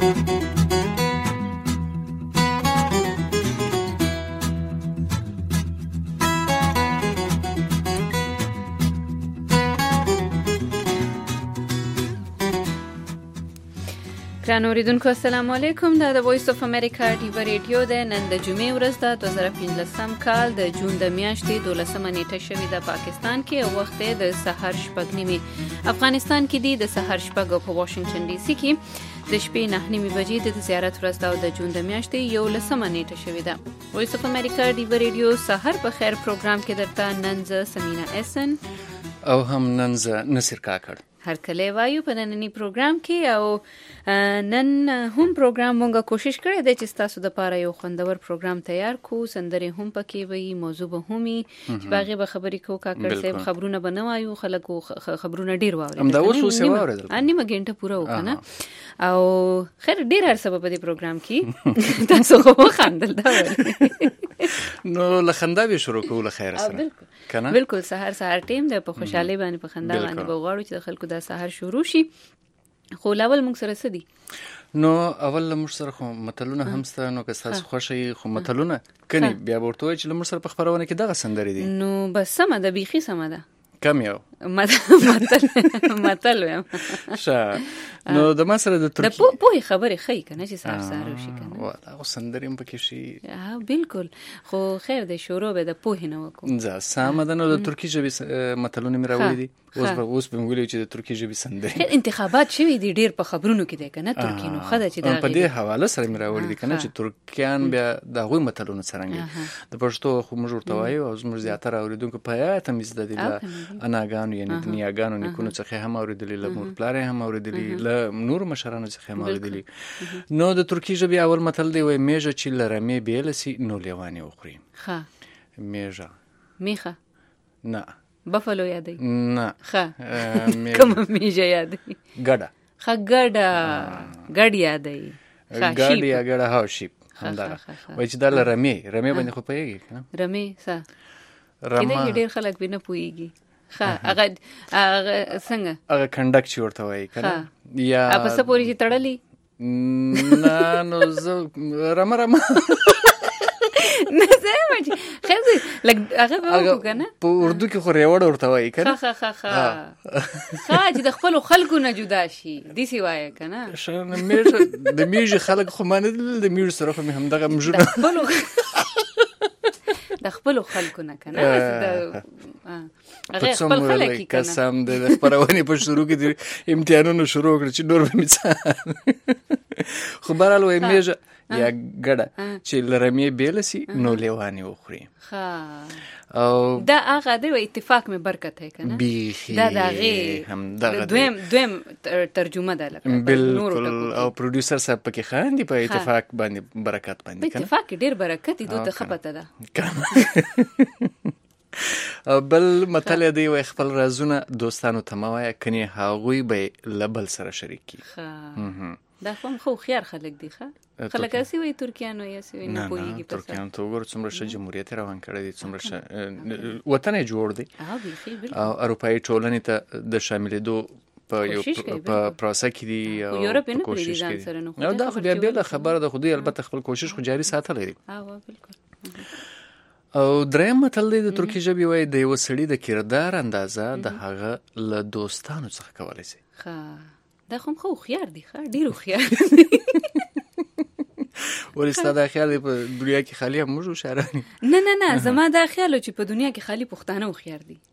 ګران اوریدونکو السلام علیکم. دا د وایس اف امریکا ډیو ریډیو ده. نن د جمعې ورځ ده 2015 کال د جون د میاشتې 12 نیټه شوې ده پاکستان کې او وخت د سحر 6:30 افغانستان کې دی د سحر 6 په واشنگټن ډي سي کې د شپې 9:30 بجې د زیارت ورځ ده او د جون د میاشتې 11 نیټه شوې ده. وایس اف امریکا ډیو ریډیو سحر په خیر پروګرام کې درته نن ز سمینا اسن او هم نن ز نصر کاکړ هر کله وایو په نننی پروګرام کې او نن هم پروګرام مونږه کوشش کړې ده چې تاسو د پاره یو خوندور پروګرام تیار کو. سندرې هم پکې وي، موضوع به همي چې باغې به خبرې کو. کاکړ صاحب خبرونه بنوایو، خلکو خبرونه ډیر واوري. هم دا اوس سیوا اوریدل اني مګنټه پوره وکنه او خیر ډیر هر سبب په دې پروګرام کې تاسو خو خندل دا نو لخندا به شروع کوله خیر سره کنه. بالکل سحر ټیم ده په خوشاله باندې په خندا باندې بغواړو چې خلکو د سحر شروع شي. خو لاول موږ سره سدي نو اول موږ سره خو متلونه همسته نو که تاسو خوشي خو متلونه کني بیا ورته چې موږ سره په خبرونه کې دغه سندري دي نو بس سم ده بيخي سم ده کم یو متل ویم نو د ما سره د ترکی د پوهې خبرې خی کنه چې سار وشي کنه والا او سندریم پکې شي بالکل. خو خیر د شروع به د پوهې نه وکړو ځا سم ده. نو د ترکی ژبې متلونه مې راوړي دي. اوس به موږ چې د ترکی ژبې سندري انتخابات شوي دي ډیر په خبرونو کې ده کنه. ترکی نو خدای چې دا په دې حواله سره مې راوړي دي کنه چې ترکیان بیا د غوي متلونه څنګه د پښتو خو موږ ورته وایو او موږ زیاتره اوریدونکو په یاد هم زده دي اناګانو یعنی د نیاګانو نیکونو څخه هم اوریدلې، له مور پلار هم اوریدلې، له نور مشرانو څخه هم اوریدلې. نو د ترکی ژبې اول متل دی وای میجه چې لرمه بیلسی نو لیوانی وخوري. ها میجه میخه نه بفلو یادی نه کوم میجه یادی ګډه ګډ یادی ګډ یا ګډه ها شیپ همدغه وای چې د لرمه باندې خو پیږي رمه سا کله ډیر خلک به نه پويږي. هغه څنګه هغه کنډک چې ورته وایي کنه یا په سپوري چې تړلی نه نو زه رمه نه زما چې خزي لګ هغه وکړه کنه په اردو کې خو ریوړ ورته وایي کنه چې د خپل خلکو نه جدا شي دي سی وایي کنه شنه میجه د میجه خلک خو مانه د میجه سره خو هم دغه مجونه د خپل خلکو نه کنه هغه خپل خلک قسم د خبرونه په شروع کې د امتحانونو شروع کړ چې نور به مثال خبر الوي میجه یا ګډه چې لرمه بیلسی نو لیوانی وخوري. او دا هغه د اتفاق مې برکت ہے کنه دا دغه هم دغه دویم ترجمه ده لکه بالکل. او پروډوسر صاحب پکې خاندي په اتفاق باندې برکت باندې کنه اتفاق ډیر برکت دی ته خپته ده. بل متل دی وای خپل رازونه دوستانو ته موای کني هاغوی به لبل سره شریک کی. دا خو خيار خلک دي خلک اسی وای ترکیانو یا سی نه پويږي په ترکیانو ته وګور څومره جمهوریت روان کړی دي څومره وطن جوړ دی او اروپאי ټولنې ته د شاملېدو په یو په پروسه کې دي او یورپ نه پریږي ځان سره نو دا خو بیا بل خبره ده. خو دې البته خپل کوشش خو جاري ساتلی دي. بالکل. او دریم متل دی د ترکی ژبې وای د یو سړي د کردار اندازه د هغه له دوستانو څخه کولای شي. دا خو خيار دي ډیرو خيار ورسته دا خیال په دنیا کې خالی هم موږ شهرانی نه زما دا خیال چې په دنیا کې خالی پښتانه او خيار دي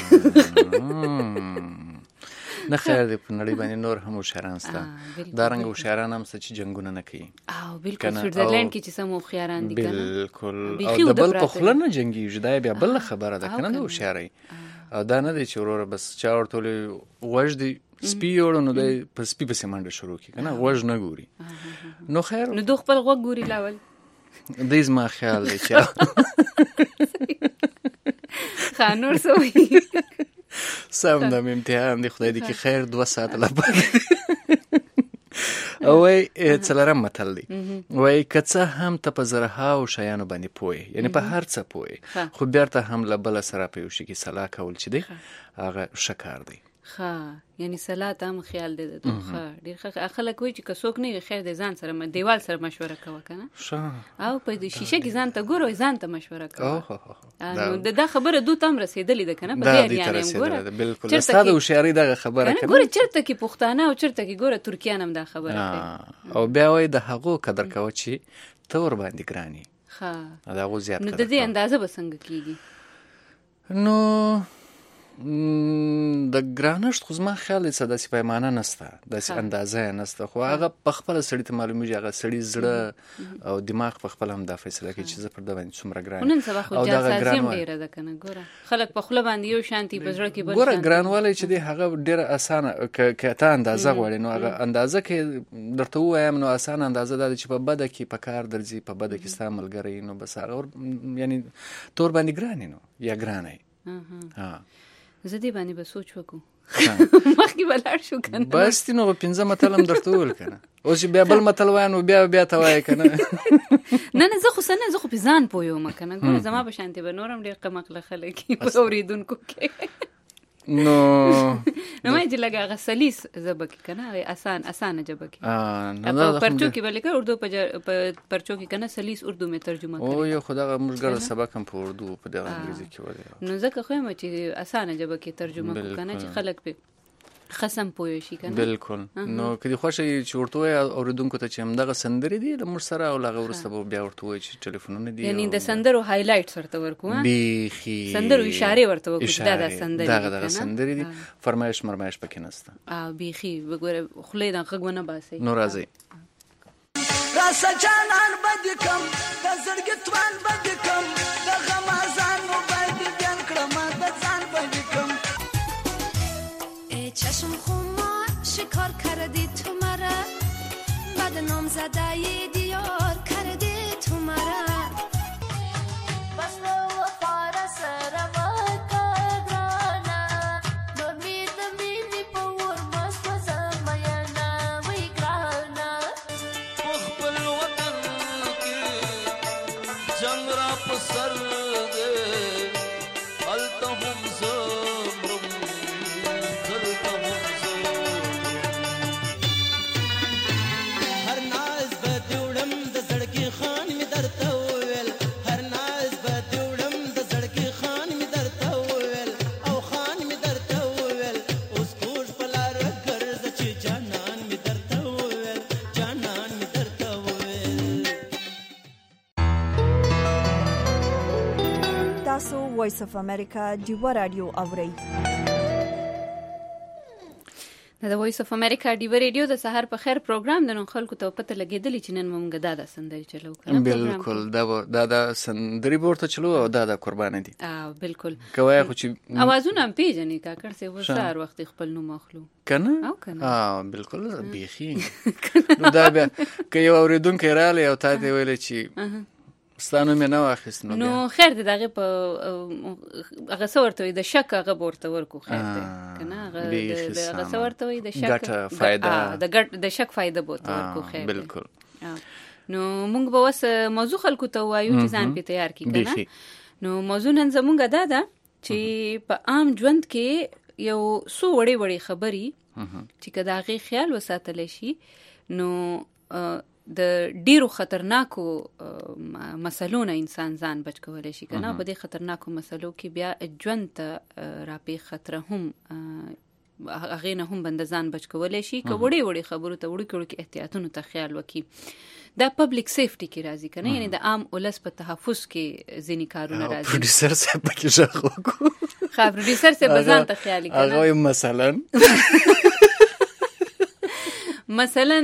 نه خیر دی په نړۍ باندې نور هم شهران سته دا رنګ شهران هم چې جنگونه نه کوي. بالکل سویټزرلند کې چې سمو خياران دي کنه بالکل. او د بل په خله نه جنگيږي دا بیا بل خبره ده کنه د شهري او دا نه دی چې ورور بس چا ورته وژ دی سپی وړو نو د په سپی په سیمانډه شروع کی کنه وژ نه ګوري. نو خیر نو دوه خپل غوږ ګوري لاول دیز ما خیال دی چې خانور سوي سم د امتحان دی خدای دې کې خیر 2 ساعت لا پاتې او وای څلرم متل دی وای کڅه هم ته په زرها او شیانو باندې پوي یعنی په هر څه پوي خو بیرته هم له بل سره په یو شي کې صلاح کول چې دی هغه شکار دی. ښه یعنی سلات هم خیال دی د ښه ډېر ښه خلک وایي چې که څوک نه وي خیر دی ځان سره دیوال سره مشوره کوه که نه او په شیشه کې ځان ته ګوره ځان ته مشوره کوه نو دا خبره دو ته هم رسېدلې ده که نه په ډېر یعنې هم ګوره بالکل ستا د هوښیارۍ دغه خبره که ګوره چېرته کې پښتانه او چېرته کې ګوره ترکیان هم دا خبره کوي او بیا وایي د هغو قدر کوه چې ته ورباندې ګران یې ښه د هغو زیات نو د دې اندازه به څنګه کېږي نو د ګرانښت خو زما خیال دی څه داسې پیمانه نشته داسې اندازه یې نشته خو هغه په خپله سړي ته معلومیږي هغه سړي زړه او دماغ په خپله هم دا فیصله کوي چې زه پر ده باندې څومره ګران نن سبا خو جاسازي هم ډېره ده که نه ګوره خلک په خوله باندې یو شانتي په زړه کې بل ګوره ګرانوالی چې دی هغه ډېره اسانه که ته اندازه غواړې نو هغه اندازه کې درته ووایم نو اسانه اندازه دا ده چې په بده کې په کار درځي په بده کې ستا ملګری نو بس هغه یعنی ته ورباندې ګران یې نو یا ګرانه یې زه دې باندې به سوچ وکړو مخکې به لاړ شو که نه بس دي نو پنځه متل هم درته وویل که نه اوس چې بیا بل متل وایه نو بیا ته وایه که نه نه زه خو څه نه زه خو پې ځان پوه یم که نه ګوره زما په شانتې به نور هم ډېر قمقله خلک وي په اورېدونکو کې نو وایي چې لږ هغه سلیس ژبه کې که نه اسانه ژبه کې په پرچو کې به لیکه اردو په پرچو کې که نه سلیس اردو مې ترجمه کړې او یو خو دغه موږ ګډه سبق هم په اردو په دغه انګریزي کې ولی نو ځکه خو یم چې اسانه ژبه کې ترجمه کړو که نه چې خلک پې خصم پوه شي که نه بالکل نو که دې خوښه وي چې ورته وایي اورېدونکو ته چې همدغه سندرې دي له موږ سره او له هغه وروسته به بیا ورته وایي چې ټلیفونونه دي یعنې د سندرو هایلایټس ورته ورکو بیخي سندرو اشارې ورته وکړو چې دا سندرې دغه سندرې دي فرمایش مرمایش پکې نشته بیخي وګوره خولې د غږ ونه باسئ نو راځئ راسه جانان بدې کم د زړګي توان بدې کم د غم ازان مو باید بیان کړم د ځان بدې کم چشم خمار شکار کردی تو مرا بدنام زده دیار کردی تو مرا بس رو فارس روا کدرانا نمید نمیدی پور مست و زمایانا وی گرانا مخبل وطن کی جنگ را پسر دے التهم زمرم وایس اف امریکا ډیوه رادیو اورئ د وایس اف امریکا ډیوه رادیو د سحر په خیر پروګرام د نن خلکو ته پته لګېدلی چې نن موږ دا سندرې چلو کنه بالکل دا سندرې ورته چلو او دا قربانه دي بالکل کوي خو چې اوازونه هم پیژنې کاکړ سه وسار وخت خپل نوم اخلو کنه بالکل بیخي نو دا بیا که یو اورېدونکی رالی او تا ته ویل چې ستانو مې نه واخیست نو خیر دی د هغې په هغه څه ورته وایي د شک هغه به ورته ورکو خیر دی که نه هغه څه ورته وایي د شک ګټه فایده د شک فایده به ورته ورکو خیر دی بالکل نو موږ به اوس موضوع خلکو ته وایو چې ځان پې تیار کړي که نه نو موضوع نن زموږ دا ده چې په عام ژوند کې یو څو وړې خبرې چې که د هغې خیال وساتلی شي نو د ډیرو خطرناکو مسلو نه انسان ځان بچ کولی شي که نه په دې خطرناکو مسلو کې بیا ژوند ته راپې خطره هم هغې نه هم بنده ځان بچ کولی شي که وړې خبرو ته وړوکې احتیاطونو ته خیال وکړي دا پبلک سیفټي کې راځي که نه یعنې د عام ولس په تحفظ کې ځینې کارونه راځي پروډیوسر صاحب پکې غږ وکړو ښه پروډیوسر صاحب به ځان ته خیالي که هغه وایي مثلا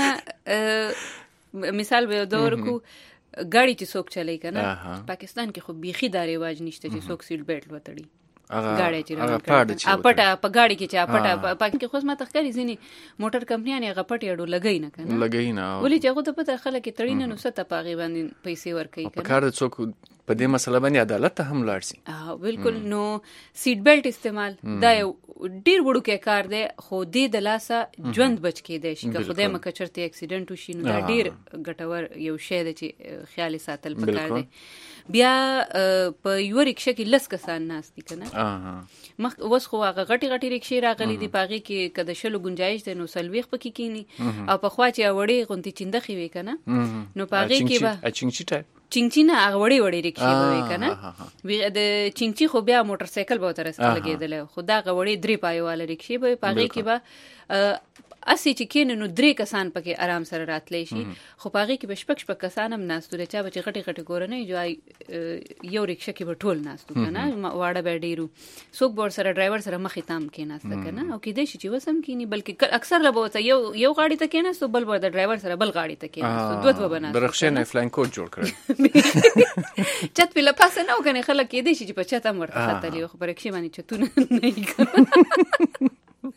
مثال به دور کو ګاډي چې څوک چلی که نه پاکستان کې خو بیخي دا رواج نشته چې څوک سیټ بیلټ وتړي ګاډی چې روان کړي پټه په ګاډي کې چې پټه پاکستان کې خو ما تخکاری ځینې موټر کمپنیانې هغه پټې اډو لګی نه کنه لګی نه ولې چې هغه ته پته خلک تړي نه نو ست په غي باندې پیسې ورکړي په کار څوک په دې مسله باندې عدالت ته هم لاړ شي. بالکل. نو سیټ بیلټ استعمال دا یو ډیر وړوکی کار دی خو دې د لاسه ژوند بچ کېدای شي که خدای مکه چرته اکسیډنټ وشي نو دا ډیر ګټور یو شی دی چې خیال ساتل پکار دی. بیا په یو رکشه کې لس کسان ناست دي کنه مخ اوس خو هغه غټي غټي رکشې راغلي دي پاغي کې کده شلو گنجائش ده نو سلويخ پکې کینی او په خوا چې وړي غونتی چندخي وي کنه نو پاغي کې به چنګچی ټایپ چنګچی نه هغه وړي وړي رکشې وي کنه د چنګچی خو بیا موټر سایکل به تر سره لګیدل خو دا غوړي درې پایواله رکشې به پاغي کې به اسی چې کین نو درې کسان پکې آرام سره راتلی شي خو پاغي کې به شپږ کسان هم ناستو چا به غټي غټي کورنۍ جو یو رکشه کې به ټول ناستو کنه واړه به ډیرو څوک بور سره ډرایور سره مخې تام کې ناست کنه او کې دې چې وسم کینی بلکې اکثر له بوته یو غاړي ته کې ناستو بل بر د ډرایور سره بل غاړي ته کې ناستو دوه بناستو درخښه نه فلاین کوډ جوړ کړل چت په لپاسه نو کنه خلک کې دې چې په چت هم ورته خطرې خو پر کې باندې چتونه نه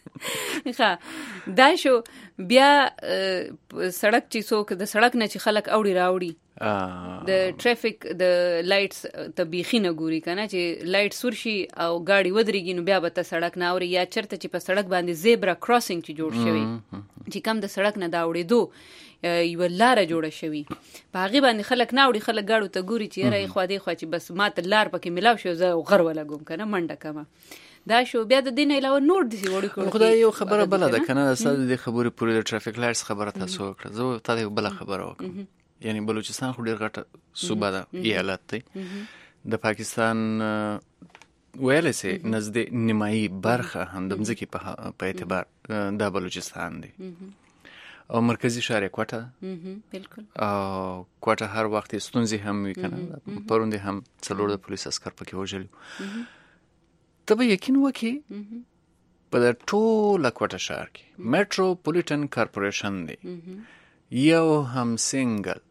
دا شو. بیا سړک چې څوک د سړک نه چې خلک اوړي راوړي د ټریفیک د لایټس ته بیخي نه ګوري کنه چې لایټ سور شي او گاډي ودرېږي نو بیا به ته سړک نه اوري یا چرته چې په سړک باندې زیبرا کراسینګ چې جوړ شوی چې کم د سړک نه دا اورېدو یو لار جوړه شوی په هغه باندې خلک نه اوري خلک گاډو ته ګوري چې یاره خو دې خو چې بس ماته لار پکې ملاو شو زه غر ولګم کنه منډه کما دا شو. بیا د دین علاوه نور دي وړي کړو خدای یو خبره بل ده کنه اصل دې خبرې پوری د ټرافیک لایټس خبره تاسو کړه زه تاسو بل خبره وکم یعنی بلوچستان خو ډیر غټه صوبه ده ایالت دی د پاکستان ویل سي نزدې نیمایي برخه هم د مځکې په اعتبار د بلوچستان دی او مرکزی ښار کوټه بالکل او کوټه هر وخت ستونزې هم وي کنه پروندې هم څلور د پولیس عسكر پکې وژل ته به یقین وکړې په د ټوله کوټه ښار کې میټروپولیټن کارپوریشن دی یو هم سنگل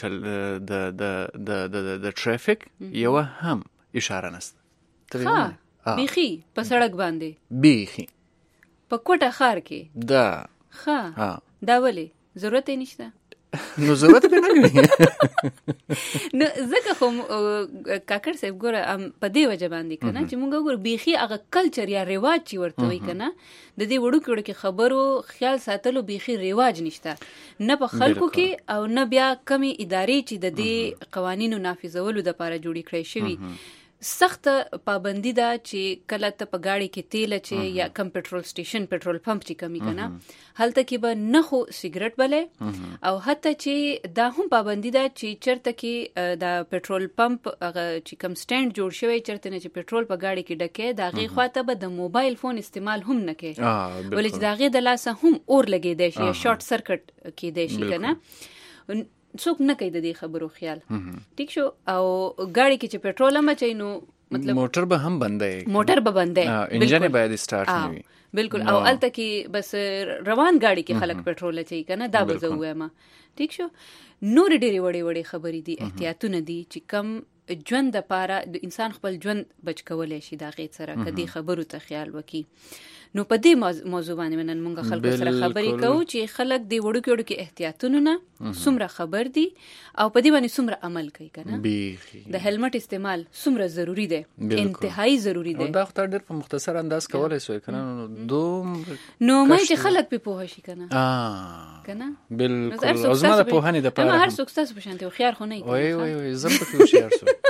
د ټریفیک یو هم اشاره نشته بیخي په سړک باندې بیخي په کوټه ښار کې دا دا ولې ضرورت یې نشته نو ضرورت به نه وي نو ځکه خو کاکړ صاحب ګوره په دې وجه باندې کنه چې موږ ګور بیخي هغه کلچر یا رواج چې ورته وي کنه د دې وړو کې خبرو خیال ساتلو بیخي رواج نشته نه په خلکو کې او نه بیا کمی ادارې چې د دې قوانینو نافذولو د لپاره جوړې کړې شوی سخت پابندی دا چې کله ته په گاډي کې تیل چې یا کم پټرول سټیشن پټرول پمپ چې کمی کنه هلته کې به نه خو سیګریټ بلې او حتی چې دا هم پابندی دا چې چرته کې دا پټرول پمپ چې کم سټاند جوړ شوی چرته نه چې پټرول په گاډي کې ډکه دا غي خواته به د موبایل فون استعمال هم نه کوي ولې چې دا غي د لاسه هم اور لګي دی یا شارټ سرکټ کې دی شي کنه څوک نه کوي د دې خبرو خیال ټیک شو او گاډي کې چې پټرول هم چي نو مطلب موټر به هم بندای انجن باید سٹارټ نه وي بالکل او الته کې بس روان گاډي کې خلک پټرول چي کنه دا به زه وایم ټیک شو نور ډېری وړي خبرې دي احتیاطونه دي چې کم ژوند د پاره د انسان خپل ژوند بچ کولای شي دا غي سره کدي خبرو ته خیال وکي نو په دې موضوع باندې نن موږ خلکو سره خبرې کوو چې خلک دی وړو کې احتیاطونه نه څومره خبر دي او په دې باندې څومره عمل کوي کنه د هلمټ استعمال څومره ضروری دی انتهایی ضروری دی دا خو ډېر په مختصر انداز کولای شو کنه دوم نو مې چې خلک په پوه شي کنه کنه بالکل ازما د پوهانې د پاره هر څوک تاسو په شانته خيار خو نه وای زم په کې خيار شو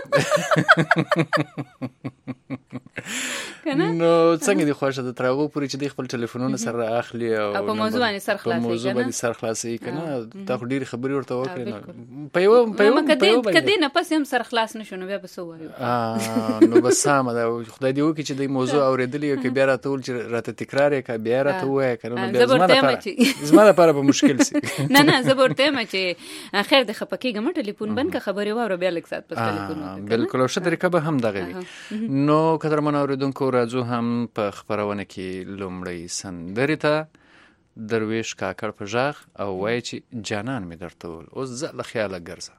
کنه نو څنګه دی خوښه د تراغو پوری چې د خپل ټلیفونونو سره اخلي او په موضوع باندې سر خلاصي کنه موضوع باندې سر خلاصي کنه تا خو ډېری خبرې ورته وکړې په یو کدی نه پس هم سر خلاص نشو نو بیا به سو وایو نو بس سم دا خدای دی وکړي چې د موضوع اوریدلی او کې بیا راته ول چې راته تکرار یې کا بیا راته وای کنه نو زما لپاره به مشکل سي نه زبرته ما چې خیر د خپکیګه مټ ټلیفون بند کا خبرې واره بیا لک سات پس ټلیفون بالکل او شته طریقه به هم دغه نو کتر منوریدونکو راځو هم په خبرونه کې لومړی سندرې ته درویش کاکړ په ژغ او وایي چې جانان مې درته ول اوس زه له خیاله ګرځه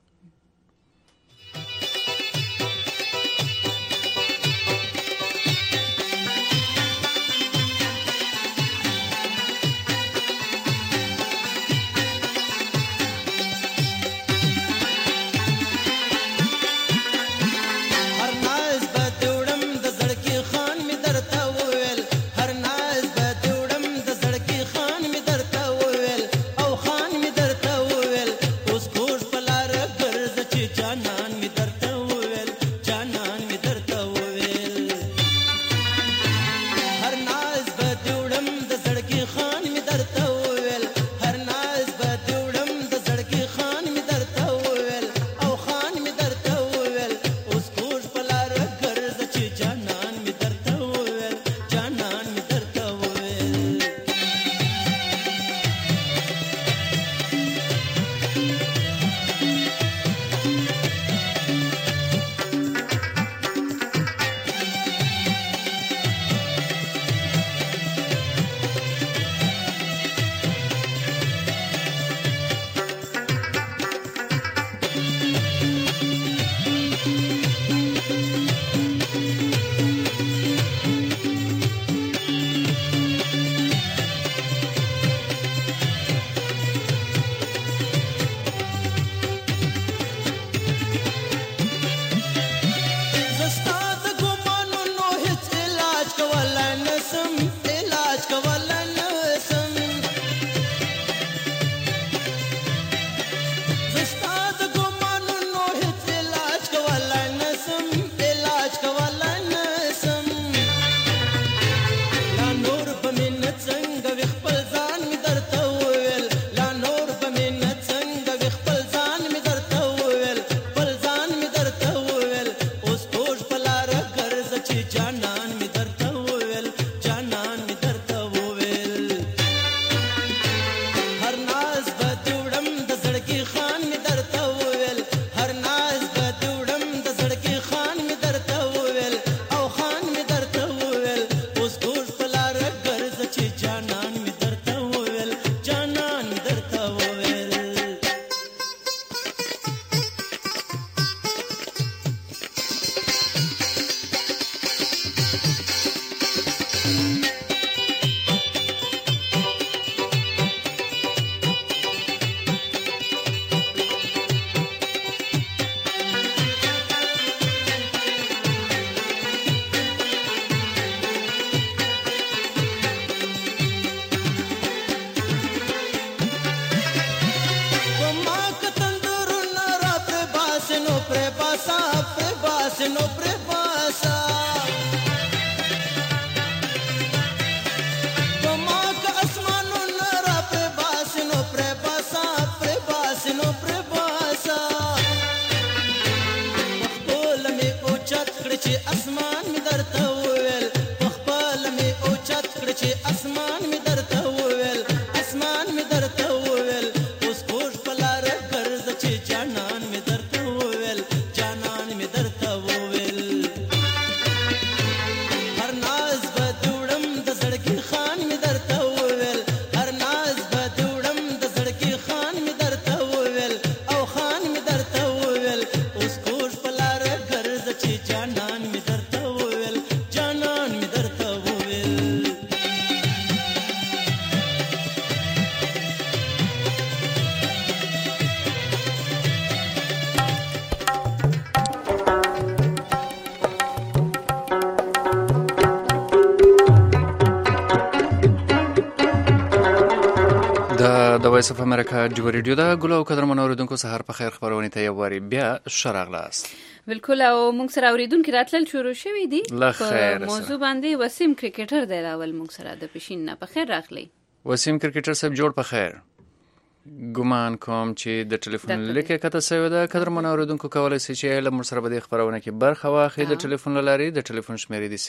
د وایس اف امریکا ډیو ریډیو دا ګلو قدرمن اوریدونکو سهار په خیر خبرونه ته یو واری بیا شراغلاست بالکل او موږ سره اوریدونکو راتلل شروع شوې دي په موضوع باندې وسیم کرکټر دی راول موږ سره د پښین نه په خیر راغلی وسیم کرکټر صاحب جوړ په خیر ګمان کوم چې د ټلیفون لیکه کته سوی ده قدرمن اوریدونکو کولای شي چې له موږ سره به د خبرونه کې برخه واخلي د ټلیفون لاري د ټلیفون شمیرې د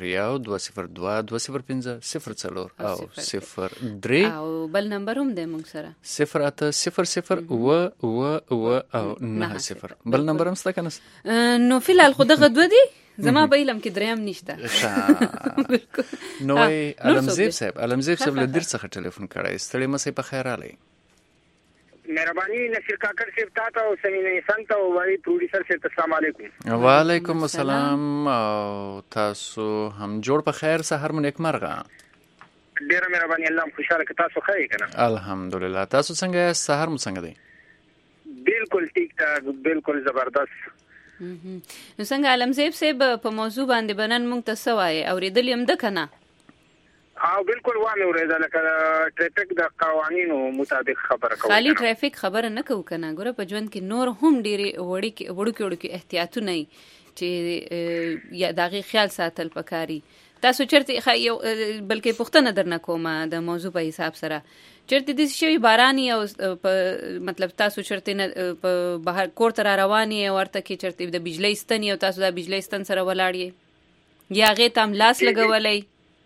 00202 او 03 او بل نمبر هم دی موږ سره 0800 او 90 بل نمبر هم ستا کنه نو فلال خو دغه دوه دي زما په علم کې دریم نشته نو علمزیب صاحب له دیر څخه ټلیفون کړی ستړي مسې په خیر علي مهرباني نصیر کاکر صاحب تاسو او سمینه سنت او وای پروډوسر صاحب السلام علیکم وعلیکم السلام تاسو هم جوړ په خیر سحر مو نیک مرغه ډیر مهرباني الله خوشاله ک تاسو خیر کنه الحمدلله تاسو څنګه سحر مو څنګه دی بالکل ٹھیک ٹھاک بالکل زبردست نو څنګه علمزیب صاحب په موضوع باندې بنن مونږ ته سوای اوریدل يم د کنه او بالکل وامه اوریدل ک ټریفیک د قوانینو مطابق خبره کوي خالی ټریفیک خبره نه کو کنه ګوره په ژوند کې نور هم ډيري وړو کې احتیاطونه چې یا دغه خیال ساتل پکاري تاسو چرته یو بلکې پښتنه درنه کومه د موضوع په حساب سره چرته د شوی باراني او مطلب تاسو چرته په بهر کور تر رواني ورته کې چرته د بجلی ستنی او تاسو د بجلی ستن سره ولاړی یا غې تام لاس لګولای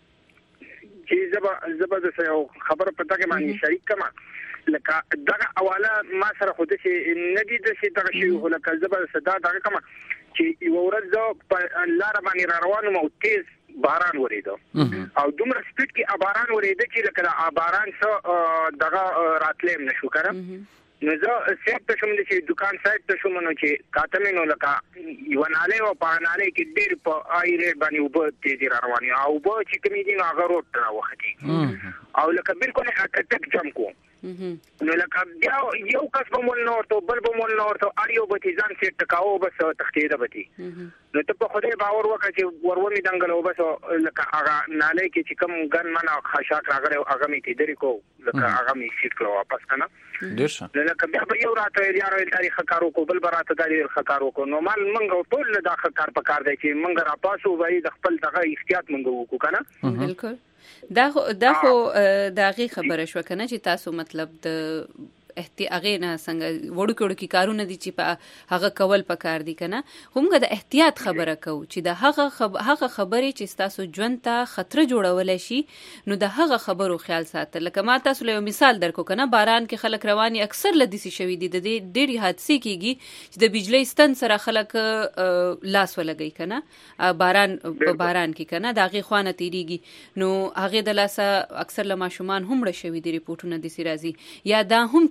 چې زبردست یو خبره پتا کې باندې شریک کما لکه دغه حواله ما سره خو د شي ندی د شي دغه شی هو لکه زبردست دا دغه کما چې یو ورځ په لار باندې روانو مو تیز باران وریدو او دومره سپیډ کې باران وریده چې لکه باران سره دغه راتلم نشو کړم نو زه سیټ ته شوم چې دکان سایت ته شوم نو چې کاتمه نو لکه یو ناله او پاناله کې ډېر په ایره باندې وب تیز رواني او وب چې کومې دي هغه روټ راوختی او لکه بالکل اټک جام کو نو لکه یو کس په مول نور ته بل په مول نور ته اړیو به ځان سیټ تکاو بس تختیده بتی نو ته په خوده باور وکړه چې ورونی دنګلو بس لکه هغه ناله کې چې کوم ګن منه خاشاک راغله هغه می تیدری کو لکه هغه می سیټ کړو واپس کنه ډیر ښه لکه بیا به یو راته یارو تاریخ کارو کو بل براته تاریخ کارو کو نو مال منګو ټول د کار په کار دی چې منګ را پاسو وای د خپل دغه احتیاط منګو وکړو کنه بالکل دا خو دغه خبره شو کنه چې تاسو مطلب د اغه نه څنګه وړو کې کارونه دي چې په هغه کول پکار دي کنه همغه د احتیاط خبره کو چې د هغه خبرې چې تاسو ژوند ته خطر جوړول شي نو د هغه خبرو خیال ساتل لکه ما تاسو له مثال درکو کنه باران کې خلک رواني اکثر لدیسي شوی دي د ډېری حادثې کیږي چې د بجلی ستن سره خلک لاس ولګي کنه باران کې کنه دغه خوانه تیریږي نو هغه د لاسه اکثر لما شومان هم را شوی دي ریپورتونه د سیرازي یا دا هم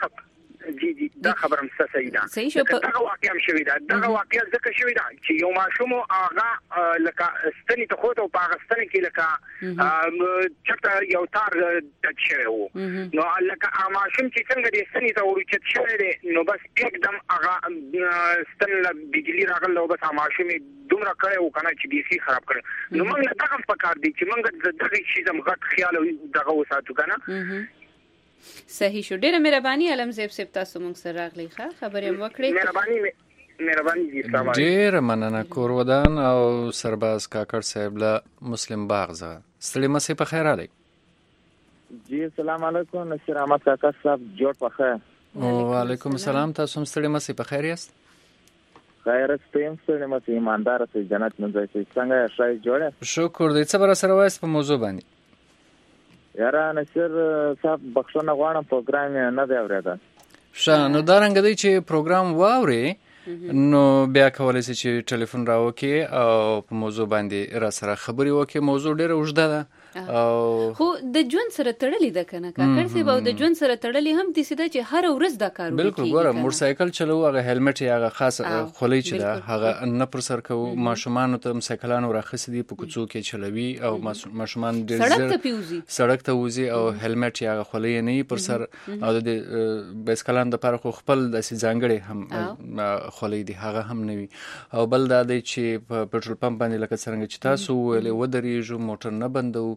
جی دا خبره هم صحیح ده دا واقعا هم شوی ده دا واقعا ځکه شوی ده چې یو ماشوم هغه لکه ستنی ته خو ته په ستنی کې لکه چټه یو تار ټچ شوی وو نو لکه ماشوم چې څنګه د ستنی ته ورچت شوی دی نو بس एकदम هغه ستن له بجلی راغله او بس ماشوم دومره کړو کنه چې بیخي خراب کړ نو موږ دغه په کار دي چې موږ دغه شی زم غټ خیال دغه وساتو کنه صحیح شو ډیره مهرباني علمزیب صاحب تاسو موږ سره راغلی ښه خبرې وکړې مهرباني جی سلام ډیر مننه کور ودان او سرباز کاکړ صاحب له مسلم باغ زه ستړي مسې په خیر علي جی السلام علیکم نصیر احمد کاکړ صاحب جوړ په خیر وعلیکم السلام تاسو هم ستړي مسې په خیر یاست خیر استیم ستړي مسې ایماندار سي جنت منځي څنګه شای جوړه شکر دې څه بر سره وایس په موضوع باندې یاره نصیر صاحب بخښنه غواړم پروګرام نه دی اورېدل ښه نو دا رنګ دی چې پروګرام واوري نو بیا کولای شي چې ټلیفون راوکې او په موضوع باندې را سره خبري وکړي موضوع ډیره اوږده ده خو د ژوند سره تړلې ده کنه کاکړ سی به د ژوند سره تړلې هم دي سده چې هر ورځ دا کار وکړي بالکل ګوره موټر سایکل چلو هغه هلمټ یا هغه خاص خولۍ چې ده هغه نه پر سر کو ماشومان ته سایکلانو راخص دي په کوڅو کې چلوي او ماشومان ډېر سړک ته وځي او هلمټ یا هغه خولۍ نه پر سر او د بایسکلان د پر خو خپل د ځانګړي هم خولۍ دي هغه هم نه وي او بل دا دی چې په پټرول پمپ باندې لکه څنګه چې تاسو ولې ودرېږو موټر نه بندو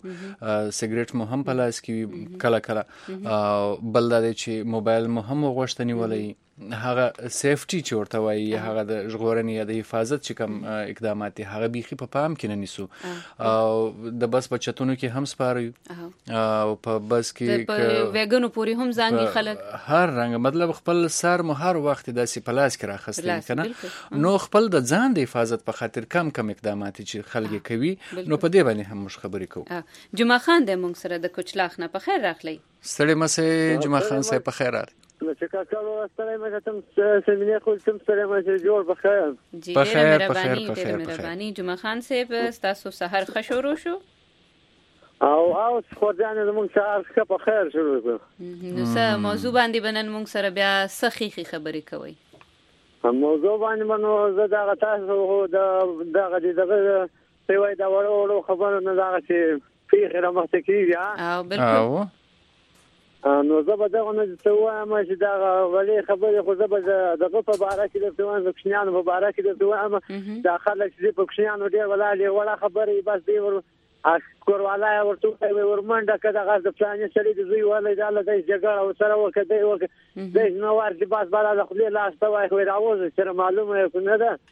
سیګریټ مو هم په لاس کې وي کله کله، بل دا دی چې موبایل مو هم وغوښتنې ولې هغه سیفټي چې ورته وایي هغه د ژغورنې یا د حفاظت چې کوم اقدامات دي هغه بیخي په پام کې نه نیسو، او د بس په چتونو کې هم سپاره او په بس کې په ویګنو پورې هم ځانګي خلک هر رنګ مطلب خپل سر مو هر وخت داسې په لاس کې راخستل کنه، نو خپل د ځان د حفاظت په خاطر کم اقدامات چې خلک کوي نو په دې باندې هم موږ خبرې کوو. جمعه خان د موږ سره د کوچلاخ نه په خیر راغلی. ستړي مسه جمعه خان صاحب په خیر راغلی. چې کاکاو ستړی مې تم سمینه خو تم سره مې جوړ بخیر. جی ډېر مهرباني جمعه خان صاحب تاسو سحر خشورو شو او خو ځان زموږ سحر په خیر شروع کړ. نو څه موضوع باندې بنن موږ سره بیا سخیخي خبرې کوي. موضوع باندې منو زه دا تاسو دا دغه سوي دا ورو خبره نه دا چې پیغه را مخته کیږي. او بالکل نو زه به دغه نه څه وایم چې دا غلې خبرې خو زه به دغه په باره کې درته وایم، د کوچنیانو په باره کې درته وایم. دا خلک چې په کوچنیانو ډېر ولاړ وړه خبرې بس دی کوروالا ورته ورمنډه که دغه د پلانې سړي د زوی والی دا له دی جګړه ورسره وکړه دی نو ورځې بس بالا د خولې لاس ته وایي راوځي سره معلومه یې نه ده.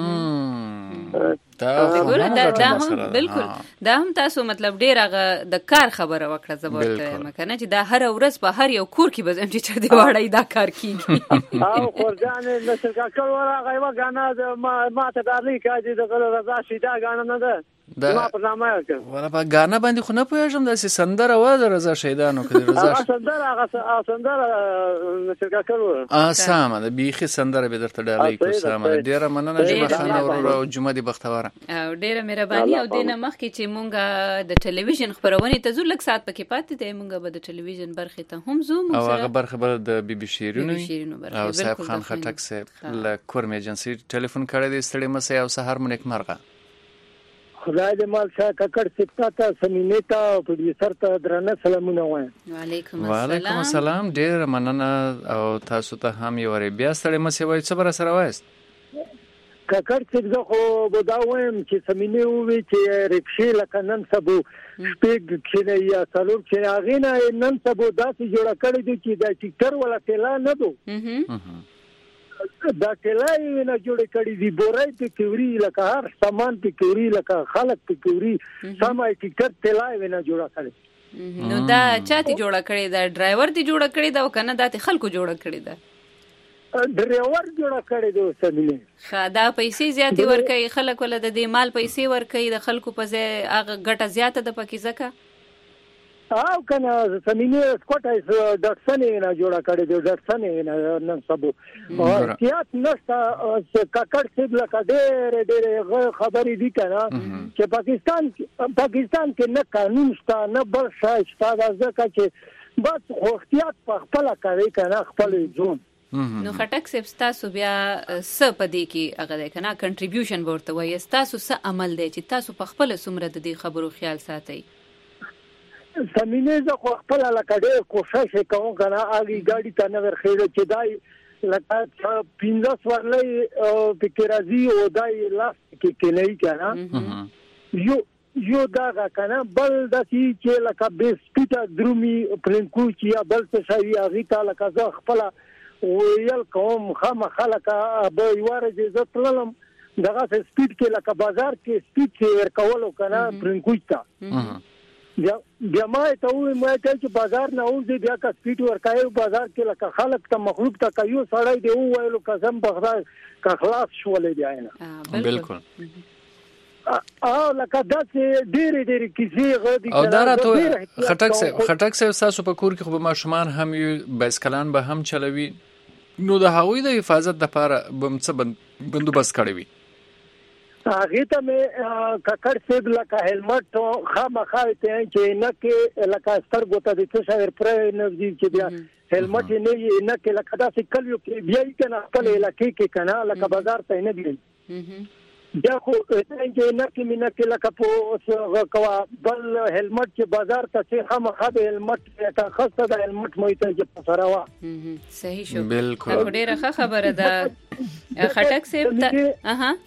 دا هم بالکل دا هم تاسو مطلب ډیر هغه د کار خبره وکړه زبرته مکنه چې دا هر ورځ په هر یو کور کې بزم چې دی واړی دا کار کیږي او خورجان نشل کا کول هغه یو غانا ما ته داري کاږي د غل رضا شي دا غانا نه ده ما په نامه کړ ولا په غانا باندې خو نه پوهېږم د سندره و د رضا شیدانو کې رضا سندره نشل کا کول سامه د بیخي سندره به درته ډالۍ کو سامه ډیره مننه جمعه خان او جمعه دی بختوره او ډیره مهرباني او دینه مخکې چې مونږه د ټلویزیون خبرونه ته زو لک سات پکې پاتې دی مونږه به د ټلویزیون برخه ته هم زو او هغه برخه بل د بي بي شیرینو او صاحب خان خټک صاحب له کورم ایجنسی ټلیفون کړی دی ستړي مسه او سحر مونږ مرغه خدای دې مال شاه ککړ سپتا ته سمینه ته پروډوسر ته درنه سلامونه وایم. وعلیکم السلام ډیر مننه او تاسو ته هم یو ری بیا ستړي مسه وای څه بر سره وایست ککړ څنګه خو بداوم چې سمینه وی چې رکشې لکه نن سبو شپږ کینه یا څلور کینه غینه نن سبو داسې جوړ کړی دی چې د ټیکټر ولا تلا نه دو دا تلای نه جوړ کړی دی بورای ته کوري لکه هر سامان ته کوري لکه خلک ته کوري سمای ټیکټر تلای نه جوړ کړی نو دا چاته جوړ کړی دا ډرایور دی جوړ کړی دا کنه دا ته خلکو جوړ کړی دا ډرایور جوړ کړی دی سمینه خدا پیسې زیاتې ورکړي خلک ول د دې مال پیسې ورکړي د خلکو په ځای هغه ګټه زیاته د پکې زکه او کنه سمینه سکوټای ډاکټر نه جوړ کړی دی ډاکټر نه نن سبو احتیاط نشته ککړ سیب لکه ډېر خبرې دي کنه چې پاکستان کې نه قانون شته نه بل شای شته دا ځکه چې بس احتیاط په خپل کوي کنه خپل ځون. نو خټک صاحب تاسو بیا څه پدې کې هغه کنه کنټریبیوشن ورته وایي تاسو څه عمل دی چې تاسو په خپل سمره د دې خبرو خیال ساتئ. سمینه زه خو خپل لکه ډېر کوشش کوم کنه اګي ګاډي ته نه ورخېږي چې دای لکه 15 ورلې پکې راځي او دای لاس کې نه کنه یو دا کنه بل د چې لکه بیسپیټا درومي پرنکو چې یا بل څه شي اغي ته لکه زه خپل ویل کوم خلک به یواره چې زه تلم دغه سپیډ کې لکه بازار کې سپیډ کې ورکول کنه پرنکو ته بیا ما ته وې مې چې بازار نه اوځي بیا کا سپیډ ورکایو بازار کې لکه خلک ته مخلوق ته کایو سړی دی وایلو قسم بخدا کا خلاص شولې دی نه بالکل لکه دا چې ډېر کیسې غوډي او دا راته خټک سه تاسو په کور کې خو به ماشومان هم بایسکلان به هم چلوي نو د هغوی د حفاظت لپاره بم څه بندوبست کړی وي هغه ته مې ککړ سیب لکه هلمټ خامخا ته چې نه کې لکه سترګو ته د څه شایر پر انرژي چې بیا هلمټ نه کې لکه دا چې کلیو کې بیا یې کنه خپل علاقې کې کنه لکه بازار ته نه دی بیا خو چې نه کې نه کې لکه په کوا بل هلمټ چې بازار ته چې خامخا د هلمټ ته خاصه د هلمټ مې ته چې پسراوا صحیح شو بالکل ډیره ښه خبره ده خټک سیب ته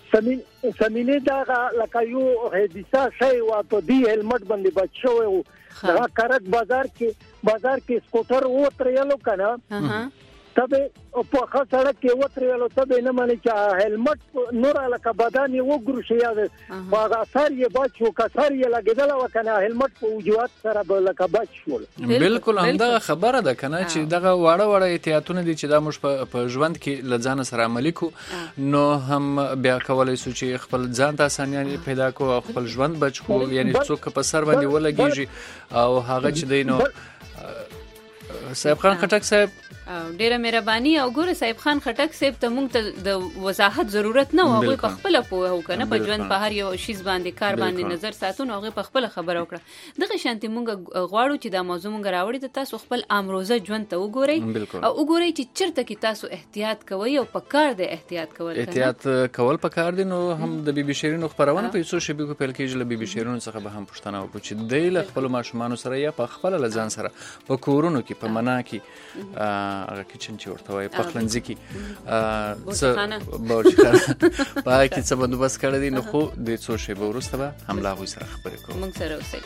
سمینه دا لکه یو حادثه شي وا په دې هلمټ باندې بچو دا کرک بازار کې سکوټر وترېلو کنه تبه په خاصه کې وترېلو تبه نه مانی چې هلمټ نور لکه بدن یو ګروشي یاد واغ اثر یې بچو کثر یې لګیدل وکنه هلمټ په وجوهات سره لکه بچول بالکل همدا خبره ده کنه چې دغه واړه احتیاطونه دي چې دا موږ په ژوند کې لځان سره عملي کو نو هم بیا کولای شو چې خپل ځان ته اسانیان پیدا کو او خپل ژوند بچ کو یعنی څوک په سر باندې ولګيږي او هغه چې دینو صاحب خان خټک صاحب ډیره مهرباني او ګوره صاحب خان خټک صاحب ته مونږ ته د وضاحت ضرورت نه و هغه په خپل پوهه وکنه په ژوند په هر یو شیز باندې کار باندې نظر ساتون هغه په خپل خبره وکړه دغه شانتي مونږ غواړو چې دا موضوع مونږ راوړی ته تاسو خپل امروزه ژوند ته وګورئ او وګورئ چې چیرته کې تاسو احتیاط کوئ او په کار د احتیاط کول په کار دي نو هم د بي بي شیرینو خبرونه په یوسو شبکو په کې د بي بي شیرینو څخه به هم پښتنه وکړو چې د خپل ماشومان سره یا په خپل لزان سره په کورونو کې په منا کې هغه کچن چې ورته وای پخلنځي کې بوچخانه پای کې څه بندوبست کړی دی نو خو د څو شی به وروسته به حمله غوي سره خبرې کوو موږ سره اوسئ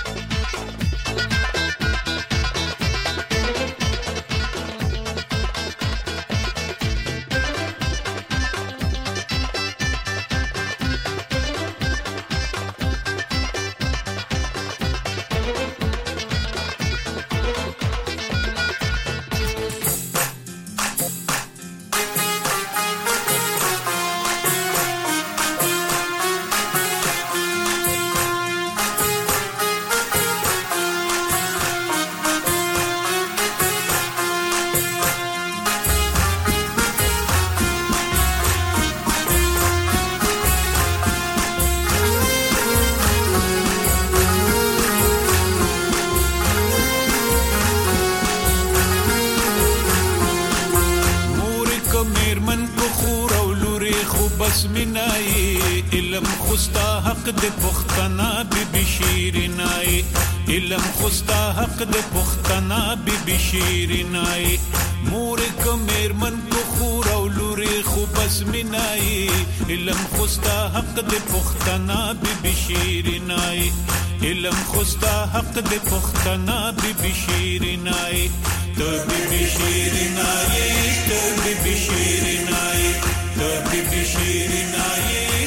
علم خوستا حق د پختنا بی بی شیرینای علم خوستا حق د پختنا بی بی شیرینای مور کو میرمن کو خور او لوري خو بس مینای علم خوستا حق د پختنا بی بی شیرینای علم خوستا حق د پختنا بی بی شیرینای تو بی بی شیرینای تو بی بی شیرینای تو بی بی شیرینای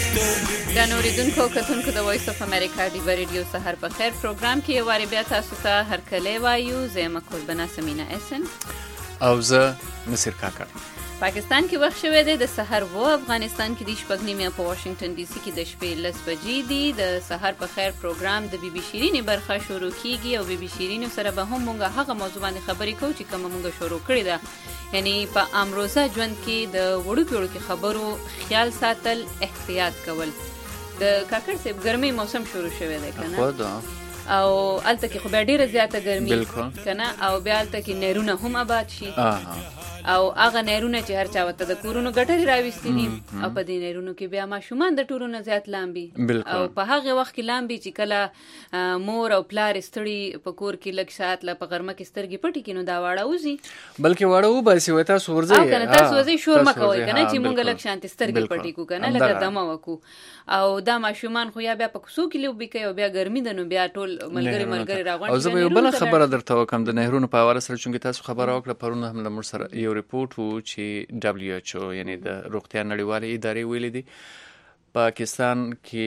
دا نوریدونکو کتونکو د وایس اف امریکا دی ریډیو سحر په خیر پروګرام کې یو واری بیا تاسو ته هر کله وایو زه مکولبنا سمینا اسن او زه نصیر کاکړ پاکستان کې وخت شوه دی د سحر و افغانستان کې د شپږ نیمه په واشنگټن ډي سي کې د شپې 10 بجې دی د سحر په خیر پروګرام د بي بي شيرين برخه شروع کیږي او بي بي شيرين سره به هم موږ هغه موضوع باندې خبرې کوو چې کوم موږ شروع کړی ده یعنی په امروزه ژوند کې د وړو خبرو خیال ساتل احتیاط کول د کاکړ صاحب ګرمي موسم شروع شوه دی کنه او الته کې خو به ډیره زیاته ګرمي کنه او بیا الته کې نهرونه هم آباد شي او هغه نهرونه چې هر چا وته د کورونو ګټري راوستي دي او په دې نهرونو کې بیا ماشومان د ټورونو زیات لامبي او په هغه وخت کې لامبي چې کله مور او پلار ستړي په کور کې لږ ساعت لا په غرمه کې سترګې پټي کینو دا واړه وزي بلکې واړه و باسي وتا سورځي او کنه تاسو وزي شور مکوي کنه چې مونږ لږ شانتي سترګې پټي کو کنه لکه دمه وکو او دا ماشومان خو یا بیا په کوڅو کې لوبي کوي او بیا ګرمي ده نو بیا ټول ملګری راغونډي او زه به بل خبره درته وکم د نهرونو په اړه سره چې تاسو خبره وکړه پرونه هم لمر سره یو ریپورت وو چې WHO یعنی د روغتیا نړیوالې ادارې ویلي دي پاکستان کې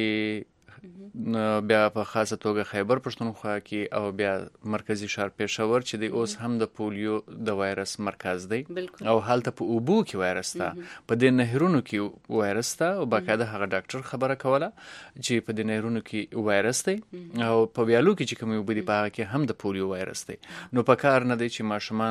بیا په خاصه توګه خیبر پښتونخوا کې او بیا مرکزی ښار پېښور چې د اوس هم د پولیو د وایرس مرکز دی او حالت په اوبو کې وایرس تا په د نهرونو کې وایرس تا او باقاعده هغه ډاکټر خبره کوله چې په د نهرونو کې وایرس دی او په ویالو کې چې کوم اوبو دی په هغه کې هم د پولیو وایرس دی نو په کار نه دی چې ماشومان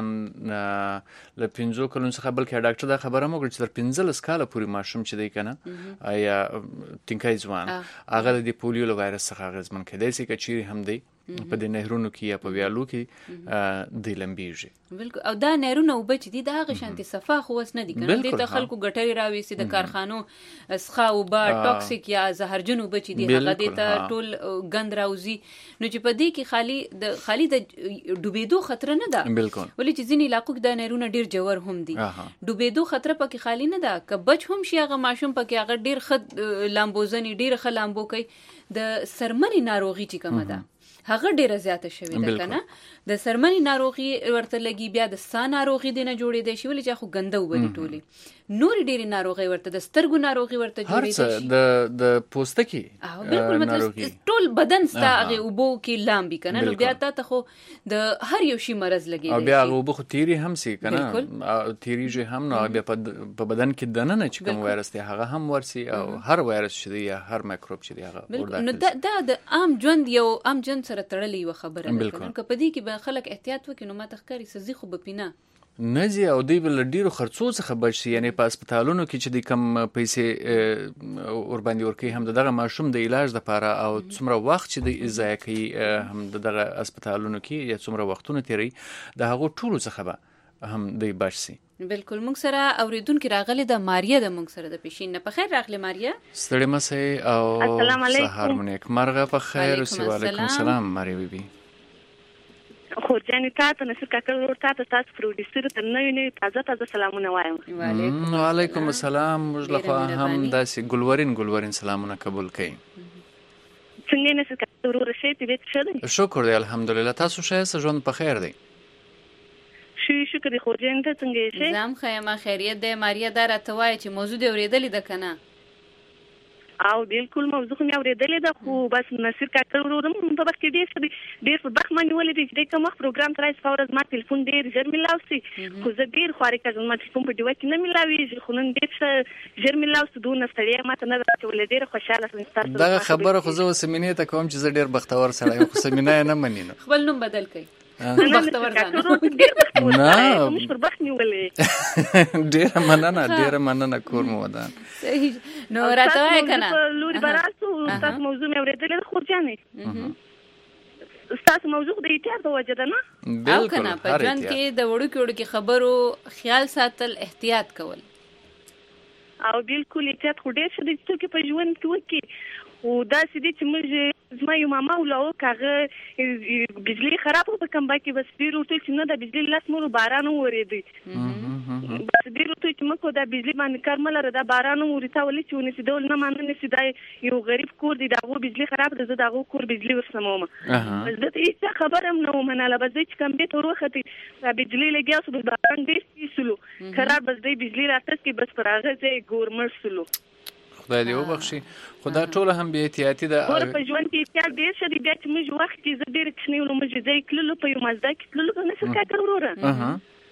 له 15 کلونو څخه بلکې ډاکټر دا خبره موږ چې تر 15 کاله پورې ماشوم چې دی کنه یا تینکای ځوان هغه د پولیو وایرس څخه غزمن کېدای شي چې هم دی په دې نهرونو کې یا په ویالو کې د لمبيږي. بالکل. او دا نهرونه او بچ دي دا هغه شانتي صفا خو وس نه دي کنه دې ته خلکو ګټري راويسي د کارخانو اسخا او با ټاکسیک یا زهرجن او بچ دي هغه دې ته ټول غند راوزي. نو چې په دې کې خالي د ډوبېدو خطر نه ده. بالکل. ولې چې ځینې علاقو کې د نهرونه ډیر جوړ هم دي. ډوبېدو خطر پکې خالي نه ده. که بچ هم شي هغه ماشوم پکې هغه ډیر خد لامبوزنی ډیر خ لامبو کوي. د سرمنی ناروغي چې کومه ده هغه ډیره زیاته شوې ده کنه. د سرمنی ناروغي ورته لګي بیا د سا ناروغي دینه جوړې دي شي ولې چې خو ګنده وبدي ټولي نور ډیره ناروغي ورته د سترګو ناروغي ورته جوړې دي هر د پوستکي بالکل مطلب ټول بدن ستا هغه وبو کې لامبي کنه. نو بیا ته خو د هر یو شي مرز لګي او بیا وبو خو تیری هم سي کنه تیریږي هم نو بیا په بدن کې دنه نه چې کوم وایرس دی هغه هم ورسي او هر وایرس شي یا هر میکروب شي هغه وردا. نو دا د عام ژوند یو عام ژوند سره تړلې یو خبره ده کنه. که په دې کې به خلک احتیاط وکړي نو ما تخکاری سزي خو به پینه نزي او دی بل ډیرو خرڅو څخه بچ شي. یعنی په هسپتالونو کې چې د کم پیسې ور باندې ورکي هم دغه ماشوم د علاج لپاره او څومره وخت چې د ضایع کوي هم دغه هسپتالونو کې یا څومره وختونه تیری د هغه ټولو څخه به هم دی بچ شي. بالکل. موږ سره اوریدونکو راغله د ماریا د موږ سره د پېښین نه په خیر راغله ماریا. ستړي مسئ او سهار مونږ مرغه په خیر او وعلیکم السلام ماریا بیبي. خو ځانې تاسو نه څه کاکړ ورته تاسو پروډوسر ته نوې تازه سلامونه وایم. وعلیکم السلام. موږ له هم داسې ګلورین سلامونه قبول کړئ. څنګه نه څه کاکړ ورسې دې څه دی؟ شکر دی الحمدلله. تاسو ښه ژوند په خیر دی؟ شکر دی. خو ځان ته څنګه شي؟ زم خیمه خیریت دی. ماریا دا راته وایي چې موضوع دی اورېدلې ده کنه؟ او بالکل موضوع مې اورېدلې ده خو بس نصیر کاکړ ورم په وخت کې ډېر په بخ باندې ولې دې کوم وخت پروګرام ترای فورز ما ټلیفون ډېر ژر ملاوسي خو زه ډېر خواري کوم ما ټلیفون په دیوه کې نه ملاوي خو نن ډېر ژر ملاوسي دون ستړیا ما ته نه راځي ولې ډېر خوشاله سم تاسو دا خبره خو زه سمینې ته کوم چې زه ډېر بختور سره یم خو سمینې نه منینم. خپل نوم بدل کړئ. بختور ځان نه مش پر بخت نیولې ډېر مننه کور مو ودان. صحیح. نو راته وای کنه لوري براسو تاسو موضوع مې اورېدلې خو ځانې تاسو موضوع د احتیاط په وجه ده نه او کنه په ژوند کې د وړو کې خبرو خیال ساتل احتیاط کول او بالکل احتیاط خو ډېر څه دي چې په ژوند کې وکړي. او دا سدي چې موږ زما یو ماما ولاو کاغه بجلی خراب په کمبا کې بس ډیرو ټول چې نه د بجلی لاس مور باران ورېدي بس ډیرو ټول چې مکو د بجلی باندې کار ملره د باران ورېتا ولې چې ونې سیدول نه مانه نه سیدای یو غریب کور دی دغه بجلی خراب ده دغه کور بجلی ورسمومه بس د هیڅ خبرم نه ومناله بس چې کم به تور وختي د بجلی لګیا سو د باران ډیر سلو خراب بس د بجلی راتس کې بس پراغه چې ګورمر سلو خدای دې وبخشي. خدا ټول هم به احتیاطي ده. ور په ژوند کې احتیاط ډېر شه دي بیا چې موږ وخت کې زه ډېر کښنیو نو موږ ځای کلو په یو مزدا کې کلو نه څه کار وروره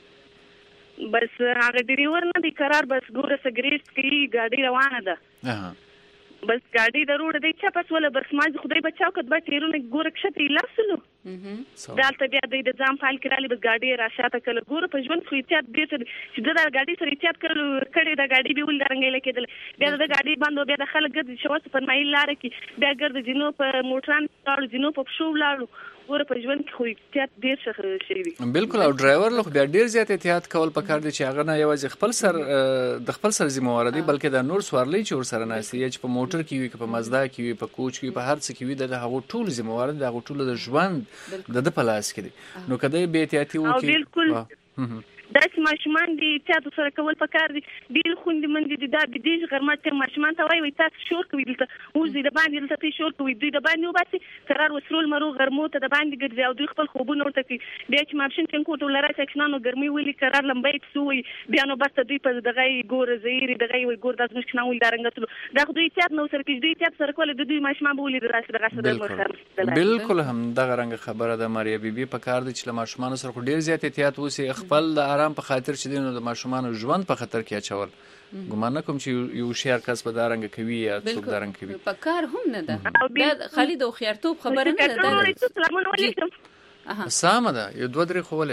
بس هغه ډریور نه دی قرار بس ګوره سګریټ کوي ګاډي روانه ده بس ګاډي د روډ دی چې پس ولا بس ما خدای بچاو کډ به تیرونه ګوره کښته لاسلو دالته بیا د ځام فایل کړالي بس ګاډي راشاته کله ګوره په ژوند خو احتیاط ډېر چې د ګاډي سره احتیاط کړي د ګاډي به ول درنګل کېدل بیا د ګاډي باندې بیا د خلک ګرځي شوڅ په مایل لار کې بیا ګرځي جنو په موټران لاړو جنو په شو لاړو ګوره په ژوند کې خو احتیاط ډېر څه شي وي. بالکل. او ډرایور له بیا ډېر زیات احتیاط کول پکار دي چې هغه نه یوازې خپل سر د خپل سر ذمہوار دي بلکې د نور سوارلي چې ور سره ناسي چې په موټر کې وي که په مزدا کې وي په کوچ کې وي په هر څه کې وي د هغه ټول ذمہوار دي هغه ټول د ژوند د پلاس کې دي. نو کله به احتیاطي وکړي بالکل دا چې ماشومان دي احتیاط سره کول پکار دي ډېر خوندې منډې دي دا د دې غرمه ته ماشومان ته وایي تاسو شور کوي دلته اوس د باندې دلته شور کوي دوی د باندې وباسي قرار وسرول مرو غرمو ته د باندې ګرځي او دوی خپل خوبونه ورته کوي بیا چې ماشین څنګه کوټه لاره چې نو ګرمي ویلي قرار لمبې سوې بیا نو بس دوی په دغه ګور زیری دغه وي ګور د ځمکې نو ول دارنګ دا دوی احتیاط نو سره کوي دوی احتیاط سره کول د دوی ماشومان به ولې دراسه دغه بالکل هم دغه رنګ خبره ده ماریا بیبي په کار دي چې ماشومان سره ډېر زیات احتیاط وسی خپل د آرام په خاطر چې نو د ماشومان ژوند په خطر کې اچول ګمان کوم چې یو شهر کس په دارنګ کوي یا څوک دارنګ کوي په کار هم نه ده دا خالد او خيارتوب خبره نه ده. سلام ده یو دوه درې خو ولېږه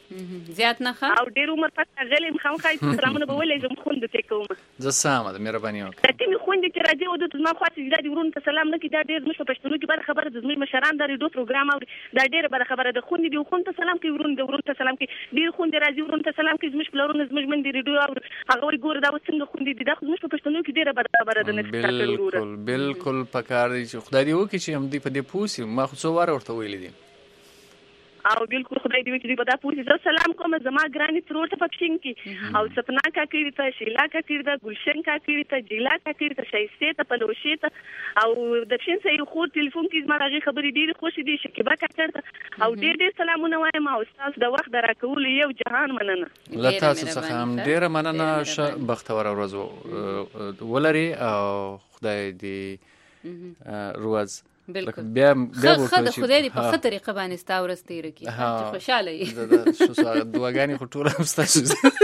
زیات نه ښه او ډېر عمر پس غلې مخامخ سلامونه به ولېږم خوند ته کوم زه سامه د مهرباني وکړه ته می خوند چې راځي او د ما خاص زیات ورون ته سلام نه کی دا ډېر مشه پښتنو کې بل خبره د زموږ مشران د ریډیو پروګرام او دا ډېر بل خبره د خوند دی خوند ته سلام کی ورون د ورون ته سلام کی ډېر خوند راځي ورون ته سلام کی زموږ پلرونه زموږ من دی ریډیو او هغه ګور دا څنګه خوند دی دا زموږ پښتنو کې ډېر بل خبره د نفس بالکل پکار دی چې خدای دې وکړي چې هم دې په دې پوسی ما خو څو واره ورته ویل دي او بالکل خدای دې وکړي په دا پوسی زه سلام کوم زما ګرانی ترور ته پښین کی او سپنا کا کړی ته شیلا کا کړی ته ګلشن کا کړی ته جیلا کا کړی ته شایسته ته پلوشي ته او د شین سې خو ټلیفون کې زما راغي خبرې ډېر خوشې دي شکیبا کا کړته او ډېر سلامونه وایم او تاسو د وخت دراکول یو جهان مننه له تاسو څخه هم ډېر مننه بختور ورځ ولري او خدای دې روز بالکل بیا خدای دې په ښه طریقه باندې ستا ورځ تېره کړي چې خوشحاله یې شو دعاګانې خو ټوله هم ستاسو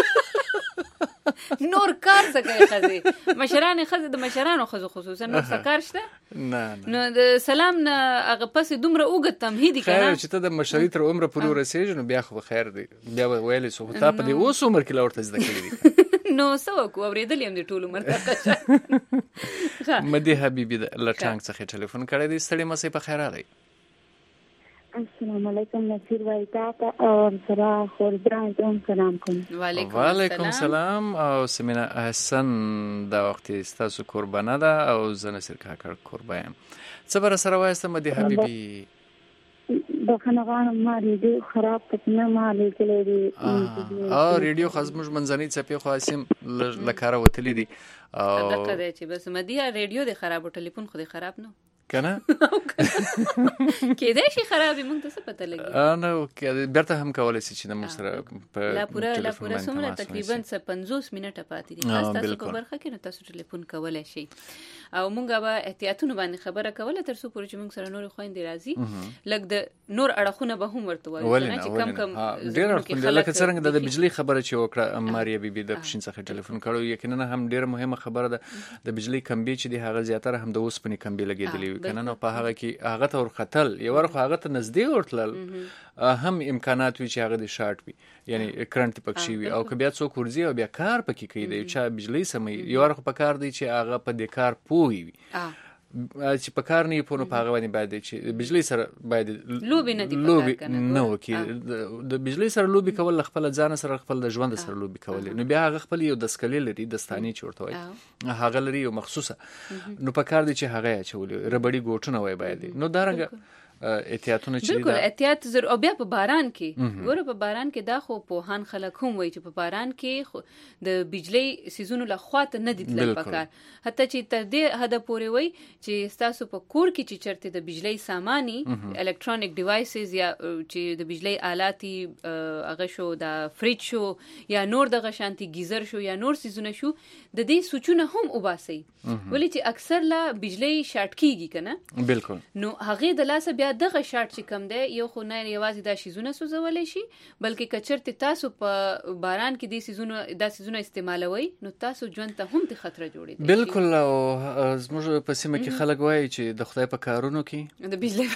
نور کار څه کوي ښځې مشرانې ښځې د مشرانو ښځو خصوصا نور څه کار شته نه نو د سلام نه هغه پسې دومره اوږد تمهیدي که خیر چې ته د مشري تر عمره پورې ورسېږې نو بیا خو به خیر دی بیا به ویلی څو خو تا په دې اوس عمر کې لا ورته زده کړي دي نو څه وکړو اورېدلي هم دي ټول عمر ته مدي حبیبي د لټانګ څخه ټلیفون کړی دی ستړي مسئ په خیر راغی السلام علیکم نصیر وای تاته او سره خورجان ته سلام کوم وعلیکم السلام او سمینا احسن دا وخت تاسو قربانه ده او زه نصیر کاکړ قربان یم څه بر سره وایسته مدي حبیبي د خنغان ما ریډیو خراب پتنه ما لیکلې دي ریډیو خزمج منځنی څپې خو اسیم لکاره وتلی دي او دغه دی چې بس مدي ریډیو دی خراب او ټلیفون خو دی خراب نه کنه کېدای شي خراب موږ ته څه پته لګي نو بیرته هم کولای شي چې د موږ سره په لا پورا څومره تقریبا 50 منټه پاتې دي تاسو په برخه کې نو تاسو ټلیفون کولای شي او موږ به احتیاطونه باندې خبره کوله تر څو پورې چې موږ سره نور خويندې راځي لکه د نور اړخونه به هم ورته وایي چې کم کم ډیر اړخونه لکه څنګه د بجلی خبره چې وکړه ماریا بیبي د پښین څخه ټلیفون کړو یقینا هم ډیر مهمه خبره ده د بجلی کمبي چې دی هغه زیاتره هم د اوسپنې کمبي لګېدلې کنه نو په هغه کې هغه ته ورختل یو ورخه هغه ته نږدې ورتلل هم امکانات وي چې هغه د شارټ وي یعنی کرنٹ پکشي وي او که بیا څوک ورځي او بیا کار پکې کوي دی چې بجلی سمي یو ورخه په کار دی چې هغه په دې کار پوي وي چې په کار نه پونه په هغه باندې باید چې بجلی سره باید لوبي نه وکي د بجلی سره لوبي کول خپل ځان سره خپل د ژوند سره لوبي کول نو بیا هغه خپل یو د سکلې لري دستانی چورته وي هغه لري یو مخصوصه نو په کار دی چې هغه چولې ربړی ګوټونه وای باید نو دارنګ احتیاطونه چې بالکل احتیاط ضرور او بیا په باران کې ګوره په باران کې دا خو په هان خلک هم وایي چې په باران کې د بجلی سيزونو له خواته نه دي تلل پکار حتی چې تر دې حد پورې وایي چې تاسو په کور کې چې چرته د بجلی ساماني الکترونیک ډیوایسز یا چې د بجلی آلاتي هغه شو د فریج شو یا نور د غشانتي گیزر شو یا نور سيزونه شو د دې سوچونه هم وباسي ولې چې اکثر لا بجلی شارټ کیږي کنه بالکل نو هغه د لاسه بیا دغه شارټ چې کم دی یو خو نه یوازې دا شیزونه سوزولای شي بلکې کچرته تاسو په باران کې د سيزونه استعمالوي نو تاسو ژوند ته هم د خطر جوړي بالکل او زموږ په سیمه کې خلک وایي چې د خدای په کارونو کې د بجلی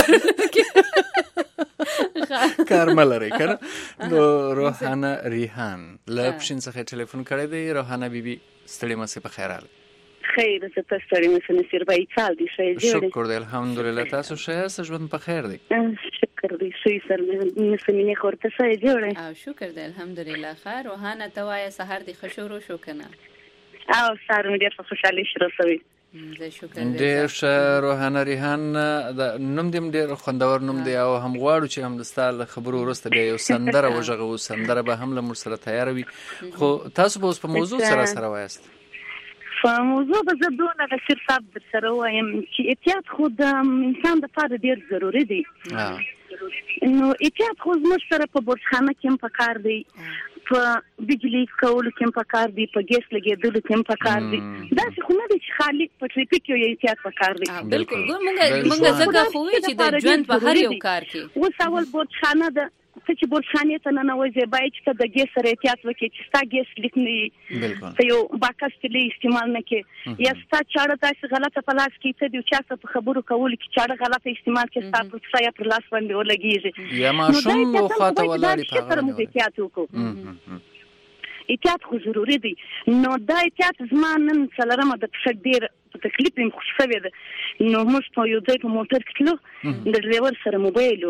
کار ملري کنه نو روحانه ریحان لپشن څخه ټلیفون کړی دی روحانه بیبي ستړي مسه په خیر راغلی خیر زه تاسو سره مې نصیر بای چال دي شي شکر دی الحمدلله تاسو شه ژوند په خیر دی شکر دی شي سر مې سمینه خورته شي جوړه او شکر دی الحمدلله خیر روحانه توای سحر دی خشورو شو کنه او سار مې ډیر خوشاله شروع شوی ډیر ښه روحانه ریحان د نوم دې ډیر خوندور نوم دی او هم غواړو چې هم د ستاسو خبرو وروسته بیا یو سندره وژغو سندره به هم له موږ سره تیار وي خو تاسو به اوس په موضوع سره وایست موضوع به زه دونه نصیر صاحب در سره وایم چې احتیاط خو د انسان لپاره ډیر ضروري دی نو احتیاط خو زموږ سره په بورسخانه کې هم پکار دی په بجلی کولو کې هم پکار دی په ګیس لګېدلو کې هم پکار دی داسې خو نه دی چې خالي په ټریفیک کې یو احتیاط پکار دی بالکل موږ څنګه خو چې د ژوند په هر یو کار کې اوس اول بورسخانه د ته چې بولخانې ته ننوځې باید چې ته د ګیس سره احتیاط وکړې چې ستا ګیس لیک نه وي، ته یو باکس تلې استعمال نه کړې، یا ستا چاړه داسې غلطه په لاس کې ته د چا څه په خبرو کولو کې چاړه غلطه استعمال کړې ستا په څه یا پر لاس باندې ولګېږي، یا ماشوم مو خواته ولاړې په هغه باندې احتیاط وکړو. احتیاط خو ضروري دی. نو دا احتیاط زما نن څلورمه د پښه ډېر په تکلیف یم خوش شوې ده. نو موږ په یو ځای په موټر کې تلو، د ډریور سره موبایل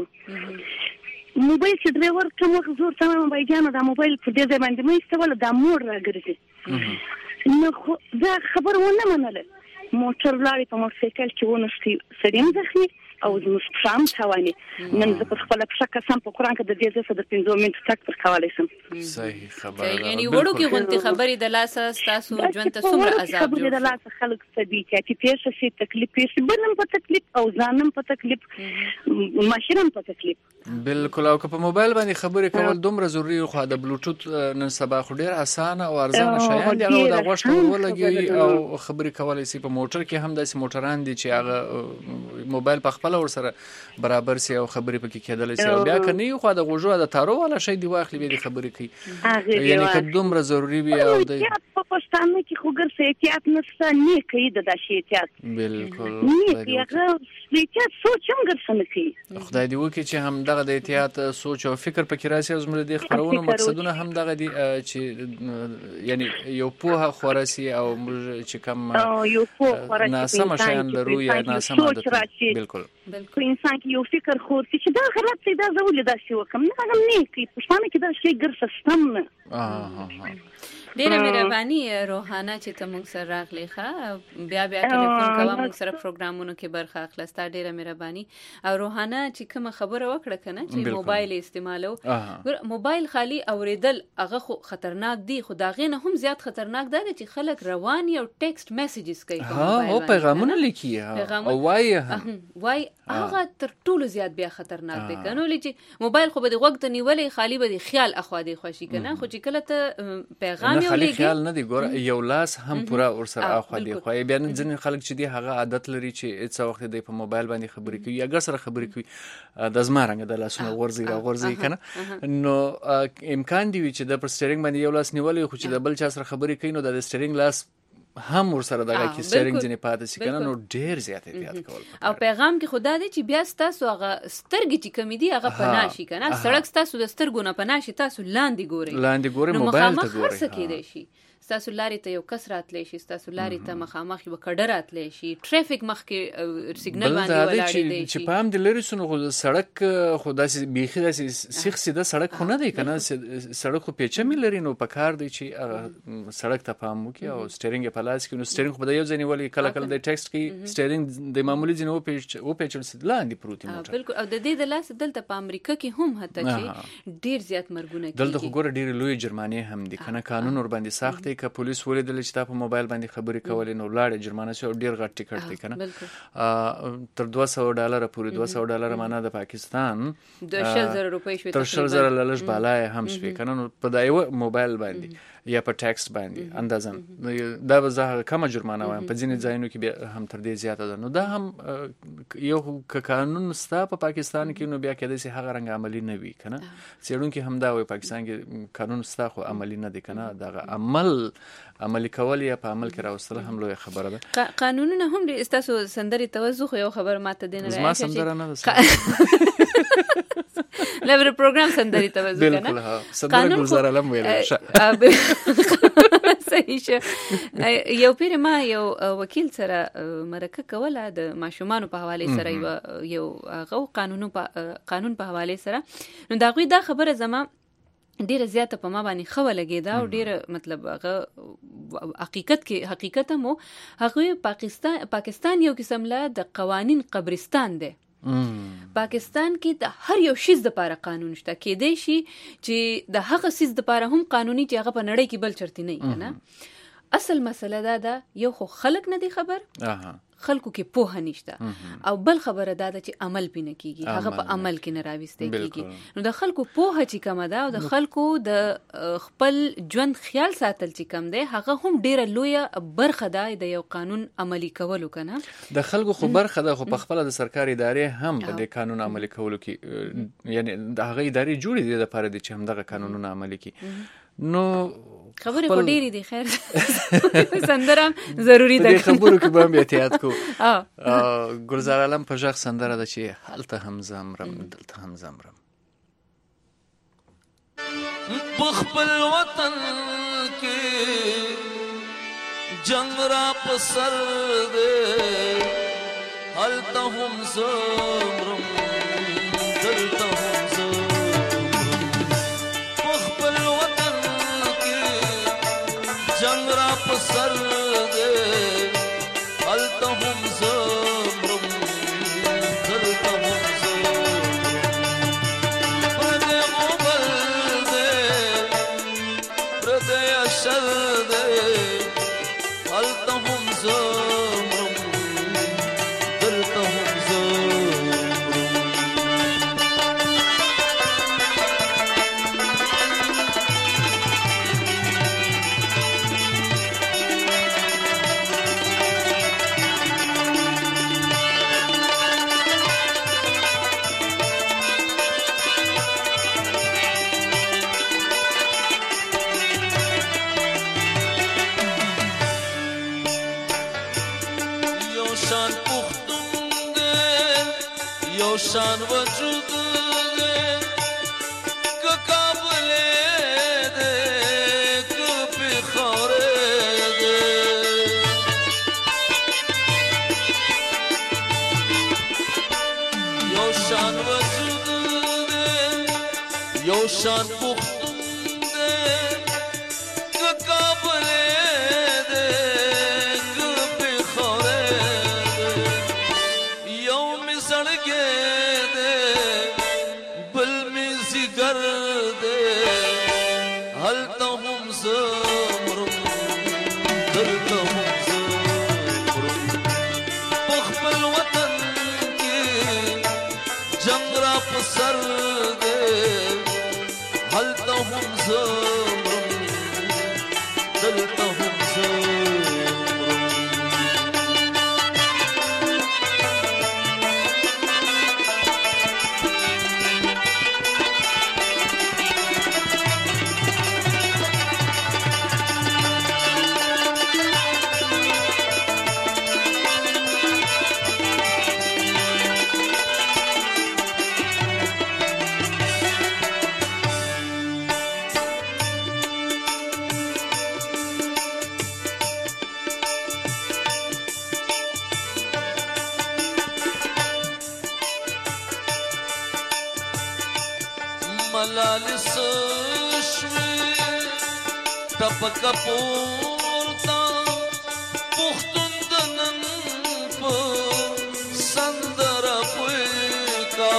موبایل چې ډریور کوم وخت زور ته مې بایجانو دا موبایل په دې ځای باندې مې ایستوله، دا موړ راګرځي. نو خو دا خبر ونه منله، موټر ولاړې په موټرسایکل کې ونښتې، سړی هم زخمي او زموږ پښه هم تاواني. نن زه پر خپله پښه قسم په قرآن کې د دې ځای څخه د 15 منټو تګ پر کولی شم. صحیح خبره ده. یعنې وړوکې غوندې خبرې د لاسه ستاسو ژوند ته څومره عذاب خبرې د لاسه خلک څه دي چې پیښه شي، تکلیف پیښ شي، بل هم په تکلیف او ځان هم په تکلیف، ماشین هم په تکلیف. بالکل. او که په موبایل باندې خبرې کول دومره ضروري خو د بلوټوت نن سبا خو ډېر اسانه او ارزانه شیان دي، هغه د غوږ ته ورولګوي او خبرې کولی شي. په موټر کې هم داسې موټران دي چې هغه موبایل په خپله ورسره برابر سي او خبرې پکې کېدلی سي، او بیا که نه وي خو د غوږو د تارو والا شی دې واخلي بیا دې خبرې کوي. یعنې که دومره ضروري وي او په پښتانه کې خو ګرځي احتیاط نشته، نه کوي د داسې احتیاط. بالکل نه کوي هغه احتیاط سوچ هم ګرځي نه کوي. خدای دې وکړي چې همدغه د احتیاط سوچ او فکر پکې راشي. او زموږ د خپرونو مقصدونه هم دغه دي چې یعنی یو پوهه خوره سي او موږ چې کوم یو پوهه خوره سي ناسم شیان لرو یا ناسم عادت. بالکل. بالکل انسان کې یو فکر خور چې دا غلط دی، دا زه ولې داسې وکړم، نه هغه نه کوي. پښتانه کې دا شی ګرځي سم نه. ډیره مهرباني روحانه چې ته موږ سره راغلی ښه، بیا ټلیفون کوه موږ سره پروګرامونو کې برخه اخله. ستا ډیره مهرباني. او روحانه چې کومه خبره وکړه که نه چې موبایل استعمالو، موبایل خالي اوریدل هغه خو خطرناک دی، خو د هغې نه هم زیات خطرناک دا دی چې خلک روان او ټیکسټ میسیجز کوي په موبایل باندې، پیغامونه لیکي او وایي هغه تر ټولو زیات بیا خطرناک دی. که نه ولې چې موبایل خو به د غوږ ته نیولې خالي به د خیال اخوا دی خوشي که نه، خو چې کله ته پیغام خالي خیال نه دی. ګوره یو لاس هم پوره ورسره اخوا دی خو بیا ځینې خلک چې دی هغه عادت لري چې څه وخت دی په موبایل باندې خبرې کوي یا ګر سره خبرې کوي د زما رنګه د لاسونه غورځي که نه، نو امکان دی وي چې د پر سټیرینګ باندې یو لاس نیولی خو چې د بل چا سره خبرې کوي نو د سټیرینګ لاس هم ورسره دغه کې سټیرینګ ځینې پاتې شي که نه، نو ډېر زیات احتیاط کول. او پیغام کې خدا دی چې بیا ستاسو هغه سترګې چې کمې دي هغه پناه شي که نه، سړک ستاسو د سترګو نه پناه شي، تاسو لاندې ګورئ موبایل ته ګورئ. څه کېدی شي ستاسو لارې ته یو کس راتلی شي، ستاسو لارې ته مخامخ یو کډه راتلی شي، ټریفیک مخکې سیګنل باندې ولاړې دی چې په هم د لرې سو نو خو سړک خو داسې بیخي داسې سیخ سیده سړک خو نه دی که نه، سړک خو پیچمې لري، نو په کار دی چې سړک ته پام وکړي او سټیرینګ یې په لاس کړي. نو سټیرینګ خو به د یو ځای نیولي، کله کله د ټیکسټ کوي سټیرینګ د معمولي ځینې وپیچل سي لاندې پروت وي موټر. بالکل. او د دې د لاسه دلته په امریکا کې هم حتی چې ډېر زیات مرګونه کېږي. دلته خو ګوره ډېرې لویې جرمانې هم دي که نه، قانون ورباندې سخت دی. که پولیس ولیدل چې تا په موبایل باندې خبرې کولې نو لاړې جرمانه شي او ډېر غټ ټیکټ دی که نه، تر $200 پورې. $200 معنا د پاکستان د 100,000 روپۍ شوې، تر 100,000 لږ بالا هم شوې که نه، نو په دا یوه موبایل باندې یا په ټیکسټ باندې اندازن دا به زه کمه جرمانه وایم، په ځینې ځایونو کې بیا هم تر دې زیاته ده. نو دا هم یو که قانون ستا په پاکستان کې نو بیا کېدای شي هغه رنګ عملي نه وي که نه. څېړونکي هم دا وایي پاکستان کې قانون ستا خو عملي نه دی که نه، دغه عملي کول یا په عمل کې راوستل هم لویه خبره ده. قانونونه هم ډېر. ستاسو سندرې توجه خو یو خبر ماته دی نه راځي، زما سندره نه ده لبر پروګرام سندري توجه کنه. بالکل ها سندره گلزار علم ویل صحیح شه. یو پیر ما یو وکیل سره مرکه کوله د ماشومان په حواله سره یو قانون په حواله سره، نو دا غوي دا خبره زما ډیره زیاته په ما باندې خو لګیدا او ډیره مطلب هغه حقیقت مو هغه پاکستان یو قسم له د قوانین قبرستان دی. پاکستان کې د هر یو شیز د لپاره قانون شته، کېدای شي چې د هغه شیز د لپاره هم قانوني چې هغه په نړۍ کې بل چرته نه کنه. اصل مسله دا ده یو خو خلک نه دي خبر، خلکو کې پوهه نشته او بل خبره دا ده چې عمل پینې کیږي هغه په عمل کې نه راوستي کیږي نو د خلکو پوهه چې کومه ده او د خلکو د خپل ژوند خیال ساتل چې کم ده هغه هم ډیره لویه برخه ده د یو قانون عملی کولو کنه د خلکو خو برخه ده خو په خپل د سرکاري ادارې هم په دې قانون عملی کولو کې یعنی د هغه ادارې جوړې دي د لپاره چې هم دغه قانونونه عملي کړي نو خبرې خو ډېرې دي خیر سندره ضروری ده خبرو کې به هم احتیاط کو ګلزار عالم په ژغ سندره ده چې هلته هم زمرم دلته هم زمرم بخبل وطن کې جنگ را پسر دے هلته هم زمرم دلته هم جنگ را پسر دے هلته هم زمرم دلته هم زمرم پردے غبل دے پردے اشر دے هلته هم زمرم دلته هم شان وجود دے کہ قابلے دے کہ بخارے دے یو شان وجود دے یو شان پختون دے کہ قابلے دے کہ بخارے دے یو مزڑ گے هلته هم زمرم دلته هم زمرم په خپل وطن کې جنگ را پسر دے هلته هم زمرم دلته هم زمرم ملالس شوی ټپک پورتا پختون دنن په سندر پویکا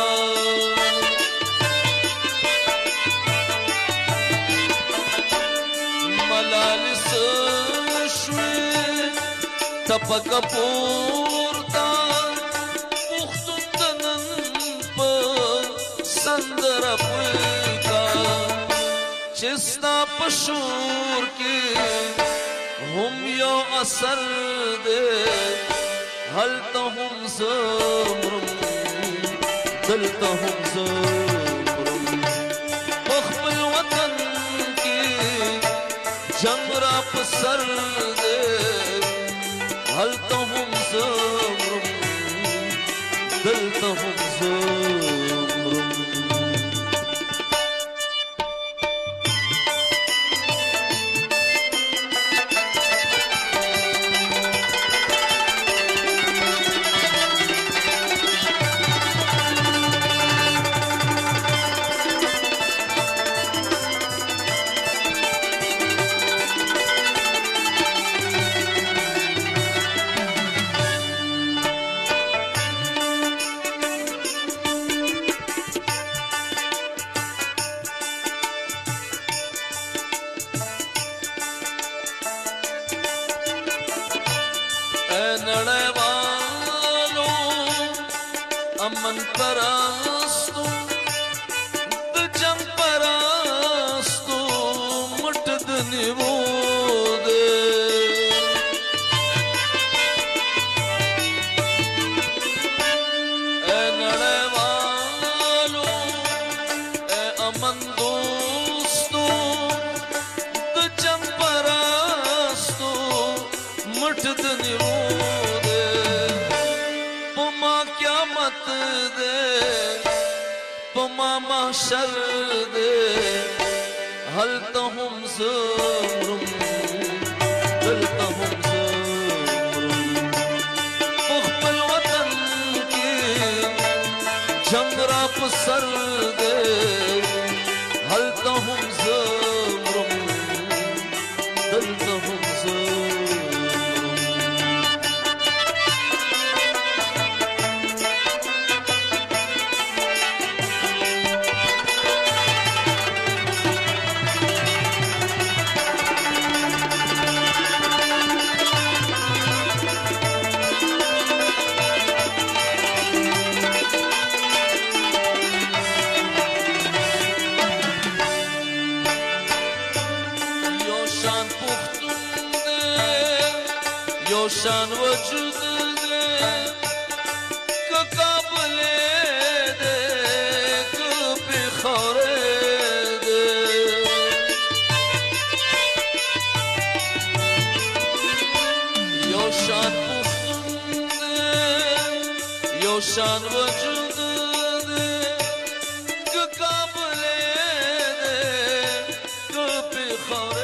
ملالس شوی ټپک پورتا پختون دنن په سندر پویکا چستا پشور کی هم یو اثر دے هلته هم زمرم دلته هم زمرم خپل وطن کی جنگ را پسر دے هلته هم زمرم دلته هم زمرم چمن پرستو د جم پرستو مټ د نیو دې اے نړیوالو اے امن دوستو د جم پرستو مټ د نیو محشر دے هلته هم زمرم دلته هم زمرم خپل وطن کې جنگ را په سر دے هلته هم زمرم دلته هم زمرم شان وجود دے کہ قابل دے کہ بخار دے یو شان پختون دے یو شان وجود دے کہ قابل دے کہ بخار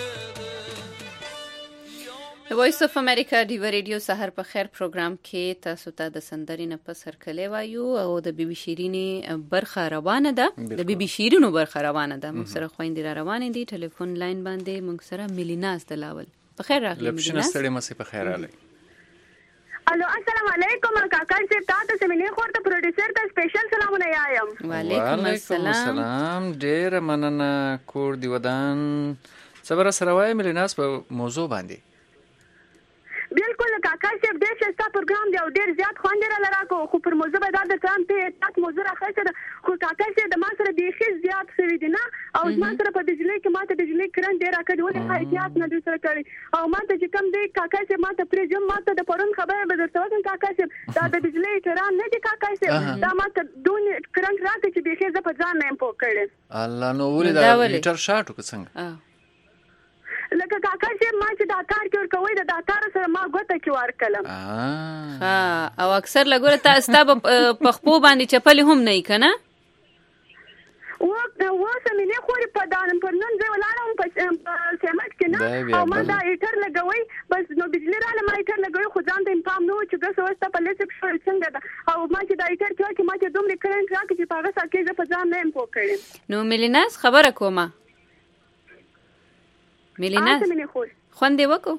وایس اف امریکا ډیو ریډیو سحر په خیر پروګرام کې تاسو ته د سندرې نه پس هرکلی وایو او د بي بي شیرینې برخه روانه ده د بي بي شیرینو برخه روانه ده موږ سره خويندې را روانې دي ټلیفون لاین باندې موږ سره ملیناز د لاول په خیر راغلی ملیناز ستړي مسې په خیر راغلی الو السلام علیکم کاکا صاحب تاسو سمینه خورته پروډوسر ته سپیشل سلامونه یایم وعلیکم السلام ډیر مننه کور دی ودان صبر سره وای ملیناز په موضوع باندې بالکل کاکا صاحب ډېر ښه پروګرام دی او ډېر زیات خوند راکو خو پر موضوع به دا د ترام ته تاسو موضوع راخښه خو کاکا صاحب د ما سره بیخي زیات سوي دي نه او ما سره په بجلی کې ماته بجلی کرنټ ډېر راکړي ولې احتیاط نه دوی سره کړی او ماته چې کم دی کاکا صاحب ماته پرېږم ماته د پرون خبره به درته وکړم کاکا صاحب دا د بجلی کرنټ نه دی کاکا صاحب دا ماته دون کرنټ راکړي چې بیخي زه په ځان نه یم پوه کړی الله نو ولې دا میټر شاټو که څنګه لکه کاکا صاحب ما چې دا کار کې ورکوي د داکار سره ما ګوته کې ورکلم ها او اکثر لګوره تاسو ته په خپو باندې چپلې هم نه کنه واسه مینه خوري په دانم پر نن ځای ولاړم په سیمټ کې نه او ما دا ایټر لګوي بس نو بجلی را لمه ایټر لګوي خو ځان ته امکان نو چې ګس وسته په لسک شو څنګه دا او ما چې دا ایټر کې ما چې دومره کرنټ راکې چې پاغه ساکې زه په ځان نه ام پوه کړم نو ملیناز خبره کومه ملیناز خوندې وکړو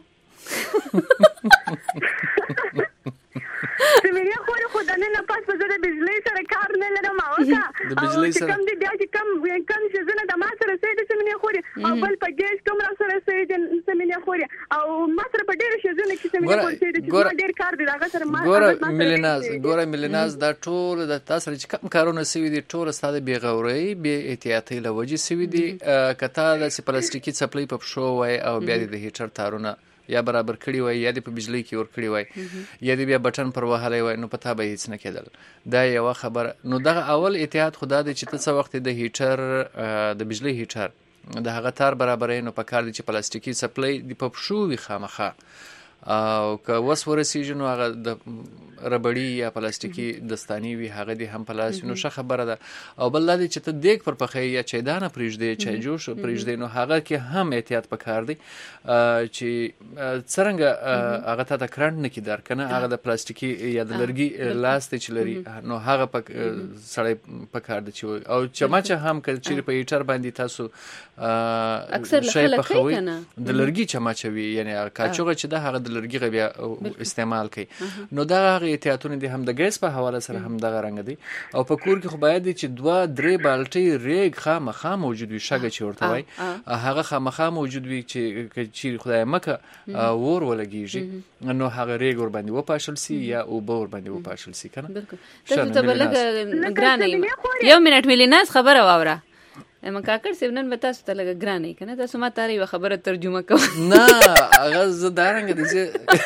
سمینه خوري خو د نن پاس په زړه بجلی سره کار نه لرم او کا د بجلی سره کم دي بیا چې کم چې زنه د ما سره سې د سمینه خوري او بل په ګیس کوم را سره سې د سمینه خوري او ما سره په ډېر شي زنه کې سمینه خوري چې ډېر کار دی هغه سره ما ګوره ملیناز دا ټول د تاسو چې کم کارونه سوي دي ټول ستاسو بی غوري بی احتیاطي لوجي سوي دي کته د پلاستیکي چپلې په شو وای او بیا د هیټر تارونه یا برابر کړی وای یا د په بجلی کې ور کړی وای یا د بیا بټن پر وهلای وای نو پتا به هیڅ نه کېدل دا یو خبر نو دغه اول احتیاط خدا دې چې څه وخت د هیټر د بجلی هیټر د هغه تار برابرې نو په کار دي چې پلاستیکي چپلې د په شو وي خامخه او که وس ورسیږي نو هغه د ربړی یا پلاستیکي دستانی وي هغه دي هم پلاس نو ښه خبره ده او بل دا چې ته دیګ پر پخې یا چایدانه پرېږدې چای جوش پرېږدې نو هغه کې هم احتیاط پکار دی چې څنګه هغه ته کرنټ نه کیدار کنه هغه د پلاستیکي یا د لرګي لاس ته چلري نو هغه سړی پکار دی چې او چمچه هم کله چې په هیټر باندې تاسو اکثر شای پخوي د لرګي چمچه وي یعنی کاچوغه چې د هغه د لرګي بیا استعمال کوي نو دا هغه احتیاطونه دي هم د ګیس په حواله سره هم دغه رنګ دي او په کور کې خو باید چې 2-3 بالټي ریګ خامخا موجود وي شګه چې ورته وای هغه خامخا موجود وي چې خدای مکه ور ولګیږي نو هغه ریګ ور باندې وپاشل سي یا او بور باندې وپاشل سي کنه بالکل ته بلګ ګرانه یو منټ ملیناز خبره واوره مکاکړ سیب نن به تاسو ته لږ ګرانه کنه تاسو ما ته یو خبره ترجمه کوم نه هغه زه دارنګ دي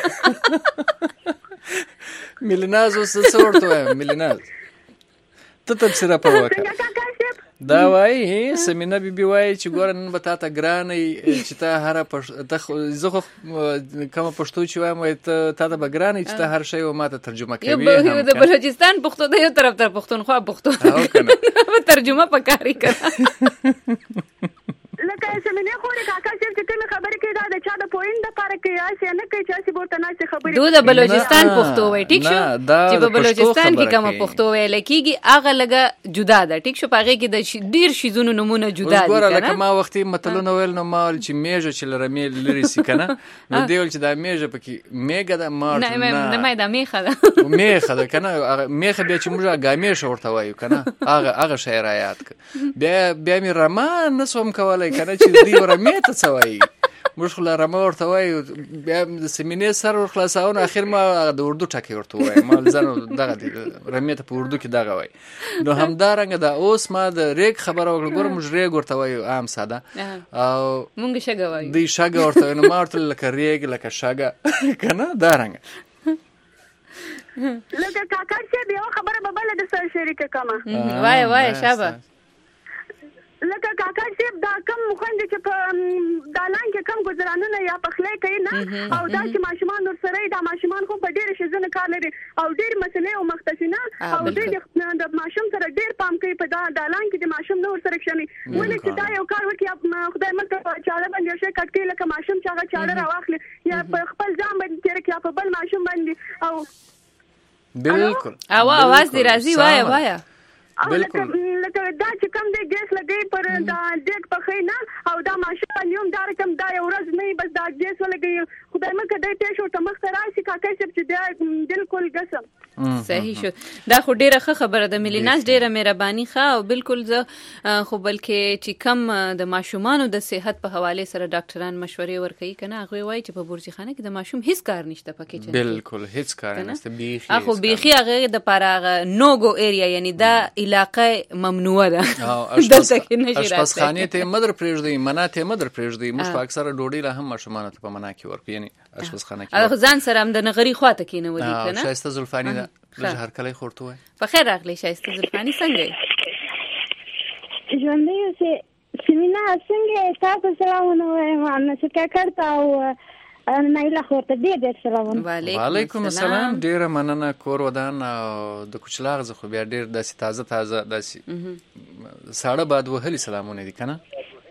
چې ملیناز اوس څه ورته وایم ملیناز ته تفسیر په وکړه دا وای سمینا بیبي وای چې ګور نن به تاسو ګرانه چې ته هر زه خو کوم پښتو چې وایم وای ته به ګرانه چې ته هر شی و ماته ترجمه کوي یو د بلوچستان پښتو د یو طرف تر پښتونخوا پښتو او کنه ترجمه پکاري کړه لکه سمینه خو نه کاکا چې کوم خبره کوي دا د چا د پوینټ د پاره کوي یا نه کوي چې ورته نه خبره دوی د بلوچستان پښتو وای ټیک شو چې په بلوچستان کې کوم پښتو ویل کیږي هغه لګه جدا ده ټیک شو پاره کې د ډیر شیزونو نمونه جدا دي کنه لکه ما وختي متلونه ویل نو مال چې میجه چې لرمې لري سي کنه نو دیول چې دا میجه پکې میګه د مار نه ما دا میخه ده میخه ده کنه میخه بیا چې موږ غامیش ورته وایو کنه هغه شعرایات بیا می رمان نسوم کولای کنه چې دی ورمې ته څوي موږ خو رمه ورته وایو بیا د سیمینې سر ور خلاصون اخر ما د اردو ټکی ورته وای ما ځنه دغه رمې ته په اردو کې دغه وای نو همدارنګه دا اوس ما د ریګ خبره وکړم موږ ریګ ورته وایو عام ساده او مونږ شګه وایو دی شګه ورته نو ما ورته لکه ریګ لکه شګه کنه دارنګه لکه کاکا چې بیا خبره به بل د سر شریکه کما وای شابه لکه کاکا چې دا کم خوند چې په دالان کې کم گزارانونه یا پخلی کوي نه او دا چې ماشومان ور سره دا ماشومان خو په ډیر شیزونه کار لري او ډیر مسلې او مختصینه او ډیر د ماشوم سره ډیر پام کوي په دا دالان کې د ماشوم نور سره کښني ولې چې دا یو کار وکړي خدای مکه چاړه باندې شي کټکی لکه ماشوم چې هغه چاړه راواخلي یا په خپل ځان باندې تیر کې یا په بل ماشوم باندې او بالکل او आवाज دی راځي وای بالکل لکه دا چې کم دی ګیس لګي پر دا ډیک پخې نه او دا ماشوم یوم دا رقم دا یو ورځ نه بس دا ګیس ولګي خدای مکه دای ته شو تمخ ته راشي کاکا چې دا بالکل قسم صحیح شو دا خو ډیره خبره ده ملیناز ډیره مهرباني ښه او بالکل زه خو بلکې چې کم د ماشومانو د صحت په حواله سره ډاکټران مشورې ورکوي کنه هغه وایي چې په بورجی خانه کې د ماشوم هیڅ کار نشته پکې بالکل هیڅ کار نشته بیخي اخو بیخي هغه د پاره نوګو ایریا یعنی دا علاقه ممنوعه ده اشپزخانه ته مدر پرېږدي مناته مدر پرېږدي موږ په اکثره ډوډۍ له هم ماشومان ته په منا کې ورکو یعنی اشپزخانه کې هغه ځان سره هم د نغری خواته کې نه ودی کنه شایسته زلفانی ده لږ هر کله خورته وای په خیر راغلی شایسته زلفانی څنګه ژوندۍ اوسې سیمینا څنګه تاسو سلامونه وایم نو څه کړتا او نایله خورته ډېر سلامونه وعلیکم السلام ډیره مننه کور ودان او د کوچلاغ زه خو بیا ډیر داسې تازه داسې ساړه باد وهلي سلامونه دي کنه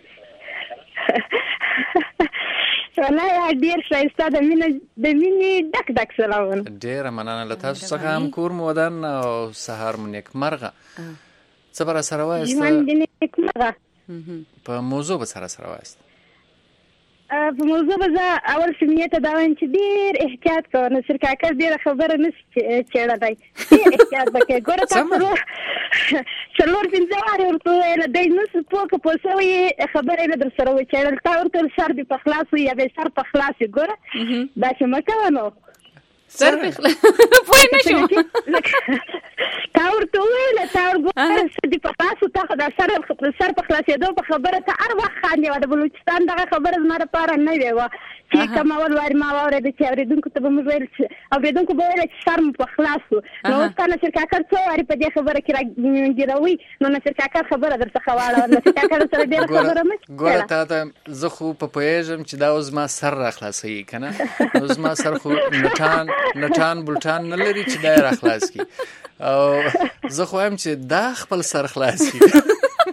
والله ډیر ښایسته د مینې ډک سلامونه ډیره مننه له تاسو څخه هم کور مو ودان او سهار مو نیکمرغه څه به سره وایست په موضوع به سره وایست په موضوع به زه اول سمیې ته دا وایم چې ډېر احتیاط کوه نصیر کاکا ډېره خبره نشي چېړلی ډېر احتیاط به کوې ګوره تا څلور پنځه وارې ورته وویله دی نس پوه شوی خبره یې نه در سره وچېړل تا ورته ویل سر دې په خلاص وي یا به سر په خلاص وي ګوره داسې مه کوه نو سر په خلاص پوه نه شوم تا ورته وویله تا ورګوره سر دې په خلاص و تا خو دا سر په خلاصېدو په خبره ته هر وخت خاندې وه د بلوچستان دغه خبره زما دپاره نوې وه چې کوم اول وارې ما واورېده چې اورېدونکو ته به موږ ویل چې اورېدونکو به ویله چې سر مو په خلاص و نو اوس تا نصیر کاکا څو وارې په دې خبره کې راګیروي نو نصیر کاکا خبره در څخه واړوه نصیر کاکا در سره ډېره خبره مه ګوره تا ته زه خو په پوهېږم چې دا اوس زما سر راخلاصوي که نه نو زما سر خو نټان بلټان نه لري چې دا یې راخلاص کړي او زه خو وایم چې دا خپل سر خلاص کړي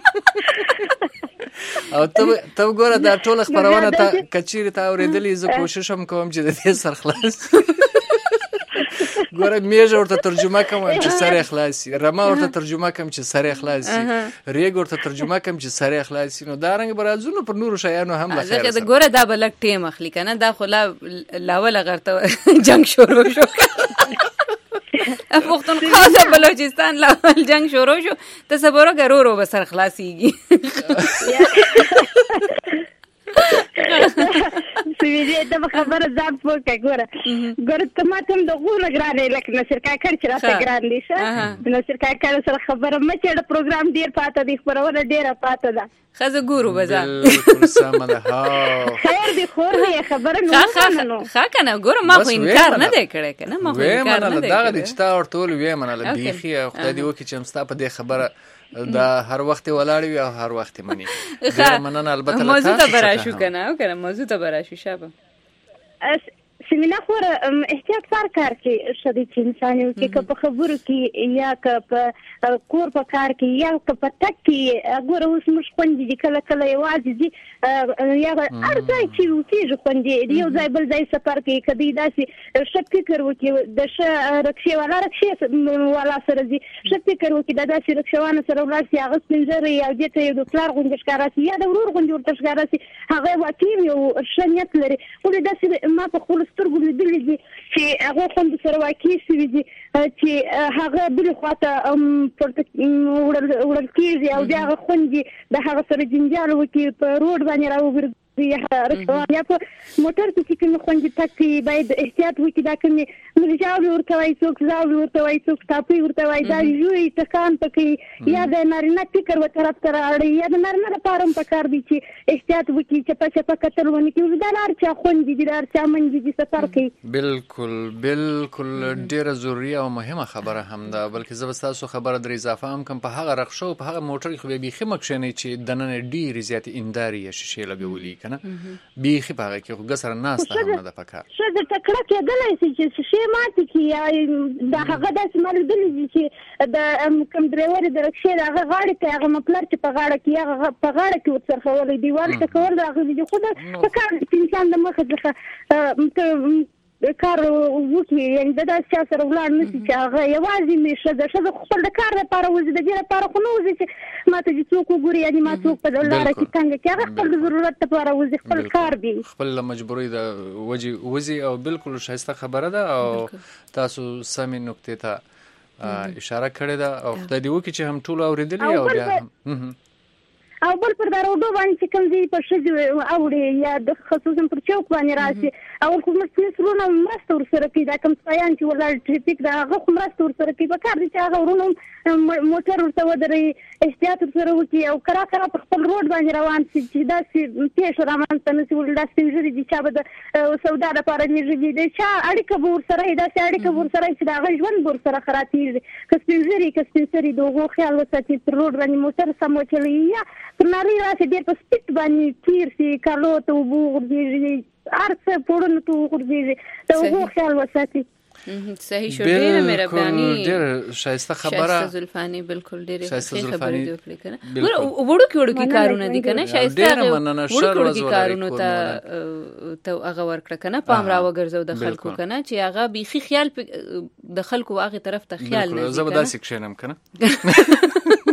او ته ګوره دا ټوله خپرونه ته که چیرې تا اورېدلې زه کوشش هم کوم چې د دې سر خلاص ګوره میژه ورته ترجمه کوم چې سر اخلاص شي، رمه ورته ترجمه کوم چې سر اخلاص شي، ریګ ورته ترجمه کوم چې سر اخلاص شي. نو دا رنګ برازونو پر نورو شیانو هم له خیر سره. ګوره دا بلک ټیم اخلي کنه، دا خو لاول غرته جنگ شروع شو پښتونخوا د بلوچستان لاول جنگ شروع شو، تصور وکړه ورو به سر خلاصيږي. سویدی دا خبره ځان پوکه ګوره تماتم د غوونه ګرانې لکه نصر کاکړ چې راته ګران دي شه د نصر کاکړ سره خبره مچې د پروګرام ډیر پاته دی، خبرونه ډیره پاته ده. خزه ګورو بزا بالکل سم ده. ها خیر دی خور دی خبره نو ښه کنه ګوره ما خو انکار نه دی کړی کنه، ما خو انکار نه دی دا د چتا ورته وی منله بیخي خدای دې وکړي چې مستا په دې خبره دا هر وخت ولاړ وي او هر وخت مني. ډیر مننه. البته موضوع ته براشو کنه او کنه موضوع ته براشو شابه سیمینه خور احتیاط سره کار کې شدید انسان یو کې په خبرو کې یا په کور په کار کې یا په تک کې ګوره اوس مش خوندې دي کله کله یوازې دي یا ارځي چې وکیږي خوندې یو ځای بل ځای سفر کې کدی داسې شک فکر وکي د رکشې والا سره دي شک فکر وکي د داسې رکشوانه سره ورسي هغه سپینځر یا دې ته د پلار غونډه ښکاراسي یا د ورور غونډه ورته ښکاراسي هغه واقعي یو شنیت لري ولې داسې ما په خپل سترګو لیدلې دي چې هغه خوند سره واقعي شوي دي چې هغه بل خواته وړل کېږي او بیا هغه خوند د هغه سره جنجال وکړي په روډ باندې راوګرځي یا په موټر کې چې کوم خوندې تک باید احتیاط وکړي. دا کومې مرجاوې ورته وایي څوک زاوې ورته وایي څوک ټاپۍ ورته وایي دا ژوي ټکان پکوي یا د نارینه فکر و طرف ته راوړي یا د نارینه لپاره هم پکار دي چې احتیاط وکړي چپه چپه کتل ونه کړي. دا هر چا خوندې دي، دا هر چا منځي دي سفر کوي. بالکل بالکل ډېره ضروري او مهمه خبره هم ده. بلکې زه به ستاسو خبره در اضافه هم کوم په هغه رخصو په هغه موټر کې خو بیخي مه کښېنئ چې دننه ډېرې زیاتې اندارې یا شیشې لګولي کنه بیخي په هغه کې خو ګسره ناسته هم نه ده پکار. ښځه ټکړه کېدلی شي چې شیشې ماتې کړي یا د هغه داسې ما لیدلي دي چې د کوم ډریور د رکشې د هغه غاړې ته هغه مفلر چې په غاړه کې هغه په غاړه کې ورڅرخولی دیوال ټکول د هغه دي خو د پکار دي چې انسان د مخه څخه کار وکړي یعنې د داسې چا سره ولاړ نه شي چې هغه یوازې مې ښځه خپل د کار لپاره وځي د دې لپاره خو نه وځي چې ما ته چې څوک وګوري یعنې ما څوک په لاره کې تنګه کړي هغه خپل د ضرورت لپاره وځي خپل کار دی خپل له مجبورۍ د وجې وځي او بالکل ښایسته خبره ده او تاسو سمې نکتې ته اشاره کړې ده او خدای دې وکړي چې هم ټولو اورېدلي او بیا هم او بل پر دا روډو باندې چې کوم ځای په ښځې اوړي یا د خصوصا پر چوک باندې راشي او خو مسلسلونه مرسته ورسره کوي دا کوم سپایان چې ولاړ ټریفیک دا هغه خو مرسته ورسره کوي پکار دي چې هغه ورونه موټر ورته ودروي احتیاط ورسره وکړي او کرا په خپل روډ باندې روان شي چې داسې پیښه رامنځته نه شي ولې دا سپین ږیري دي چا به د سودا لپاره نیږدي دی چا اړیکه به ورسره وي داسې اړیکه به ورسره وي چې د هغه ژوند به ورسره خرابېږي که سپین ږیري که سپین سري د هغو خیال وساتي پر روډ باندې موټر سم وچلوي یا پر نارې راسي ډېر په سپیډ باندې تېر شي کالو ته اوبه وغورځېږي هر څه پوړنو ته وغورځېږي د هغو خیال وساتي. صحیح شو ډېره مهرباني ډېر ښایسته خبره ښایسته زلفانې بالکل ډېرې ښې خبرې دې وکړې که نه وړوکي کارونه دي که نه ښایسته وړوکي کارونو ته هغه ورکړه که نه پام راوګرځو د خلکو که نه چې هغه بیخي خیال د خلکو هغې طرف ته خیال نه زه به داسې کښېنم که نه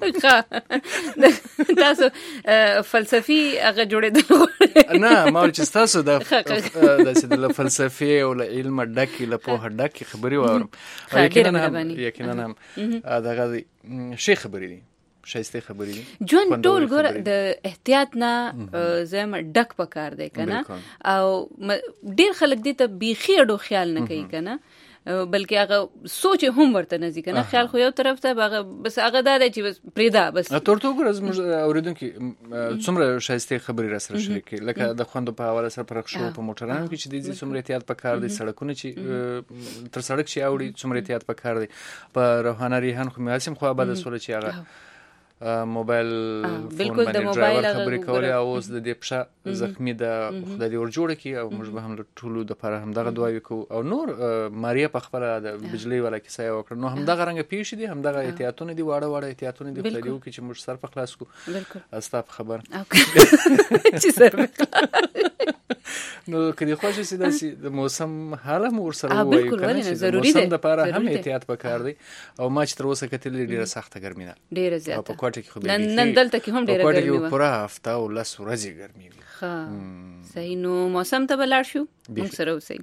تاسو فلسفي هغه جوړېدل نه ما ویل چې ستاسو داسې د له فلسفې او له علمه ډکې له پوهه ډکې خبرې واورم یقینا هم دغه ښې خبرې دي ښایستې خبرې دي ژوند ټول ګوره د احتیاط نه زم ډک پکار دی که نه او ډېر خلک دې ته بیخي اډو خیال نه کوي که نه بلکې هغه سوچ هم ورته نه ځي که نه خیال خو یو طرف ته بس هغه دا دی چې بس پرېږده بس تورته وګوره زموږ اورېدونکي څومره ښایستې خبرې را سره شریک کړي لکه د خوندو په حواله سره په رخصو په موټرانو کې چې دی ځي څومره احتیاط پکار دی سړکونه چې تر سړک چې اوړي څومره احتیاط پکار دی په روحانه ریحان خو مې هسې خوا بده سوله چې هغه موبایل فون باندې ډرایور خبرې کولې او اوس د دې پښه زخمي ده خدای دې ور جوړه کړي او موږ به هم له ټولو دپاره همدغه دعاوې کوو او نور ماریا په خپله د بجلۍ والا کیسه یې وکړه نو همدغه رنګه پیښې دي همدغه احتیاطونه دي واړه احتیاطونه دي خدای دې وکړي چې موږ سر په خلاص کړو ستا په خبر نو کدي خوښ شي د موسم حاله مو ورسره وایو بالکل ولې ضروري ده موسم د لپاره هم احتیاط پکار دی او ما چې تر اوسه کتلې ډیره سخته ګرمي ده ډیره زیاته په کوټه کې خو نن دلته کې هم ډیره ګرمي و په پوره هفته او لس ورځې ګرمي وي ښه صحیح نو موسم ته بلار شو موږ سره اوسئ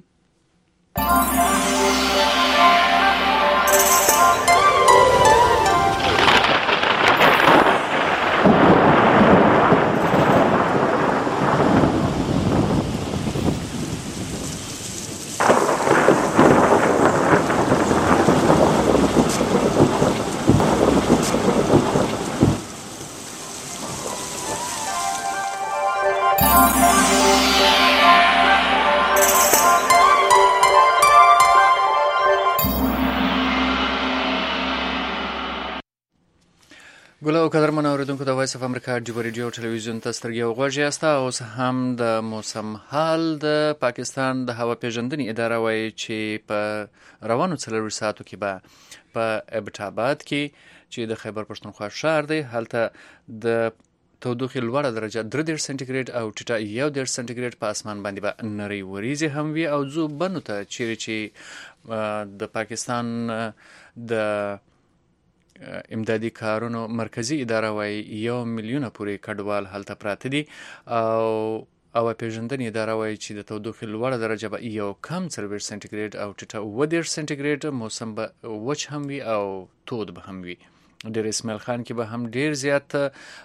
ګل او قدرمن اوریدونکو د وایس اف امریکا ډیو ریډیو ټلویزیون ته سترګې او غوږ یاست. اوس هم د موسم حال د پاکستان د هوا پیژندنې اداره وایي چې په روانو 4 ساعتو کې به په ابټاباد کې چې د خیبر پښتونخوا ښار دی هلته د تودوخې لوړه درجه 3 سنټیګریډ او ټیټه 1 سنټیګریډ په اسمان باندې به نری وریځې هم وي او ځو بنو ته چې د پاکستان د امدادي کارونو مرکزی اداره وایي 1 میلیون پورې کډوال هلته پراته دي او پیژندنې اداره وایي چې د تودوخې لوړه درجه به 1 سنټیګریډ او ټیټه 1 سنټیګریډ موسم به وچ هم وي او تود به هم وي. ډیر اسماعیل خان کې به هم ډیر زیات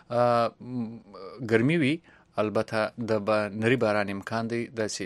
ګرمي وي البته د نری باران امکان دی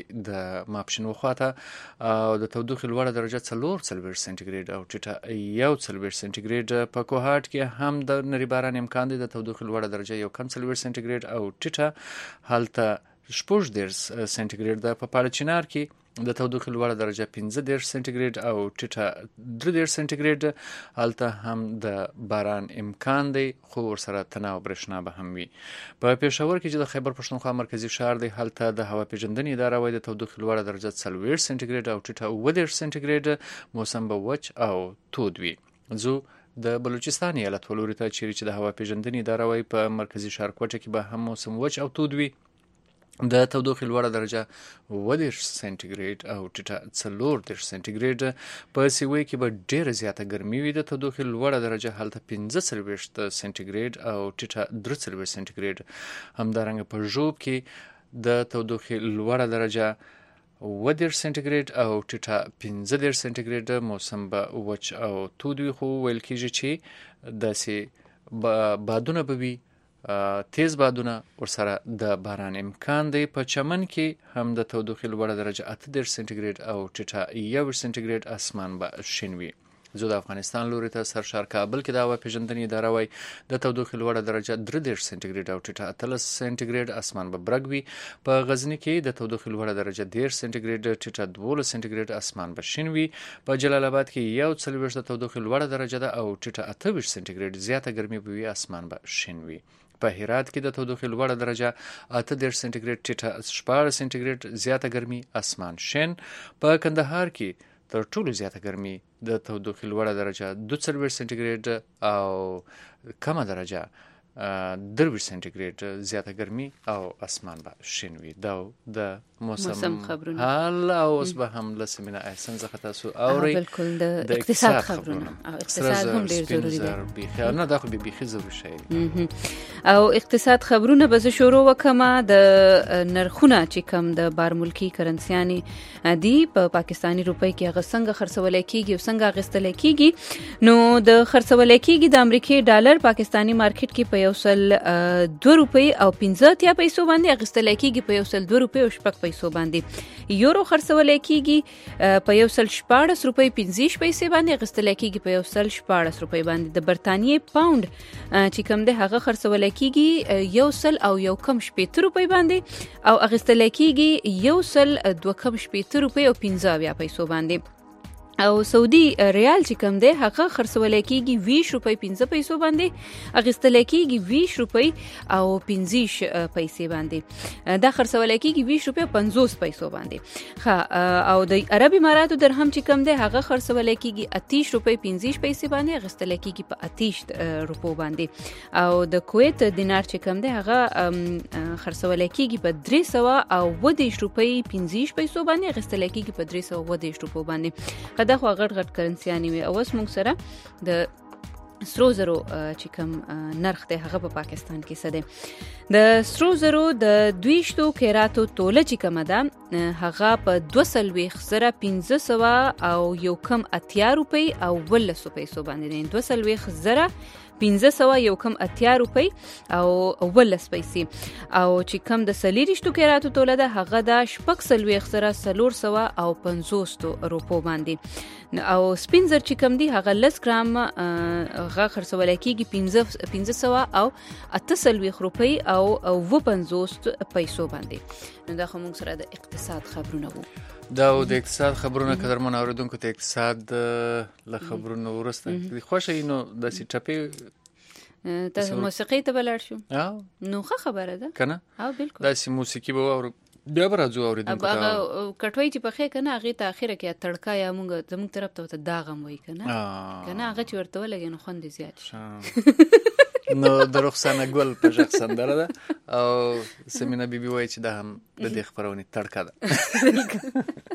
د ماپښین وخواته او د تودوخې لوړه درجه 4 سنټیګریډ او ټیټه 1 سنټیګریډ په کوهاټ کې هم د نری باران امکان دی د تودوخې لوړه درجه 1 سنټیګریډ او ټیټه هلته 14 سنټیګریډ ده. په پاړچینار کې د تودوخې لوړه درجه 15 سنټیګریډ او ټیټه 3 سنټیګریډ هلته هم د باران امکان دی خو ورسره تناو برېښنا به هم وي. په پېښور کې چې د خیبر پښتونخوا مرکزی ښار دی هلته د هوا پیژندنې اداره وایي د تودوخې لوړه درجه 4 سنټیګریډ او ټیټه 1 سنټیګریډ موسم به وچ او تود وي. زو د بلوچستان ایالت ولوري ته چې د هوا پیژندنې اداره وایي په مرکزی ښار کوټه کې به هم موسم وچ او تود وي. د تودوخې لوړه درجه 1 سنټیګریډ او ټیټه 4 سنټیګریډ په سیوی کې به ډیره زیاته ګرمي وي. د تودوخې لوړه درجه هلته 15 سنټیګریډ او ټیټه 3 سنټیګریډ همدارنګه په ژوب کې د تودوخې لوړه درجه 1 سنټیګریډ او ټیټه 15 سنټیګریډ موسم به وچ او تود وي خو ویل کېږي چې داسې بادونه به وي تیز بادونه ورسره د باران امکان دی. په چمن کې هم د تودوخې لوړه درجه 8 سنټیګریډ او ټیټه 1 سنټیګریډ اسمان به شین وي. زه د افغانستان لوري ته سرشار کابل کې د هوا پیژندنې اداره وایي د تودوخې لوړه درجه 3 سنټیګریډ او ټیټه 13 سنټیګریډ اسمان به برګ وي. په غزنی کې د تودوخې لوړه درجه 10 سنټیګریډ ټیټه 12 سنټیګریډ اسمان به شین وي. په جلال آباد کې 1 د تودوخې لوړه درجه ده او ټیټه 28 سنټیګریډ زیاته ګرمي به وي اسمان به شین وي. په هرات کې د تودوخې لوړه درجه 8 سنټیګریډ ټیټه 14 سنټیګریډ زیاته ګرمي اسمان شین. په کندهار کې تر ټولو زیاته ګرمي د تودوخې لوړه درجه 2 سنټیګریډ او کمه درجه 3 سنټیګریډ زیاته ګرمي او اسمان به شین وي. دا د موسم خبرونه حال او اوس به هم لسمینه احسن څخه تاسو اورئ بالکل د اقتصاد خبرونه او اقتصاد هم ډیر ضروری دی. نه دا خو به ضروري شي او اقتصاد خبرونه به شروع وکما د نرخونه چې کم د بار ملکی کرنسياني دی په پاکستانی روپۍ کې هغه څنګه خرڅول کیږي او څنګه غستل کیږي. نو د خرڅول کیږي د امریکای ډالر پاکستانی مارکیټ کې په 2 روپۍ او 15 پیسو باندې غستل کیږي په 2 روپۍ او 6 پیسو باندې. یورو خرڅول کیږي په 14 روپۍ 15 پیسې باندې غستل کیږي په 14 روپۍ باندې. د برتانیې پاوند چې کم ده هغه خرڅول کیږي 100 او 1.7 روپۍ باندې او غستل کیږي 100 2.7 روپۍ او 15 پیسو باندې. او سعودي ریال چې کم دی هغه خرڅول کېږي 20 روپۍ 15 پیسو باندې، اخیستل کېږي 20 روپۍ او 15 پیسې باندې، دا خرڅول کېږي 20 روپۍ 50 پیسو باندې. او د عرب اماراتو درهم چې کم دی هغه خرڅول کېږي 28 روپۍ 15 پیسې باندې، اخیستل کېږي په 28 روپو باندې. او د کویت دینار چې کم دی هغه خرڅول کېږي په 320 روپۍ 15 پیسو باندې، اخیستل کېږي په 320 روپو باندې. دا خو غټ کرنسیانې وي. او اوس موږ سره د سرو زرو چې کوم نرخ دی هغه په پاکستان کې څه دی. د سرو زرو د 22 کیراتو توله چې کومه ده هغه په 22,500 او یو کم 80 روپۍ او 12 پیسو باندې دی. 22,500 یو کم 80 روپۍ او 12 پیسې. او چې کم د 23 کیراتو توله ده هغه د 4,450 او 50 روپو باندې. او سپین زر چې کم دی هغه 10 ګرام هغه خرڅول کېږي 1500 او 48 روپۍ او 50 پیسو باندې. نو دا خو موږ سره د اقتصاد خبرونه وو. دا د اقتصاد خبرونه قدرمن اوریدونکو ته اقتصاد له خبرونو ورسته خوښه نو د سی ټپې تاسو موسیقي ته بلار شو نو خبره ده کنه. بالکل دا سی موسیقي به اور بیا برازو اوریدونکو ته کټوي چې په خې کنه هغه ته اخره کې تړکا یا موږ زموږ طرف ته داغم وای کنه هغه چې ورته ولګي نو خوند زیات شي. نو د رخصانه ګل په ځخ سندره ده او سمینا بیبي وای چې دا هم د دې خبرونه تړکا ده.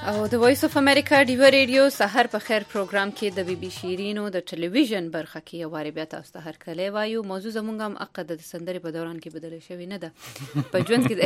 او د وایس اف امریکا ډیو ریډیو سحر په خیر پروګرام کې د بي بي شیرینو د ټلویزیون برخه کې یو واری بیا تاسو ته هر کله وایو. موضوع زمونږ هم عقد د سندرې په دوران کې بدل شوی نه ده. په ژوند کې د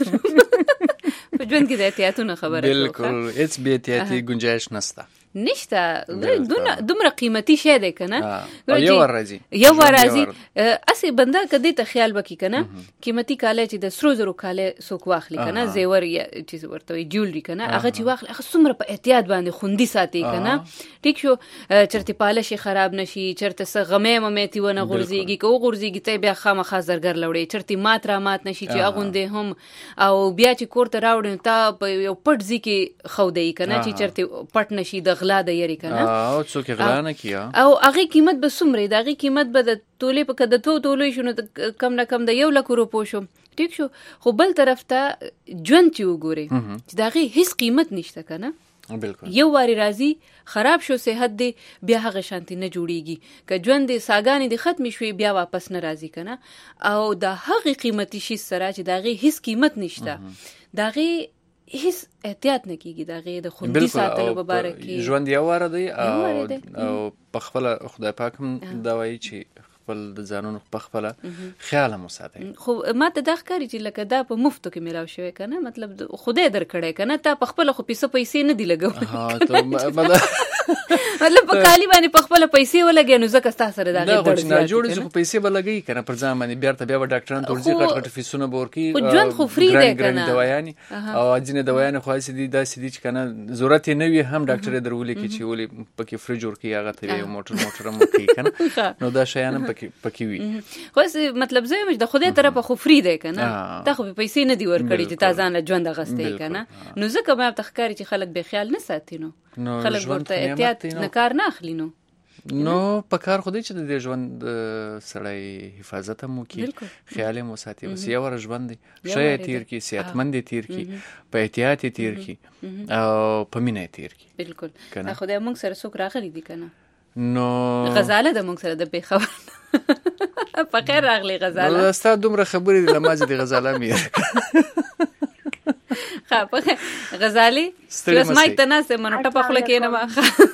احتیاطونو خبره بالکل هیڅ بی احتیاطي گنجائش نشته دومره قیمتي شی دی کنه. یو ورځي اسی بنده کدی ته خیال وکي کنه قیمتي کاله چې د سرو زرو کاله سوک واخلي کنه زیور یا چیز ورته جولري کنه هغه چې واخلي هغه څومره په احتیاط باندې خوندي ساتي کنه. ټیک شو چرته پالش خراب نشي چرته څه غمه ممېتی ونه غورځيږي کو غورځيږي ته بیا خامخا زرګر لوړي چرته مات نشي چې اغونده هم او بیا چې کوړه راوړي ته په یو پټ ځکه خو دی کنه چې چرته پټ نشي د غلا د یری کنه او څوک غلا نه کیا او هغه قیمت به سمره دغه قیمت به د تولې په کده تولې شنو کم نه کم د 1 لک روپو شو. ټیک شو خو بل طرف ته ژوند چې وګوري چې دغه هیڅ قیمت نشته کنه. بالکل یو واری راځي خراب شو صحت دی بیا هغه شانتي نه جوړیږي که ژوند دی ساګانی دی ختم شوي بیا واپس نه راځي کنه. او د هغه قیمتي شي سره چې دغه هیڅ قیمت نشته دغه هیڅ احتیاط نه کیږي دغه د خوندي ساتلو په اړه کې ژوند یو واره دی او په خپل خدای پاک هم دا وایي چې خپل د ځانونو په خپل خیال مو ساتي. خو ما ته دا ښکاري چې لکه دا په مفتو کې ملاو شوی کنه مطلب خدای درکړی کنه تا په خپل خو پیسې نه دی لګو مطلب په کالی باندې په خپل پیسې ولګې نو ځکه تاسو سره دا نه جوړې چې پیسې بلګي کنه پر ځان باندې بیا ډاکټران تورځي کټ فیسونه بورکی او ژوند خو فری دی کنه دوايانې او ځینې دوايانې خو سې دا سې دي چې کنه ضرورت نه وي هم ډاکټر درولې کې چې ولې پکې فرج ور کې هغه ته یو موټر مو کې کنه نو دا شیان پکې وي. خو مطلب زه مې د خدای طرفه خو فری دی کنه ته خو پیسې نه دی ورکړي چې تاسو نه ژوند غستې کنه نو ځکه ما ته ښکاري چې خلک به خیال نه ساتي نو خلک ورته احتیاط نه کار نه اخلي نو په کار خو دې چې د ژوند سړی حفاظت مو کی خیال مو ساتي بس یو ور ژوند دی شې تیر کی صحتمند تیر کی په احتیاط تیر کی او په مینه تیر کی. بالکل خدای موږ سره څوک راغلي دي کنه نو غزاله د موږ سره د به خبر په خیر راغلی غزاله ستا دومره خبرې د لمازه دی غزاله مې په غزالي چې مایک ته نه سم نو ټپه خله کې نه ما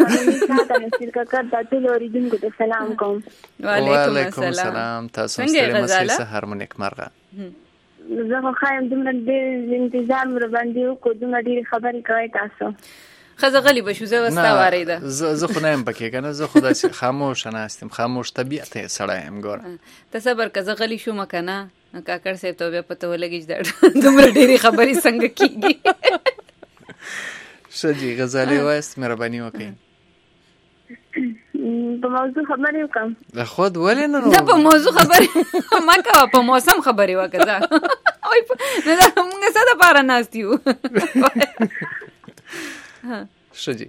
سلام کوم. وعلیکم السلام تاسو سره مسله سحر منک مرغه زه خو خایم دومره ډېر انتظام ور باندې کو دومره ډېر خبرې کوي تاسو خزه غلی بشو زه وستا واریده زه خو نه يم پکې کنه زه خدای سي خاموش نه استم خاموش طبيعت سړی يم ګور ته صبر کزه غلی شو مکنه کاکړ صاحب ته بیا پته ولګی چې دومره ډېری خبرې څنګه کیږي. شجی غزالی وایست مهرباني وکړئ په موضوع خبرې وکم خود ولې نه دا په موضوع خبرې ما کوه په موسم خبرې وکړه اوی نه موږ ساده پاره ناستیو شجی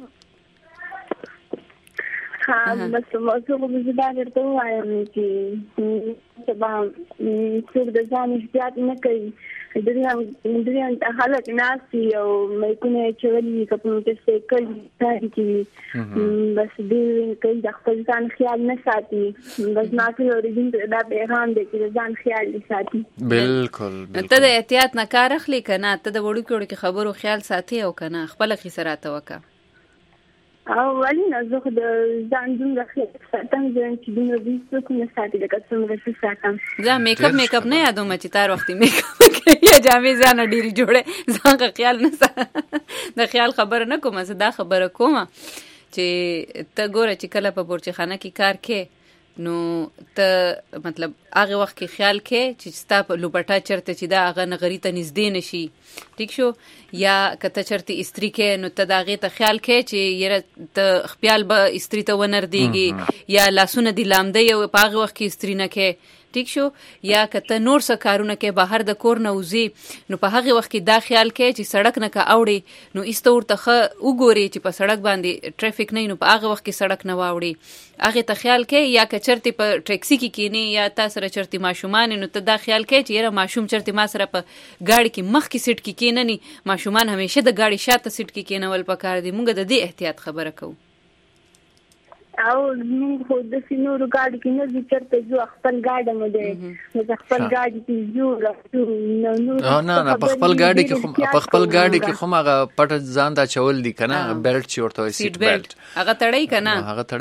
بس موضوع مزدا ورته وایم چې سبا څوک د ځان احتیاط نه کوي دنیا حالت ناسي او مې چولي کپنو ته سیکل تاریخي بس دې کوي د خپل ځان خیال نه ساتي بس ما ته اوریجن دا پیغام دی چې ځان خیال ساتي. بالکل ته د احتیاط نه کار اخلي کنه ته د وړو کې خبرو خیال ساتي او کنه خپل خسارات وکا او ولی نه زه د ځان دومره ساتم چې دومره بیسو کوم ساتي د څومره ساتم زه میک اپ نه یادوم چې تار وخت میک اپ یا جامې ځان ډیری جوړه ځان خیال نه د خیال خبر نه کوم زه دا خبره کوم چې ته ګوره چې کله په بورچخانه کې کار کې نو ته مطلب هغه وخت کې خیال کې چې ستا په لوبټا چرته چې دا هغه نغری ته نږدې نشي ټیک شو یا کته چرته استری کې نو ته دا هغه ته خیال کې چې یره ته خپل به استری ته ونر دیږي یا لاسونه دی لامده یو په هغه وخت کې استری نه کې ټیک شو یا کته نور څه کارونه کې بهر د کور نه وزي نو په هغه وخت کې دا خیال کې چې سړک نه کا اوړي نو ایستور ته وګوري چې په سړک باندې ټریفیک نه نو په هغه وخت کې سړک نه واوړي هغه ته خیال کې یا کچرتي په ټیکسي کې کینی یا تاسو سره چرتي ماشومان نو ته دا خیال کې چې یره ماشوم چرتي ما سره په گاډي کې مخ کې سیټ کې کیننی ماشومان همیشه د گاډي شاته سیټ کې کینول پکار دي مونږ د دې احتیاط خبره کوو. او موږ خو د سينورو ګاډي کې نه ځو چرته ځو خپل ګاډي مو دی نو خپل ګاډي کې ځو نه په خپل ګاډي کې خو هغه پټ ځان دا چول دي کنه بیلټ چې ورته سیټ بیلټ هغه تړای کنه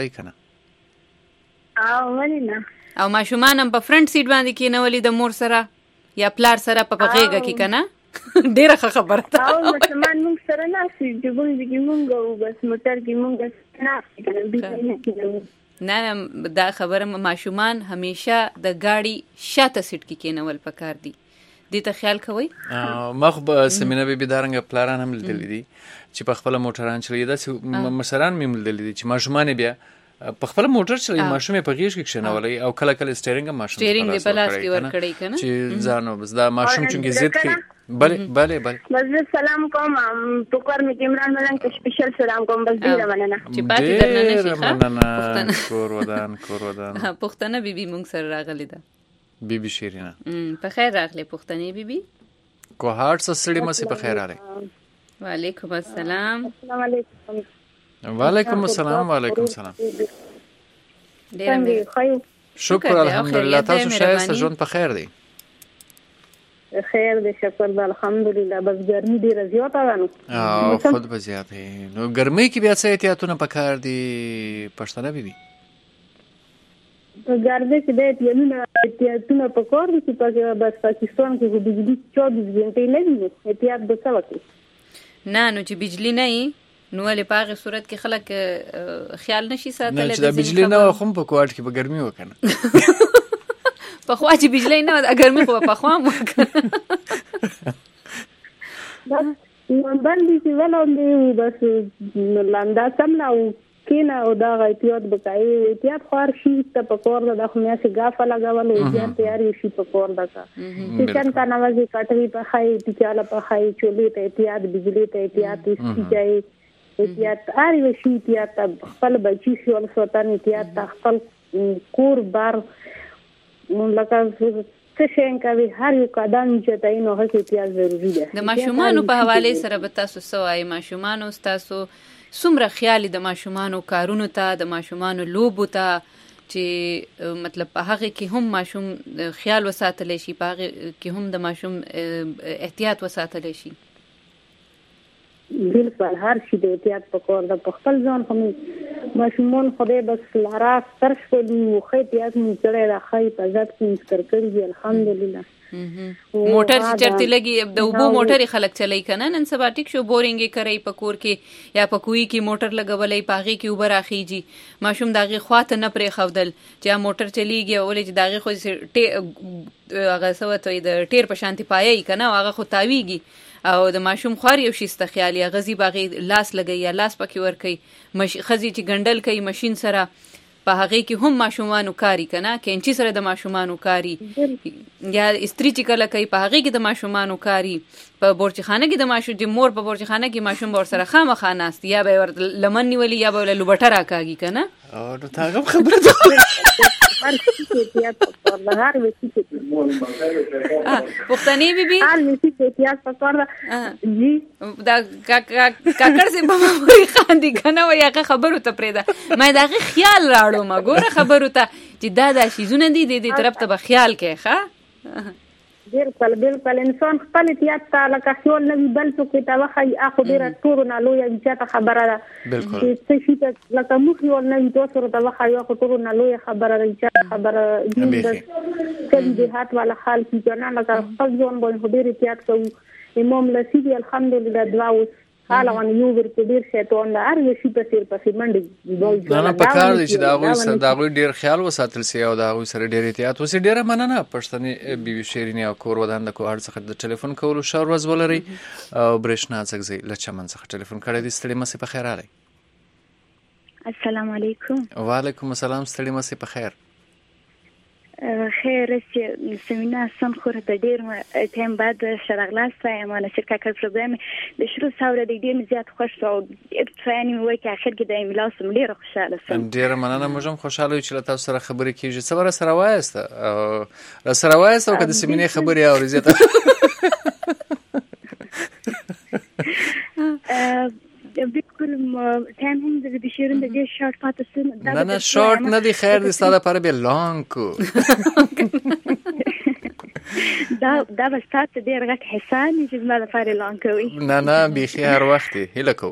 او ولې نه او ماشومان هم په فرنٹ سیټ باندې کې نه ولې د مور سره یا پلار سره په غېږه کې کنه ډیره خبره ده او ماشومان موږ سره نه سي چې موږ بس موټر کې موږ نه دا خبره ماشومان همیشه د گاډي شاته سیټ کې کېنول پکار دي دې ته خیال کوئ مخ به سمینه به دارنګ پلاران هم لیدل دي چې په خپل موټران چلي دا مشران مې لیدل دي چې ماشومان بیا په خپل موټر چلي ماشوم په غیږ کې کښنولای او کله کله سټیرینګ ماشوم سټیرینګ په لاس کې ور کړی کنه چې ځانو بس دا ماشوم چې زید کې بله بس سلام کوم په کور مې عمران ملنګ ته سپیشل سلام کوم بس ډیر مننه چې پاتې درنه نشي کور ودان پښتنه بیبي مونږ سره راغلی ده بیبي شیرینا په خیر راغلی پښتنې بیبي کو هارت سړی مې په خیر راغلی وعلیکم السلام السلام علیکم وعلیکم السلام شکر الحمدلله تاسو شایسته ژوند په خیر دی خیر دې شکر الحمدلله بس ګرمي ډیره زیاته ده نو خود به زیاته نو ګرمي کې بیا څه احتیاطونه پکار دي پښتنه بیبي ګرمي کې د احتیاطونه پکار دي چې بس پاکستان کې د بجلی 24 غنټې نه وي احتیاط به څه وکړي نه نو چې بجلی نه وي نو ولې په هغه صورت کې خلک خیال نشي ساتلی چې د بجلی نه خو په کوټ کې به ګرمي وکنه په خوا چې بجلی نه د ګرمي خو په خوا وکنه باندې چې ولوندې بس لاندا سملا او کینا او دا احتیاط بکای احتیاط خور شي ته په کور د خو مې سي غافه لګول او احتیاط تیاری شي په کور دکا کچن کا نوازي کټوي په خای ټیچاله په خای چولې ته احتیاط بجلی ته احتیاط استجای احتیاط اړ شي احتیاط خپل بچی شو ول سوتن احتیاط خپل کور بار لکه څه شینکوي هر یو قدم چې تاینو هڅه احتیاط ضروری ده د ماشومانو په حواله سره به تاسو سوای ماشومانو تاسو څومره خیال د ماشومانو کارونو ته د ماشومانو لوبو ته چې مطلب په هغه کې هم ماشوم خیال وساتلی شي په هغه کې هم د ماشوم احتیاط وساتلی شي بالکل هر شي د احتیاط په کور د خپل ځان خو ماشومان خدای بس لارا ترش کوي خو احتیاط مې کړی راخی په ذات کې ذکر کړی الحمدلله موټر چې چرته لګي د وبو موټر خلک چلای کنه نن سبا ټیک شو بورینګ کوي په کور کې یا په کوی کې موټر لګولای پاغي کې وبر اخیږي ماشوم داغه خواته نه پرې خودل چې موټر چلیږي اولې چې داغه خو هغه سوته د ټیر په شانتي پایي کنه هغه خو تاویږي او د ماشوم خوري او شيسته خیالي غزي باغی لاس لګي یا لاس پکې ور کوي خزي چې ګندل کوي ماشين سره په هغه کې هم ماشومانو کاری کنه کینچی سره د ماشومانو کاری یا استری چې کله کوي په هغه کې د ماشومانو کاری په بورچخانه کې د ماشوم د مور په بورچخانه کې ماشوم ور سره خامخا ناست یا به ور لمن نیولي یا به لوبټه راکاږي کنه او نو تاغه خبره ده پښتنې بیبي حال نشي احتیاط پکړه جی دا کاکړ سي په موري خاندي کنه وای هغه خبرو ته پرېدا مې دا خیال راړو ما ګوره خبرو ته چې دا شیزونه دي د طرف ته به خیال کې ښه بالکل انسان خپل احتیاط ته لکه خیال نه بل څه کې تا وخی اخو ډیره ټور نه لوی چې خبره ده چې شي ته لکه مخ یو نه وي تاسو ته وخی اخو ټور نه لوی خبره ده چې خبره دې کله هات والا حال کې جنا لکه خپل ځون باندې ډیر احتیاط کوو امام لسی الحمدلله دعا حالا ون یو ورته ډیر شیطان لا ار شي په سر پسې منډي نه پکار دي چې دا غوي ډیر خیال وساتل سي او دا غوي سره ډیر احتیاط وسي ډیره مننه پښتنې بیبي شیرینی او کور ودان د کوهر څخه د ټلیفون کولو شار ورځ ولري او برېښنا څخه لچمن څخه ټلیفون کړی دي ستړي مسه په خیر علي السلام علیکم وعلیکم السلام ستړي مسه په خیر خیر چې سیمینار سم خوره د ډیر ټیم بعد شرغلاس ما نه شرکت کړ پروګرام د شروع ساوره د ډیر زیات خوش او ټریننګ وای کې اخر کې د ایمیلاس ډیر خوشاله سم ډیر مننه موږ خوشاله یو چې تاسو سره خبرې کیږي څه سره وایسته سره وایسته او د سیمینار خبرې اوري زیاته بالکل ټایم هم د شیرین د دې شارټ پاتې نه شارټ نه دی، خیر دې ستاسو لپاره به لانګ کو. دا به ستاسو ډېر غټ حسان چې زما لپاره لانګ کوي. نه بیخي هر وخت هیله کوم.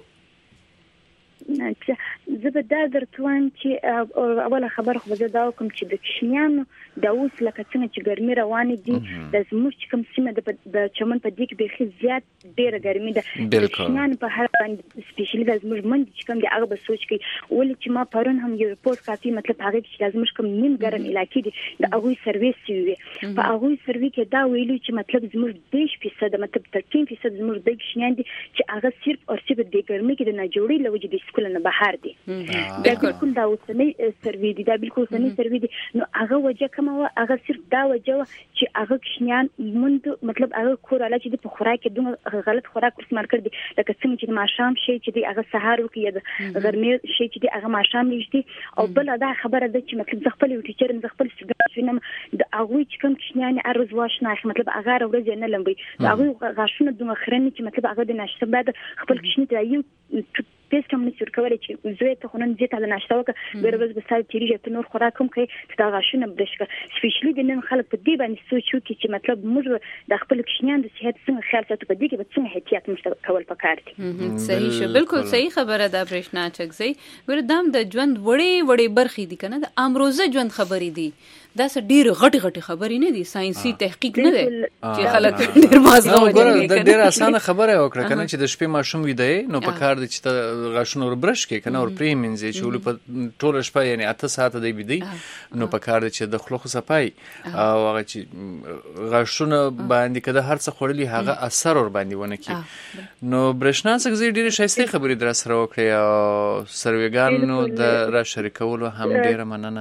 زه به دا درته وایم چې اوله خبره خو به زه دا وکړم چې د کوچنیانو دا اوس لکه څنګه چې ګرمي روانې دي د زموږ چې کوم سیمه د چمن په دې کې بیخي زیات ډېره ګرمي ده. د کوچنیانو په هر باندې سپیشلي د زموږ منډې چې کوم دي هغه به سوچ کوي. ولې چې ما پرون هم یو رپورټ کافي مطلب هغې چې دا زموږ کوم نیم ګرم علاقې دي د هغوی سروې سوي وې. په هغوی سروې کې دا ویلي چې مطلب زموږ 10% مطلب 13% زموږ د کوچنیان دي چې هغه صرف او صرف د ګرمۍ کې د ناجوړۍ له وجې د سکول نه بهر دي. دا بالکل دا اوسنۍ سروې دي، دا بالکل اوسنۍ سروې دي. نو هغه وجه کومه وه؟ هغه صرف دا وجه وه چې هغه کوچنیان مونږ مطلب هغه کور والا چې په خوراک کې دومره غلط خوراک استعمال کړی دي، لکه څنګه چې د ماښام شی چې دی هغه سهار وکړي یا د غرمې شی چې دی هغه ماښام ویږدي. او بله دا خبره ده چې مطلب زه خپل یو ټیچر یم، زه خپل سټوډنټ وینم د هغوی چې کوم کوچنیان هر ورځ واش نه اخلي، مطلب هغه هره ورځ یې نه لمبوي. د هغوی غاښونه دومره خرنې چې مطلب هغه د ناشته بعد خپل کوچني ته یو پیسټ هم نشي ورکولی چې زوی ته خو نن دې ته د ناشته وکړه بېله ورځ به ستا تېرېږي ته نور خوراک هم کوې چې دا غاښونه برش کړه. سپیشلي د نن خلک په دې باندې سوچ وکړي چې مطلب موږ د خپل کوچنیانو د صحت څنګه خیال ساتو، په دې کې به څنګه احتیاط موږ ته کول پکار دي. صحیح شو، بالکل صحیح خبره ده برېښنا چکزی. ګوره دا هم د ژوند وړې برخې دي که نه، د امروزه ژوند خبرې دي. دا څه ډېرې غټې خبرې نه دي، ساینسي تحقیق نه دی چې خلک ډېر مازغه وجنګي. دا ډېره اسانه خبره یې وکړه که نه چې د شپې ماشوم ویده یې نو پکار دی چې ته غاښونه ور برش کړې که نه ور پرېمینځې چې ولې په ټوله شپه یعنې 8 ساعته دی ویده نو پکار دی چې د خولو خو صفایي او هغه چې غاښونه باندې که د هر څه خوړلي هغه اثر ور باندې ونه کړي. نو برېښنا څکزی ډېرې ښایستې خبرې در سره وکړې او سروېګانو د را شریکولو هم ډېره مننه.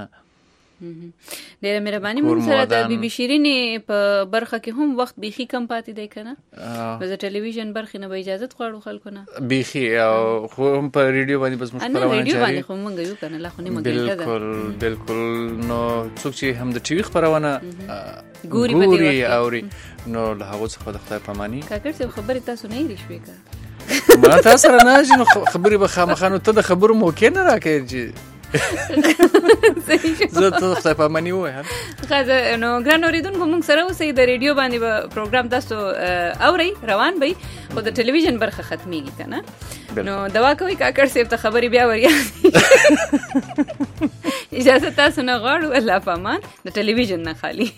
ډېره مهرباني. موږ سره د بي بي شیرینې په برخه کې هم وخت بیخي کم پاتې دی که نه؟ د ټلویزیون برخې نه به اجازت غواړو خلکو نه بیخي، او خو هم په ریډیو باندې بس موږ خپرونه جاري ریډیو باندې خو موږ یو که نه لا خو نیمه ګنټه ده. بالکل. نو څوک چې هم د ټي وي خپرونه ګوري اوري نو له هغو څخه د خدای پاماني. کاکړ صاحب خبرې تاسو نه هېرې شوې که ما تاسو سره نه نو خبرې به خامخا نو ته د خبرو موقع نه راکوې چې زه ته خدای پاماني ووایم. نو ګران اورېدونکو موږ سره اوسئ، د ریډیو باندې به پروګرام تاسو اورئ روان به خو د ټلویزیون برخه ختمیږي که نه. نو دوا کوئ کاکړ صاحب ته خبرې بیا وریادې اجازه تاسو نه غواړو. الله په امان. د ټلویزیون نه خالي.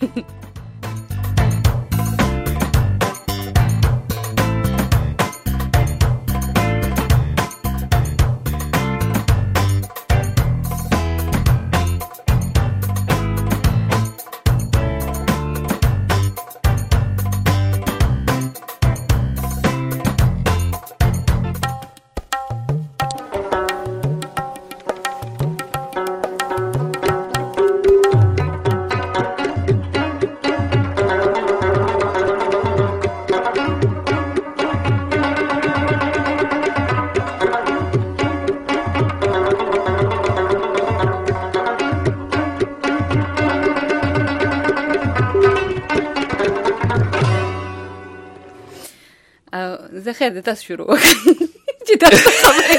زه خیر د تاسو شروع وکړئ چې تاسو خبرې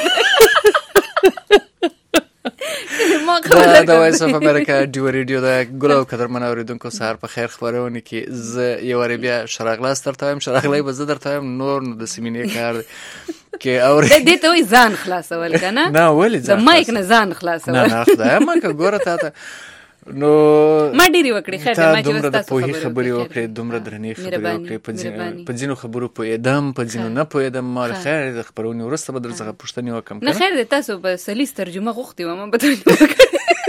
دا د وایس اف امریکا ډیو ریډیو د ګل او قدرمن اوریدونکو سهار په خیر خبرونه کې زه یو وری بیا شراغلاس درته وایم، شراغلی به زه درته وایم، نور نو د سیمینې کار کې اوري دې ته وایي ځان خلاصول که نه؟ نه ولې ځان د مایک نه ځان خلاصول. نه خدایه ما که ګوره تا ته نو ما ډېرې وکړې خیر دی، ما چې دومره د پوهې خبرې وکړې، دومره درنې خبرې وکړې، په ځینو خبرو پوهېدم په ځینو نه پوهېدم. ما خیر د خپرونې وروسته به در څخه پوښتنې وکړم. نه خیر دی، تاسو به سلیس ترجمه غوښتې وه، ما به درنې وکړې.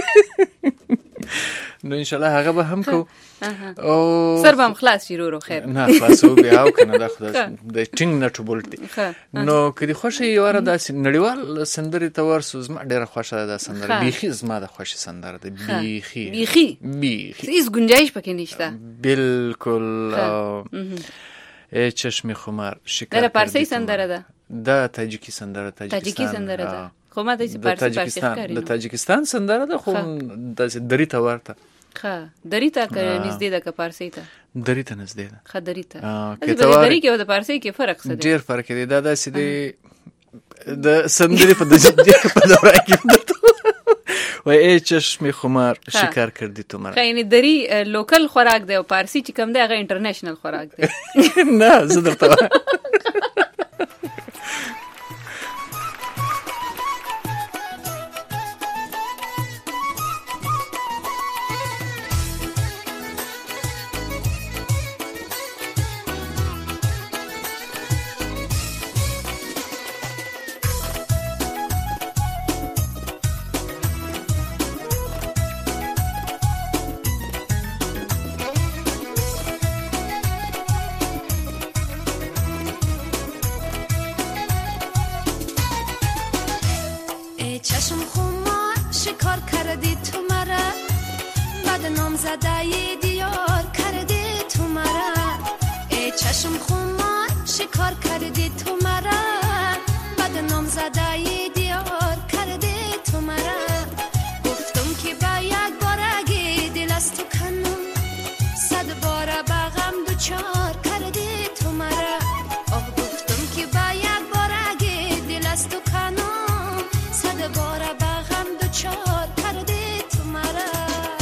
نو انشاءالله هغه به هم کو او سر به هم خلاص شي ورو خیر نه خلاصو بیا او کنه دا خدای د ټینګ نټو بولټ دی. نو کدي خوښه یو واره د نړیوال سندرې ته ورسو زما ډیره خوښه ده سندره، بیخي زما د خوښه سندره ده، بیخي هیڅ گنجائش پکې نشته. بالکل چشم خمار شکر دا پارسی سندره ده، دا تاجیکی سندره ده خو ما د پارسی ښکاري د تاجیکستان سندره ده خو د دری ته ورته. ښه دری ته نږدې ده که پارسی ته؟ دری ته نږدې ده. ښه دری ته دری کې او د پارسی کې فرق څه دی؟ ډېر فرق دی. دا داسې دی د سندرې په دوره کې وای ای چشم خمار شکار کردی تو مرا. یعنی دری لوکل خوراک دی او پارسی چې کوم دی هغه انټرنیشنل خوراک دی. نه زه درته چشم خمار شکار کردی تو مرا بدنام زده دیار کردی تو مرا ای چشم خمار شکار کردی تو مرا بدنام زده دیار کردی تو مرا گفتم که با یک بارگی دل از تو کنم 100 بار با غم دوچار کردی تو مرا گفتم که با یک بارگی دل از تو کنم 100 بار با غم دوچار کردی تو مرا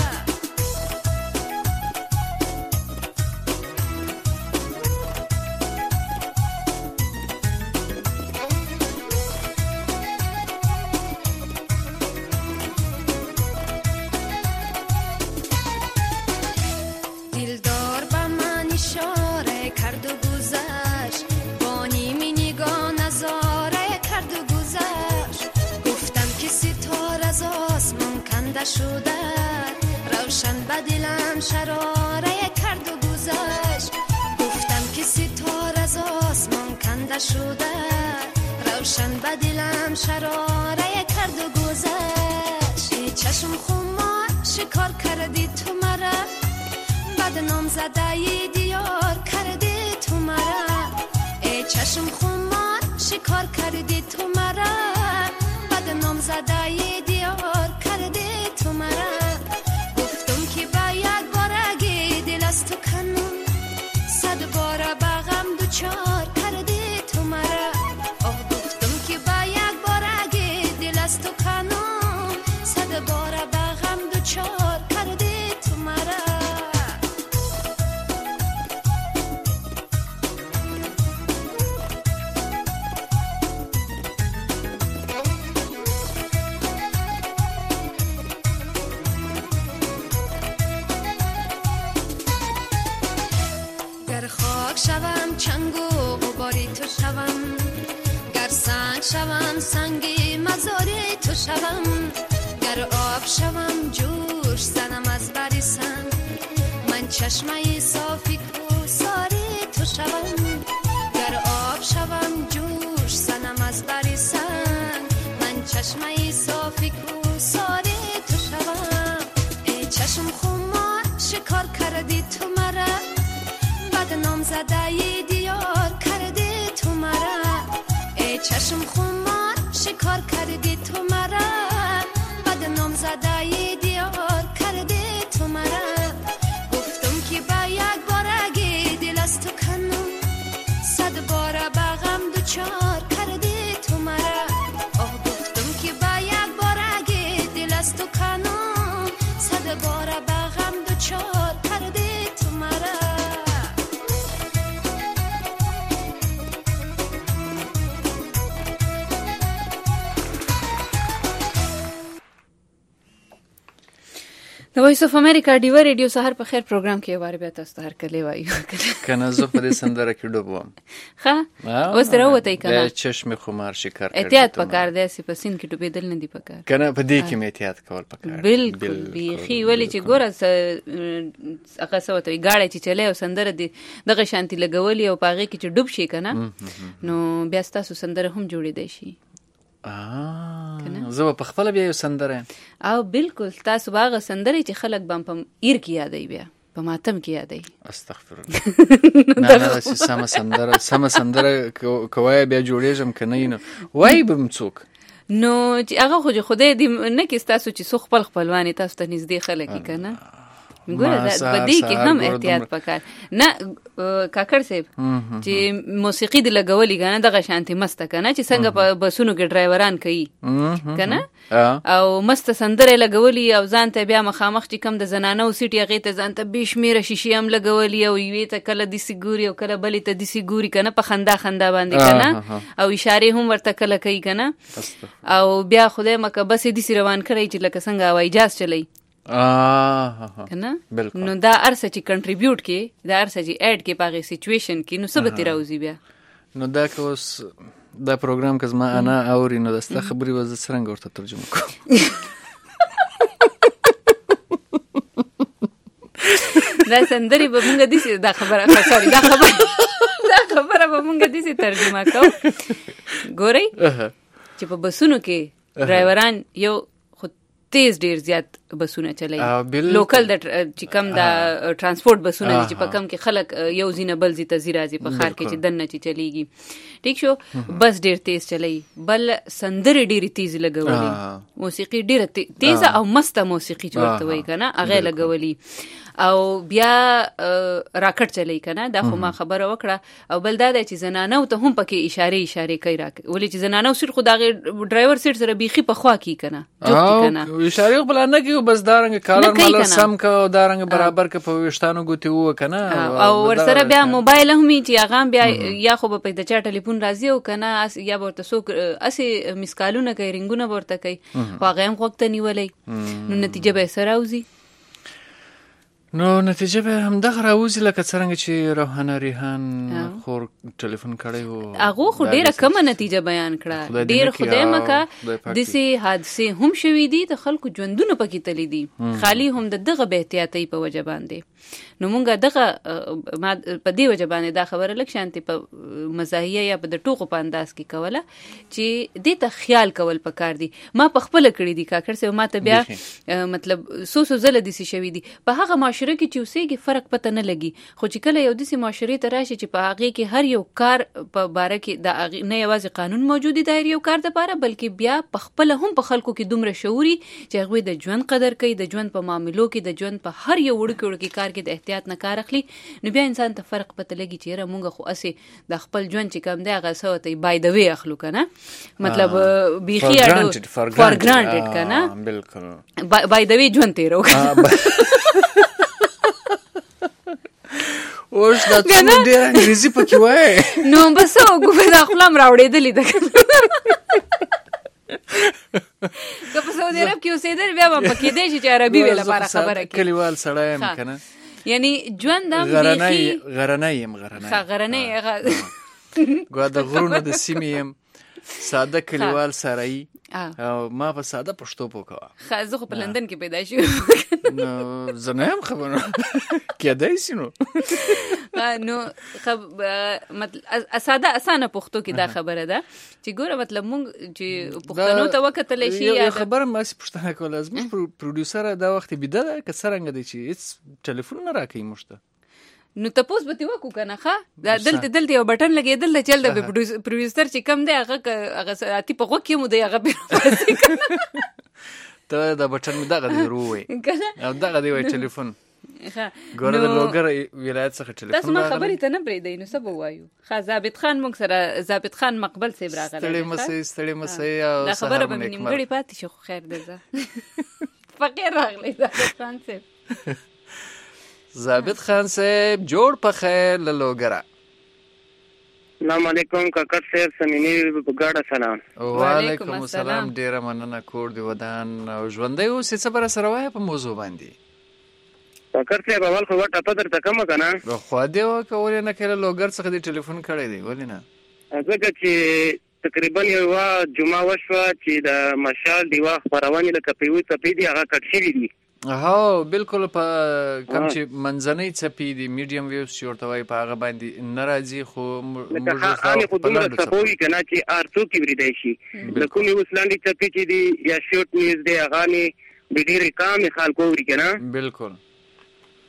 دلدار با من اشاره کرد و گذشت با نیمی نگاه نظاره کرد و گذشت گفتم که ستاره از آسمان کنده شده روشن به دلم شراره کرد و گذشت گفتم که ستاره از آسمان کنده شده روشن به دلم شراره کرد و گذشت ای چشم خمار شکار کردی تو مرا بدنام زده دیار کردی تو مرا ای چشم خمار شکار کردی تو مرا بدنام زده دیار کردی تو مرا گفتم که با یک بارگی دل از تو کنم 100 بار با غم دوچار کردی تو مرا گفتم که با یک بارگی دل از تو کنم 100 بار با غم دوچار کردی تو مرا گر خاک شوم چنگ و غباری تو شوم گر سنگ شوم سنگی مزاری تو شوم گر آب شوم جوش زنم از بری سنگ من چشمه صافی کوساری تو شوم گر آب شوم جوش زنم از بری سنگ من چشمه صافی کوساری تو شوم ای چشم خمار شکار کردی تو مرا بدنام زده دیار کردی تو مرا ای چشم خمار شکار کردی تو مرا بدنام زده دیار کردی تو مرا گفتم که با یک بارگی دل از تو کنم 100 بار با غم دوچار کردی تو مرا گفتم که با یک بارگی دل از تو کنم 100 بار با غم دوچار کردی تو مرا د وایس اف امریکا ډیو ریډیو سحر په خیر پروګرام کې واره بیا تاسو هر کله وایو کنه زه په دې سندره کې ډوبوم ښه اوس دروته کنه چشم خمار شکار کړی احتیاط پکار دی چې په سین کې ډوبېدل نه دی پکار کنه په دې کې احتیاط کول پکار بالکل بیخي ولی چې ګوره هغه څه وته گاډي چې چلے او سندره دی دغه شانتي لګولي او پاغه کې چې ډوب شي کنه نو بیا تاسو سندره هم جوړې دی شي زه په خپل بیا یو سندره او بالکل تاسو باغه سندره چې خلک بم په ایر کې یادای بیا په ماتم کې یادای استغفر الله نه سم سندره کوي بیا جوړېږم کنه نو وای بم څوک نو چې هغه خو خدای دې نه کې تاسو چې سو خپل خپلوانی تاسو ته نږدې خلک کنه ګوره په دې کې هم احتیاط پکار نه کاکړ صاحب چې موسیقي د لګولي کنه دغه شانتي مسته کنه چې څنګه په بسونو کې ډرایوران کوي کنه او مست سندره لګولي او ځان ته بیا مخامخ چې کم د زنانو سیټي هغه ته ځان ته بشمیره شیشې هم لګولي او یوې ته کله د سیګوري او کله بلې ته د سیګوري کنه په خندا باندې کنه او اشاره هم ورته کله کوي کنه او بیا خدای مکه بس دې روان کړی چې لکه څنګه هوایي جهاز چلی کنه نو دا ارسه چې کنټریبیوټ کې دا ارسه چې اډ کې پاغه سچويشن کې نو سبت راوځي بیا نو دا که اوس دا پروګرام که زما انا اوري نو دسته خبري وز څنګه ورته ترجمه کوم دا سندري به مونږ دي دا خبره سوري دا خبره به مونږ دي ترجمه کوو ګورئ چې په بسونو کې ډرایوران یو تیز ډیر زیات بسونه چلای لوکل د چې کم د ترانسپورت بسونه چې په کم کې خلک یو زینه بل زی ته زیرازي په خار کې چې دنه چې چلیږي ټیک شو بس ډیر تیز چلای بل سندره ډیر تیز لګولي موسیقي ډیر تیز او مست موسیقي چورته وای کنه هغه لګولي او بیا راکټ چلی کنه دا خو ما خبره وکړه او بل دا چې زنانو ته هم پکې اشاره کوي راکې ولې چې زنانو سر خو دا ډرایور سیټ سره بیخي په خوا کی کنه جوړ کنه اشاره بل نه کیو بس دارنګ کالر مال سم کا دارنګ برابر ک په وشتانو ګوتی و کنه او ور سره بیا موبایل هم چې هغه بیا یا خو په د چا ټلیفون راځي او کنه یا ورته سوک اسی مسکالونه کوي رنگونه ورته کوي هغه هم وخت نیولې نو نتیجه به سره اوزي نو نتیجه به هم دغه راوځي لکه څنګه چې روحانه ریحان خور ټلیفون کړی وو هغه خو ډیره کمه نتیجه بیان کړه ډیر خدای مکه دسي حادثه هم شوي دي د خلکو ژوندونه پکې تللی دي خالی هم دغه به احتیاطي په وجه باندې نو مونږه دغه په دې وجه باندې دا خبره لک شانتي په مزاحیه یا په د ټوکو په انداز کې کوله چې دې ته خیال کول پکار دي ما په خپل کړی دي کاکړ سه ما ته بیا مطلب سو زله دي سي شوي دي په هغه معاشره کې چې اوسېږي فرق پته نه لګي خو چې کله یو داسې معاشرې ته راشي چې په هغې کې هر یو کار په باره کې د نه یوازې قانون موجود دی د هر یو کار دپاره بلکې بیا په خپله هم په خلکو کې دومره شعوري چې هغوی د ژوند قدر کوي د ژوند په معاملو کې د ژوند په هر یو وړوکي وړوکي کار کې د احتیاط نه کار اخلي نو بیا انسان ته فرق پته لګي چې یاره مونږ خو هسې د خپل ژوند چې کوم دی هغه څه ورته بای د وی اخلو که نه مطلب بیخي اډو فار ګرانټډ که نه بالکل بای د وی ژوند تېرو اوس دا څومره ډېر انګریزي پکې وایي نو بس وګوره دا خوله م راوړېدلې ده که په سعودي عرب کې اوسېدل بیا به پکې دی چې عربي وی لپاره خبره کوي کلیوال سړی یم که نه یعنی ژوند هم بیخي غرنی یم غرنی ګویا د غرونو د سیمې یم ساده کلیوال سړی او ما په ساده پښتو پوکوه زه خو په لندن کې پیدا شوم نو زه نه یم خبره کېدای شي نو ساده اسانه پښتو کې دا خبره ده چې ګوره مطلب مونږ چې پښتنو ته وکتلی شي یو خبره ماسې پوښتنه کوله زموږ پروډیوسره دا وخت بیده ده که څرنګه دی چې هېڅ ټلیفون نه راکوي موږ ته نو تپوس به دې وکړو که نه ښه دلته یو بټن لګېدل دی چل د پروډیوسر چې کم دی هغه اتي په غوږ کې مو دی هغه بېرو ته دا بټن مې دغه دی ورو وایي او دغه دی وایي ټلیفون ګوره د لوګر ولایت څخه ټلیفون تاسو ما خبرې ته نه پرېږدئ نو څه به ووایو ښه ضابط خان موږ سره ضابط خان مقبل صاحب راغلی ستړی مسئ او دا خبره به مې نیمګړې پاتې شي خو خیر دی زه فقیر راغلی ضابط خان صاحب ضابط خان صاحب جوړ په خیر له لوګره السلام علیکم کاکړ صاحب سمینی ګاډه سلام وعلیکم السلام ډیره مننه کور دی ودان او ژوندی اوسې څه به راسره وایې په موضوع باندې کاکړ صاحب اول خو ټپه درته کمه که نه خوا دې وکړه ولې نه کله لوګر څخه دې ټلیفون کړی دی ولې نه ځکه چې تقریبا یوه جمعه وشوه چې د مشال ډیوه خپرونې لکه په یوه څپې دي هغه کټ شوي دي هو بالکل په کوم چې منځنۍ څپې دي میډیم ویوز چې ورته وایي په هغه باندې نه راځي خو هغې خو دومره څپه وي که نه چې هر څوک یې اورېدی شي د کومې اوس لاندې څپې چې دي یا شورټ نیوز دی هغه د ډېرې کامې خلکو اوري که نه بالکل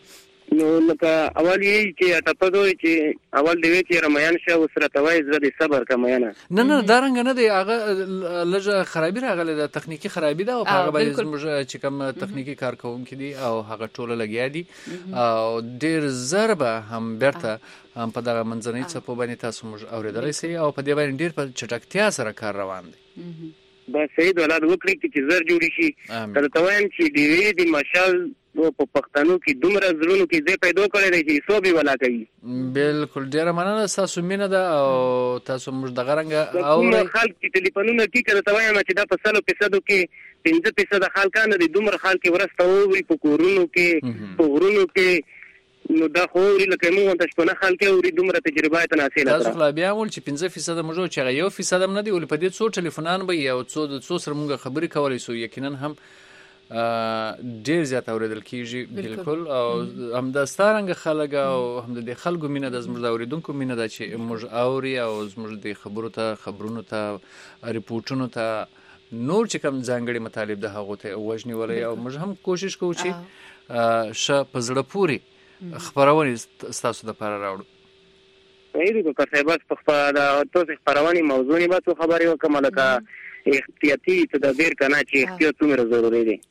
نو لکه اول یې چې تاسو چې اول دی چې رمیان شه وسره توای زړه د صبر کمینه نه دا رنګ نه دی هغه لږه خرابې راغله د تخنیکی خرابې ده او هغه به زموږ چې کوم تخنیکی کارکونکي دي او هغه ټوله لګیا دي او ډیر ضربه هم برته په دغه منځنۍ څپو باندې تاسو موږ اوریدلای سي او په دې باندې ډیر په چټکتیا سره کار روان دی بس سید ولادت وکړي چې زر جوړی شي کله توان چې دی د مشال په پښتنو کې دومره زړونو کې ځای پیدا کړی دی چې سوبي ولا کوي بالکل ډیره مننه تاسو مینه ده او تاسو موږ د غرنګ او خلک چې ټلیفونونه کې کړه توان چې دا په 100% کې 15% خلکان دي دومره خلک ورسته وي په کورونو کې په غرونو کې نو دا خو لکه موږ ته شپه خلک اوري دومره تجربه ته حاصله تاسو خلا بیا ول چې 15% موږ چې 1% نه دی ول په دې څو ټلیفونان به یو څو سره موږ خبرې کولای سو یقینا هم ډیر زیات اوریدل کیږي بالکل او هم د ستارنګ خلک او هم د خلکو مینه د زموږ اوریدونکو مینه ده چې موږ اوري او زموږ د خبرونو ته ریپورتونو ته نور چې کوم ځانګړي مطالب د هغه ته وژنی ولې او موږ هم کوشش کوو چې ش په زړه پوري خبرونه تاسو د لپاره راوړو وایي د کارسباس په خپل تاسو خبرونه موضوع نه به خبرې وکم لکه احتیاطي تدابیر کنه چې احتیاط څومره ضروري دی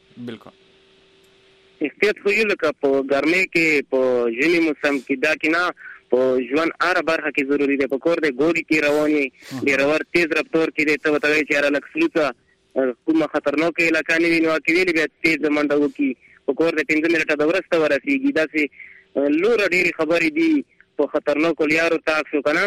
بالکل احتیاط خو یو لکه په ګرمۍ کې په ژمي موسم کې دا کې نه په ژوند هر برخه کې ضروري دی په کور د ګوډي کې رواني د رور تیز رفتار کې دی ته وتاوي چې را لکسلوته کومه خطرناکه علاقه نه ویني او کې ویلي بیا تیز منډه وکي په کور د 15 منټه د ورسته ورسیږي دا سي لور ډېری خبرې دي په خطرناکو لیارو تاکسو کنه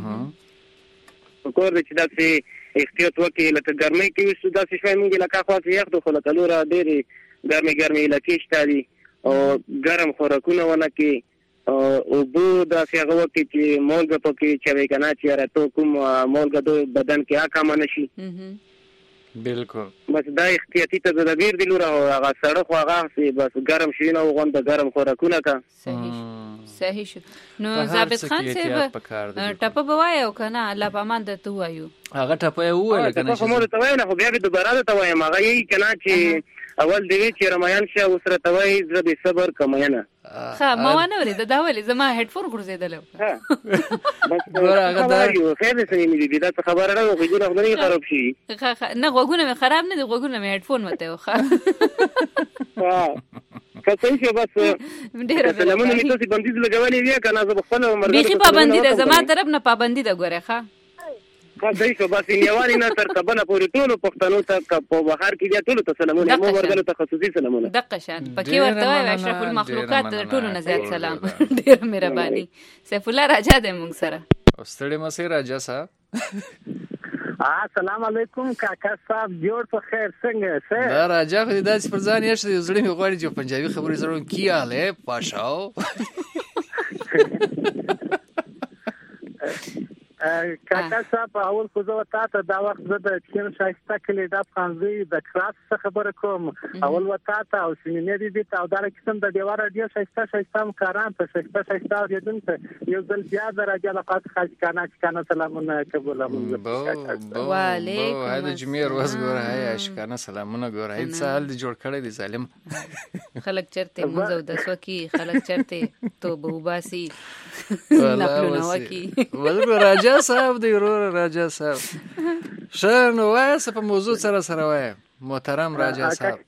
په کور د چې دا سي احتیاط وکړي لکه ګرمۍ کې وسو دا څه شوي موږ لکه خاص یخ خو لکه لور ډېری ګرمي علاقې شته دي او ګرم خوراکونه ونه کې او بو دا څه هغه وخت چې مولګه پکې چوي کنه چې راته کوم مولګه د بدن کې اکامه نشي بالکل بس دا احتیاطي تدابیر دي لور او هغه سړک هغه بس ګرم شي نه غوند ګرم خوراکونه کا صحیح شو نو ثابت خان صاحب ټپه بوای او کنه الله پامان د تو وایو هغه ټپه وایي کنه چې کومه ته وایي نه خو بیا به دوباره ته وایم هغه یې کنه چې اول دی چې رمیان شه وسره ته وایي زړه د صبر کمینه ها ما ونه ولې دا ولې زما هډفون ګرځیدل بس هغه دا یو خیر څه نه دی دا خبره نه وګورئ غوږونه یې خراب شي نه غوږونه مې خراب نه دي غوږونه مې هډفون وته وخا کته چې بس ډېر سلامونه می تاسو بندیز لګولې وی کنه زه خپل مرګ به پابندي ده زما طرف نه پابندي ده ګوره ښا دای شو بس نیوانی نه تر کبنه پورې ټول پښتنو ته په بهر کې دي ټول ته سلامونه مو ورغله تخصصي سلامونه دغه شان پکې ورته وای اشرف المخلوقات ټول نه زیات سلام ډېر مهرباني سیف الله راجا دې موږ سره استړی مسیر راجا صاحب السلام علیکم کاکا صاحب جوړ په خیر څنګه سه دا راجا خو دې داس پر ځان یې شته زړه مې غواړي چې پنجابي خبرې زړه کیاله پاشاو کاکا صاحب اول خو زه تاسو دا وخت زه د چین شایسته کلی د افغانزي د کراس څخه خبره کوم اول وتاته او سیمینری دي او دا قسم د دیوار ډیر شایسته مکاران په شایسته ورېدونکو یو ځل بیا درجه لقات خاص کانا سلامونه قبول بو وعلیکم هدا جمیر وس ګور هاي اشکانه سلامونه ګور هاي سال دي جوړ کړی دي ظالم خلک چرته موزو د سوکی خلک چرته توبه وباسي نقلونه وکي ولګو راجا صاحب دی ورور راجا صاحب شنو واسه په موضوع سره وای محترم راجا صاحب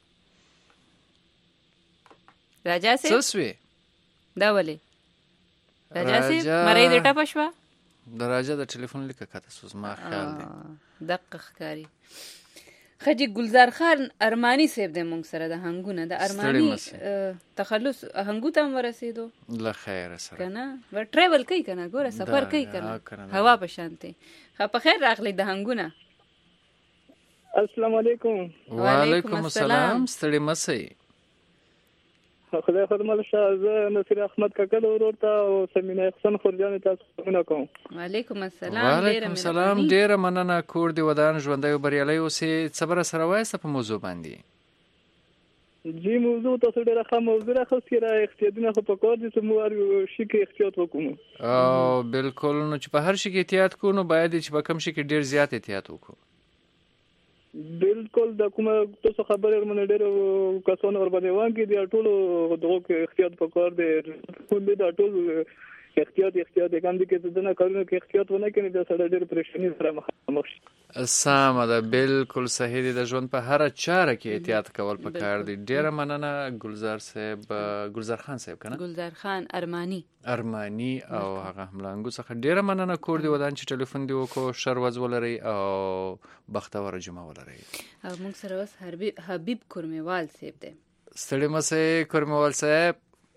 راجا صاحب سوسوي دا ولي راجا صاحب مړې د ټاپه شو د راجا د ټلیفون لیکه کاته سوز ما خیال دی دقیق ښکاری خجی گلزار خان ارمانی صاحب د مونږ سره د هنګونه د ارمانی تخلص هنګو ته ورسېدو له خیر سره کنه ور ټریول کوي کنه ګوره سفر کوي کنه هوا په شانته په خیر راغلی د هنګونه السلام علیکم وعلیکم السلام ستړي مسئ خدای خدمت شاه نصیر احمد کاکا ورور ته او سمینه احسان خورجان تاسو څنګه کوم وعلیکم السلام وعلیکم السلام ډیره مننه کور دی ودان ژوندۍ او بریالي اوسې صبر سره وایسته په موضوع باندې جی موضوع تاسو ډیره ښه موضوع راخوستي را احتیاطونه خو په کار دي چې موږ شي کې احتیاط وکړو او بالکل نو چې په هر شي کې احتیاط کوو نو باید چې په کم شي کې ډیر زیات احتیاط وکړو بالکل د کومه تاسو خبره ورمنه ډېر کسانو ور باندې وانګي د ټولو دغه احتیاط پکار دی کوم د ټول احتیاط کوم دي چې دنه کارونه کې احتیاط ونه کړي د سره ډېر پریشانی سره مخامخ شي. سمه ده، بالکل صحیح دی. د ژوند په هر چاره کې احتیاط کول پکار دی. ډېره مننه ګلزار خان صاحب کنه ګلزار خان ارمانی او هغه ملانګو څخه ډېره مننه. کور دی ودان چې ټلیفون دی وکړو. شروز ولري او بختور جمعه ولري. او موږ سره اوس حبیب کورمیوال صاحب دی. ستړي مسه کورمیوال صاحب.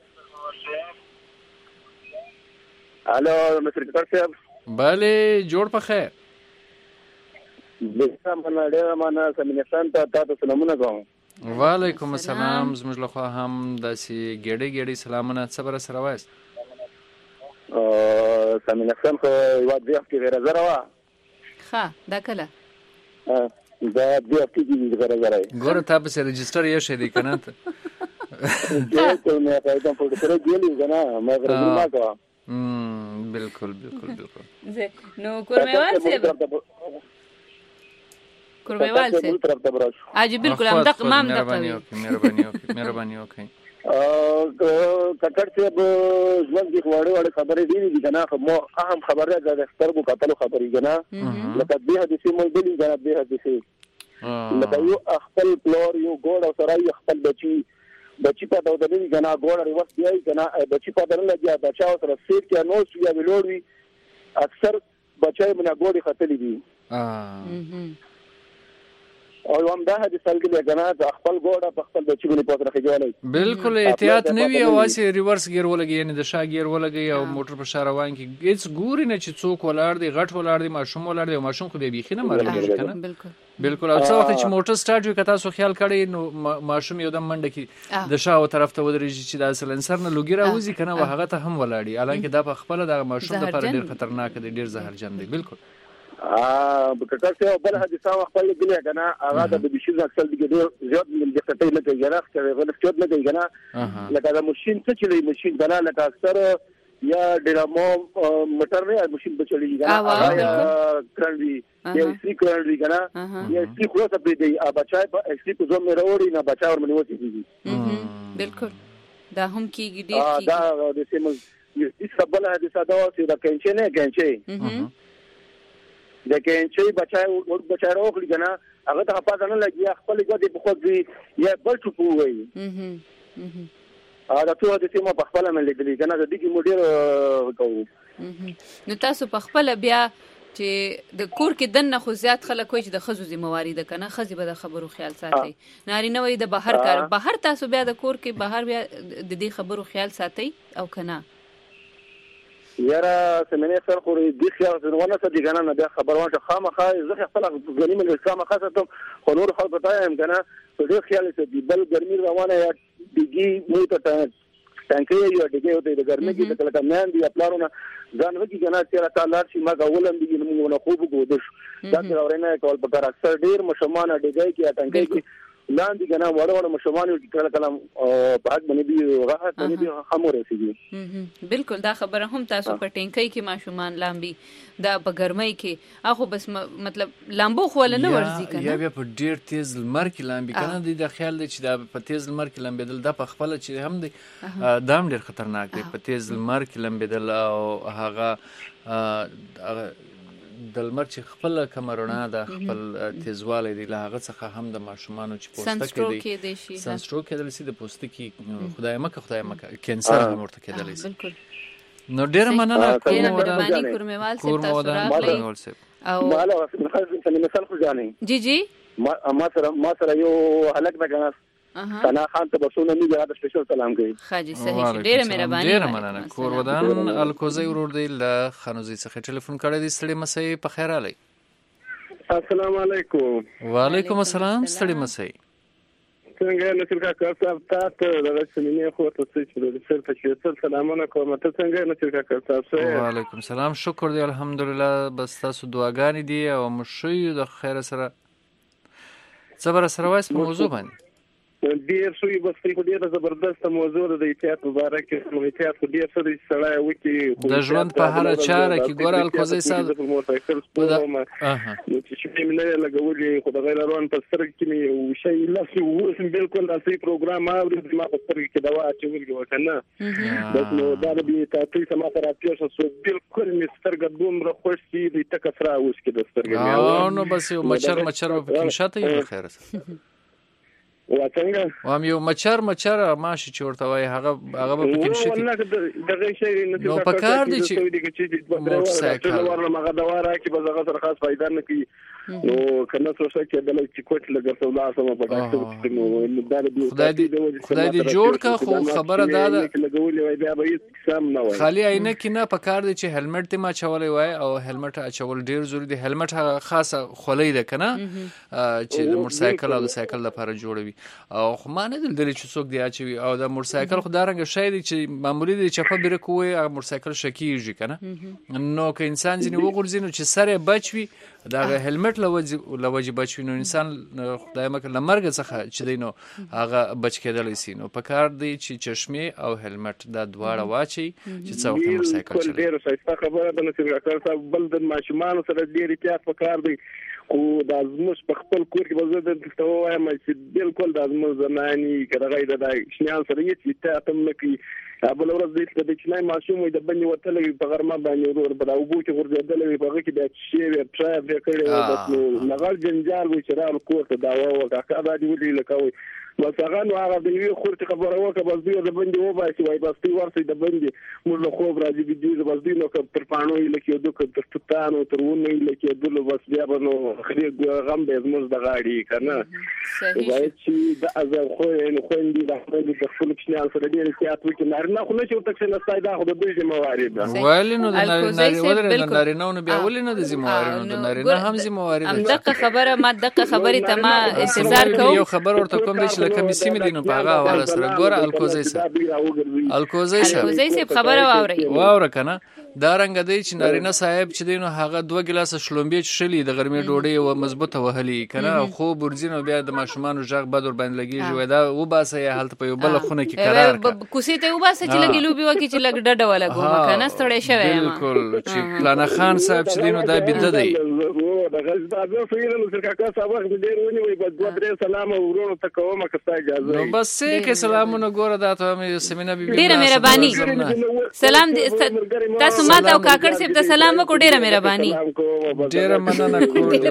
الو مستر کتر صاحب. بله جوړ په خیر. زمونه ډېر مننه سمینستان ته تاسو سلامونه کوم. وعلیکم السلام. زموږ له خوا هم داسې ګډې سلامونه. څه بر سره وایست؟ سمینستان خو یو د وخت کې غیر زره وا. ښه دا کله دا د وخت کې غیر زره. ګوره تاسو رجستر یې شه دي کنه ته. دا ته نه پیدا په سره دیلی کنه ما غره ما کا. بالکل نو کورمیوال صاحب اجي بالکل هم دغه مام دغه مهرباني وکړئ. کټر صاحب ژوند کې وړه خبرې دي کنه مو اهم خبره ده د سترګو کتلو خبرې کنه لکه به حدیث مو دي کنه به حدیث لکه یو خپل پلور یو ګوړ او سره خپل بچی په داو دلی کنه ګوړ ریوس دی کنه بچی په درن لګیا بچاو سره سیټ کې نو سویا ویلوړي اکثر بچای منه ګوړي خطلې دي او هم دا د سلګ له کنه خپل ګوړه په خپل بچی باندې پاتره خجالي. بالکل احتیاط نه وی او واسي ریورس گیر ولګي یعنی د شا گیر ولګي او موټر په شاروان کې هیڅ ګوري نه چې څوک ولار دی غټ ولار دی ماشوم ولار دی ماشوم خو به بيخي نه مرګ کنه. بالکل او څو وخت چې موټر سٹارټ وي کتا سو خیال کړي نو ماشوم یو د منډه کې د شاو طرف ته ودرېږي چې د سلنسر نه لوګي راوځي کنه وهغه ته هم ولاړی الانکه دا په خپل د ماشوم لپاره ډیر خطرناک دی ډیر زهرجن دی. بالکل کټر څه بل حدیثه خپل ګلې کنه هغه د بشیر اکثر دي ډیر زیات من د خطې نه کوي راخ کوي غلط چوت نه کوي کنه لکه د ماشين څه چلی ماشين کنه لکه اکثر یا ډرامو موټر نه ماشين بچلی کنه یا کرنوي یا سری کرنوي کنه یا سری خو څه به دی بچای په سری په زوم وروړي نه بچا ور منو کیږي. بالکل دا هم کیږي ډیر کیږي دا د سیمه یې سبله حدیثه دا چې د کینچې نه کینچې د کینچې بچای راوخلی کنه هغه ته په ځان لګي خپل ګوډي په خو دی یا بل ټکو وي دا ټول د سیمه په خپل من لیدلی کنه د دې مډیر کوو. نو تاسو په خپل بیا چې د کور کې دنه خو زیات خلک وایي چې د خزو ذمہواری ده کنه خزي به د خبرو خیال ساتي ناری نه وي د بهر کار بهر تاسو بیا د کور کې بهر بیا د دې خبرو خیال ساتي او کنه یاره سمینه سر خو دې خیال ونه څه دي کنه نه بیا خبرونه خامخا زه خپل غنی من خامخا ته خو نور خلک ته هم کنه دې خیال څه دی بل ګرمي روانه یا دیږي مو ته ټانکي یو دیږي او د ګرمي کې کله کمان دی خپلونه ځان وکی کنه چې تعالی شي ما غولم دي موږ نه خوب ګودش دا ورنه کول په کار اکثر ډیر مشمانه دیږي کې ټانکي کې لاندې کنه وړوړ مشمانه کله کلام باغ باندې دی راحت باندې دی خمور رسیږي. بالکل دا خبره هم تاسو په ټینکي کې ماشومان لامبي دا په ګرمۍ کې اخو بس مطلب لامبو خو نه ورځي کنه یا بیا په ډیر تیز لمر کې لامبي کنه د خیال دی چې دا په تیز لمر کې لامبېدل دا په خپل چې هم دی دام ډیر خطرناک دی په تیز لمر کې لامبېدل او هغه د لمر چې خپل کمرونه د خپل تیزوالی دی له هغه څخه هم د ماشومانو چې پوستکی دی سنستروک کېدلی شي د پوستکي خدای مکه کینسر هم ورته کېدلی شي. نو ډېره مننه کورمیوال صاحب او مالا مثال خو ځانې جی ما سره یو هلک ده کنه ثنا خان ته بسونه نه یاد سپیشل سلام کوي. خاجي صحیح ډیره مهرباني ډیره مننه. کور ودان الکوزي ورور دی له خانوزي څخه ټلیفون کړی دی. ستړي مسئ په خیر علي. السلام علیکم. وعلیکم السلام. ستړي مسئ څنګه نصر کاکا صاحب تاسو د سمینې خو ته چې د سر سلامونه کوم ته څنګه نصر کاکا صاحب. وعلیکم السلام. شکر دی الحمدلله. بس تاسو دعاګانې دي او مشي د خیر سره صبر سره وایس په موضوع باندې ډیر شوی بس خو ډیره زبردست موضوع ده د احتیاط مبارک نو احتیاط خو ډیر څه د سړی وکي د ژوند په هر چاره کې ګور الکوزي ساده په موټرسایکل نو چې شي مې لګولې خو د غیر روان په سر کې مې شي لاسي و بالکل داسې پروګرام اوري ما په سر کې دوا اچولې وکنه بس نو دا به تاسو سم تراپیا شو بالکل مې سترګې دومره خوش دي د تکسرا اوس کې د سترګې نو بس یو مچر په کې شاته یې خیر وڅنګه وام یو مچر ماشي چې ورته وای هغه به پکې شي دغه شی نو په کار دي چې موټرسایکل ورنه مغه دواره کې به زغه سره خاص فائدہ نه کوي نو کنه څه څه کې د چې کوټ لګر ته لا سم په ډاکټر کې نو دا د خدای دې جوړ کا خو خبره دا ده لګولې وای بیا به سم نه وای خالی عینه کې نه په کار دي چې هلمټ ته ما چولې وای او هلمټ اچول ډیر ضروری دی هلمټ هغه خاصه خولې ده کنه چې د موټرسایکل او د سایکل لپاره جوړوي او خو ما نه دل چې څوک دی اچوي او د موټرسایکل خو دارنګ شای دی چې معمولی دی چې په بریک وای او موټرسایکل شکیږي کنه نو که انسان ځنی وګورځي نو چې سره بچوي دا هلمټ لوجه بچوي نو انسان خدای مکه لمرګ څخه چې دی نو هغه بچ کېدلی سي نو په کار دی چې چشمه او هلمټ دا دواړه واچي چې څو موټرسایکل چلوي ډیر ښه خبره ده چې ډاکټر صاحب بل د ماشومان سره ډیر احتیاط وکړ دی خو د ازموس په خپل کور کې به زه د وایم چې بالکل د ازموس زناني کړه غیر د شنیان سره یې چې تاسو مکي بل ورځ دې د چنای ماشوم د بنې وتلې په غرمه باندې ورور په او بو چې ورځدلې په هغه کې د شی وی پرای به کړي بس نغال جنجال و چې را کوټ دا و کا دا دی ولې لکوي بس هغه نو هغه د یو خورت خبره وکړه بس دوی د بندي و باسي وای بس دوی ورته د بندي موږ له خوب راځي د دې بس دوی نو تر پانو لکه دوه تر ستانو تر ونه لکه دله بس بیا نو خري غم به موږ د غاړي کنه وای چې د ازر خو نو خوندې د خپل د خپل کشنال سره ډیر احتیاط وکړي نه خو نه چې تک نه سايده خو د دې موارد ده وایل نو د نارینه نو بیا ولې نه د زموارد نو د نارینه هم زموارد هم دغه خبره ما دغه خبره ته ما انتظار کوم یو خبر ورته کوم چې لکه می سیمه دینو په هغه حواله سره ګوره الکوزي صاحب خبره واوره کنه دا رنګ دی چې نارینه صاحب چې دینو هغه 2 ګلاس شلومبې چشلې د غرمې ډوډۍ او مضبوطه وهلي کنه خو برزینو بیا د ماشومان ژغ بدر باندې لګیږي وای دا و باسه یا حالت په یو بل خونه کې قرار کوسي ته و باسه چې لګي لوبي وکي چې لګ ډډه ولا ګوم کنه ستړی شوی بالکل چې پلان خان صاحب چې دینو دا بده دی دا غزا فیل نو څنګه کا صاحب دې ونی وای په 2-3 سلام ورونو ته کومه کستا اجازه نو بس کې سلامونه ګوره دا ته مې سیمینه بي ډیره مهرباني سلام دې تاسو ما ته کاکړ صاحب ته سلام وکړو ډیره مهرباني ډیره مننه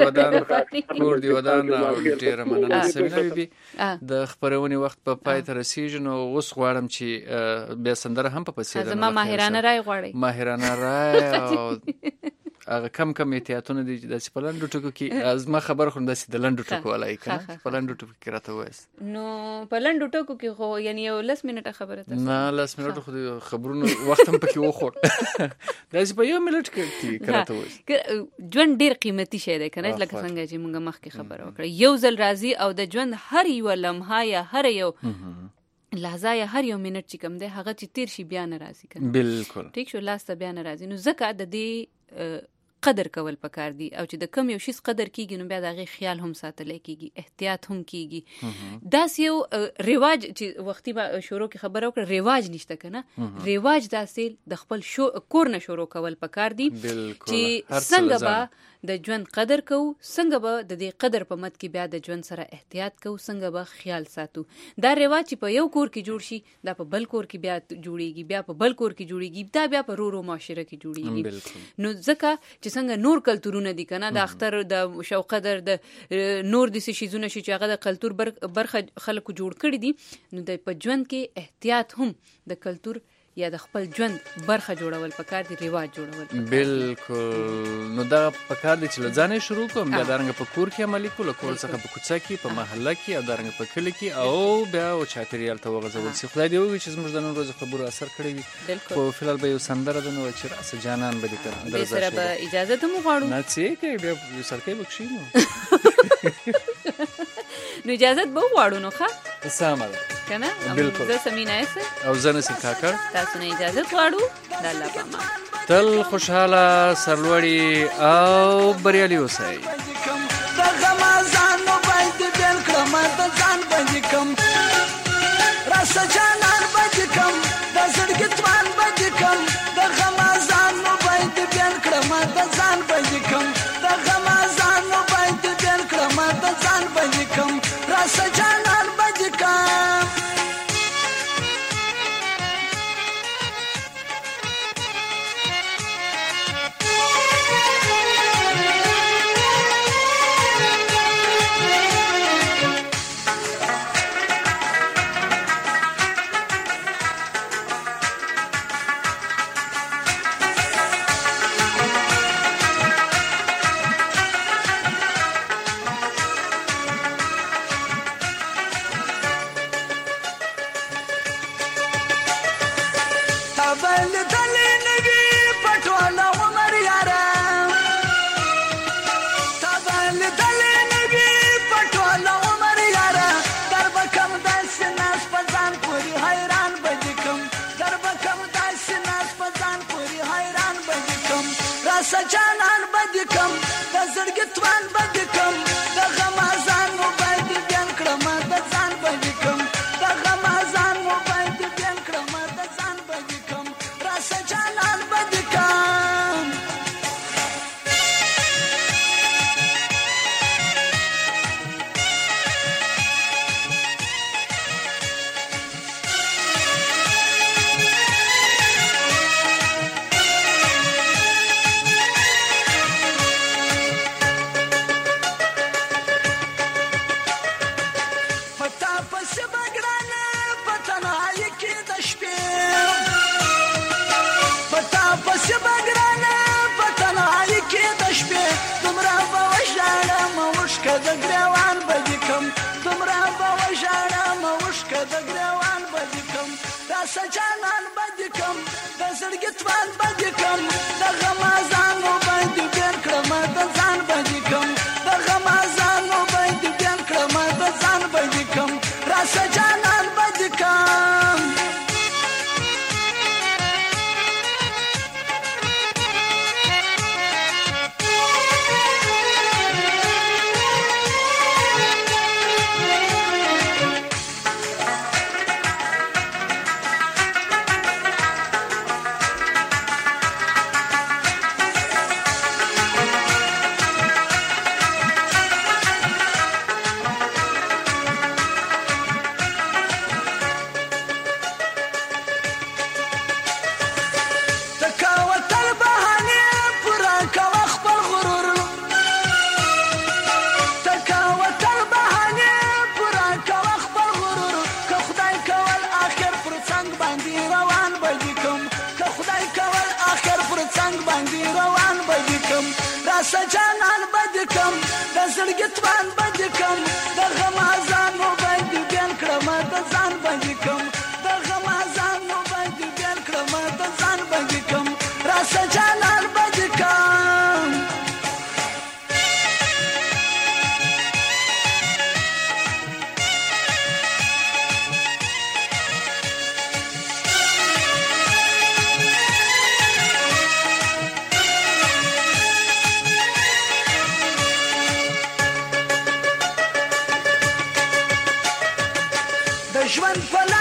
کور دی ودان ډیره مننه سیمینه بي د خبرونې وخت په پای ته رسیږي نو اوس غواړم چې بیا سندره هم په پسې ده زما ماهرانه رای غواړي ماهرانه رای هغه کم احتیاطونه دي د سپلندو ټکو کې از ما خبر خو د لندو ټکو ولای کنه سپلندو ټکو کې راته وایس نو پلندو ټکو کې خو یعنی یو 10 منټه خبره ده نه 10 منټه خو خبرونو وخت هم پکې وخور داسې په یو منټ کې راته وایس ژوند ډیر قیمتي شی دی کنه لکه څنګه چې موږ مخکې خبره وکړه یو ځل راځي او د ژوند هر یو لمحه یا هر یو لحظه یا هر یو منټ چې کوم دی هغه چې تیر شي بیا نه راځي کنه بالکل ټیک شو لاسته بیا نه راځي نو ځکه د دې قدر کول پکار دي او چې د کم یو شي قدر کیږي نو بیا دغه خیال هم ساتل کیږي احتیاط هم کیږي داس یو رواج چې وختي به شروع کې خبره وکړه رواج نشته کنه رواج داسې د خپل کور نه شروع کول پکار دي چې څنګه به د ژوند قدر کوو څنګه به د دې قدر په مت کې بیا د ژوند سره احتیاط کوو څنګه به خیال ساتو دا رواج چې په یو کور کې جوړ شي دا په بل کور کې بیا جوړیږي بیا په بل کور کې جوړیږي دا بیا په رو معاشره کې جوړیږي نو ځکه چې څنګه نور کلتورونه دي کنه د اختر د شوقدر د نور د شیزونه چې هغه د کلتور برخه خلکو جوړ کړی دي نو د په ژوند کې احتیاط هم د کلتور یا د خپل ژوند برخه جوړول پکار دي رواج جوړول بالکل نو دا پکار دي چې لځانه شروع کوم بیا دارنګ په کور کې عملي کول کور څخه په کوڅه کې په محله کې او دارنګ په کلی کې او بیا او چاپیریال ته وغځول شي خدای دې وکړي چې زموږ د نن ورځې خبرو اثر کړی وي په فلال به یو سندره د نو چې راس جانان به دې کړه سره به اجازه ته مو غواړو نه چې کې بیا یو سرکې بخښینو نو اجازه به غواړو نو ښه سمه ده کنه زه سمینا ایسه او زه نسی کاکړ تاسو نه اجازه غواړو د الله په امان تل خوشاله سرلوړي او بریالي اوسئ د غمازانو باندې بل کړم د ځان باندې کم راسه جانان بدې کم د زړګي توان بدې کم د غمازان نو باید بیان کړم د ځان بدې کم د غمازان نو باید بیان کړم د ځان بدې کم راسه جانان بدې کم راسه جانان بدې کم د زړګي توان بدې کم د غمازان نو باید بیان کړم د ځان بدې کم د غمازان نو باید بیان کړم د ځان بدې کم راسه جانان بدې کم د ګریوان بدې کم دومره به وژاړم اوښکه د ګریوان بدې کم راسه جانان بدې کم د زړګي توان بدې کم د غمازانو باندې بیان کړم د ځان بدې کم د غمازانو باندې بیان کړم د ځان بدې کم راسه جانان بدې کم راسه جانان بدې کم د زړګي توان بدې کم د غمازانو باندې بیان کړم د ځان بدې کم د غمازانو باندې بیان کړم د ځان بدې کم راسه جانان بدې کم ژوند په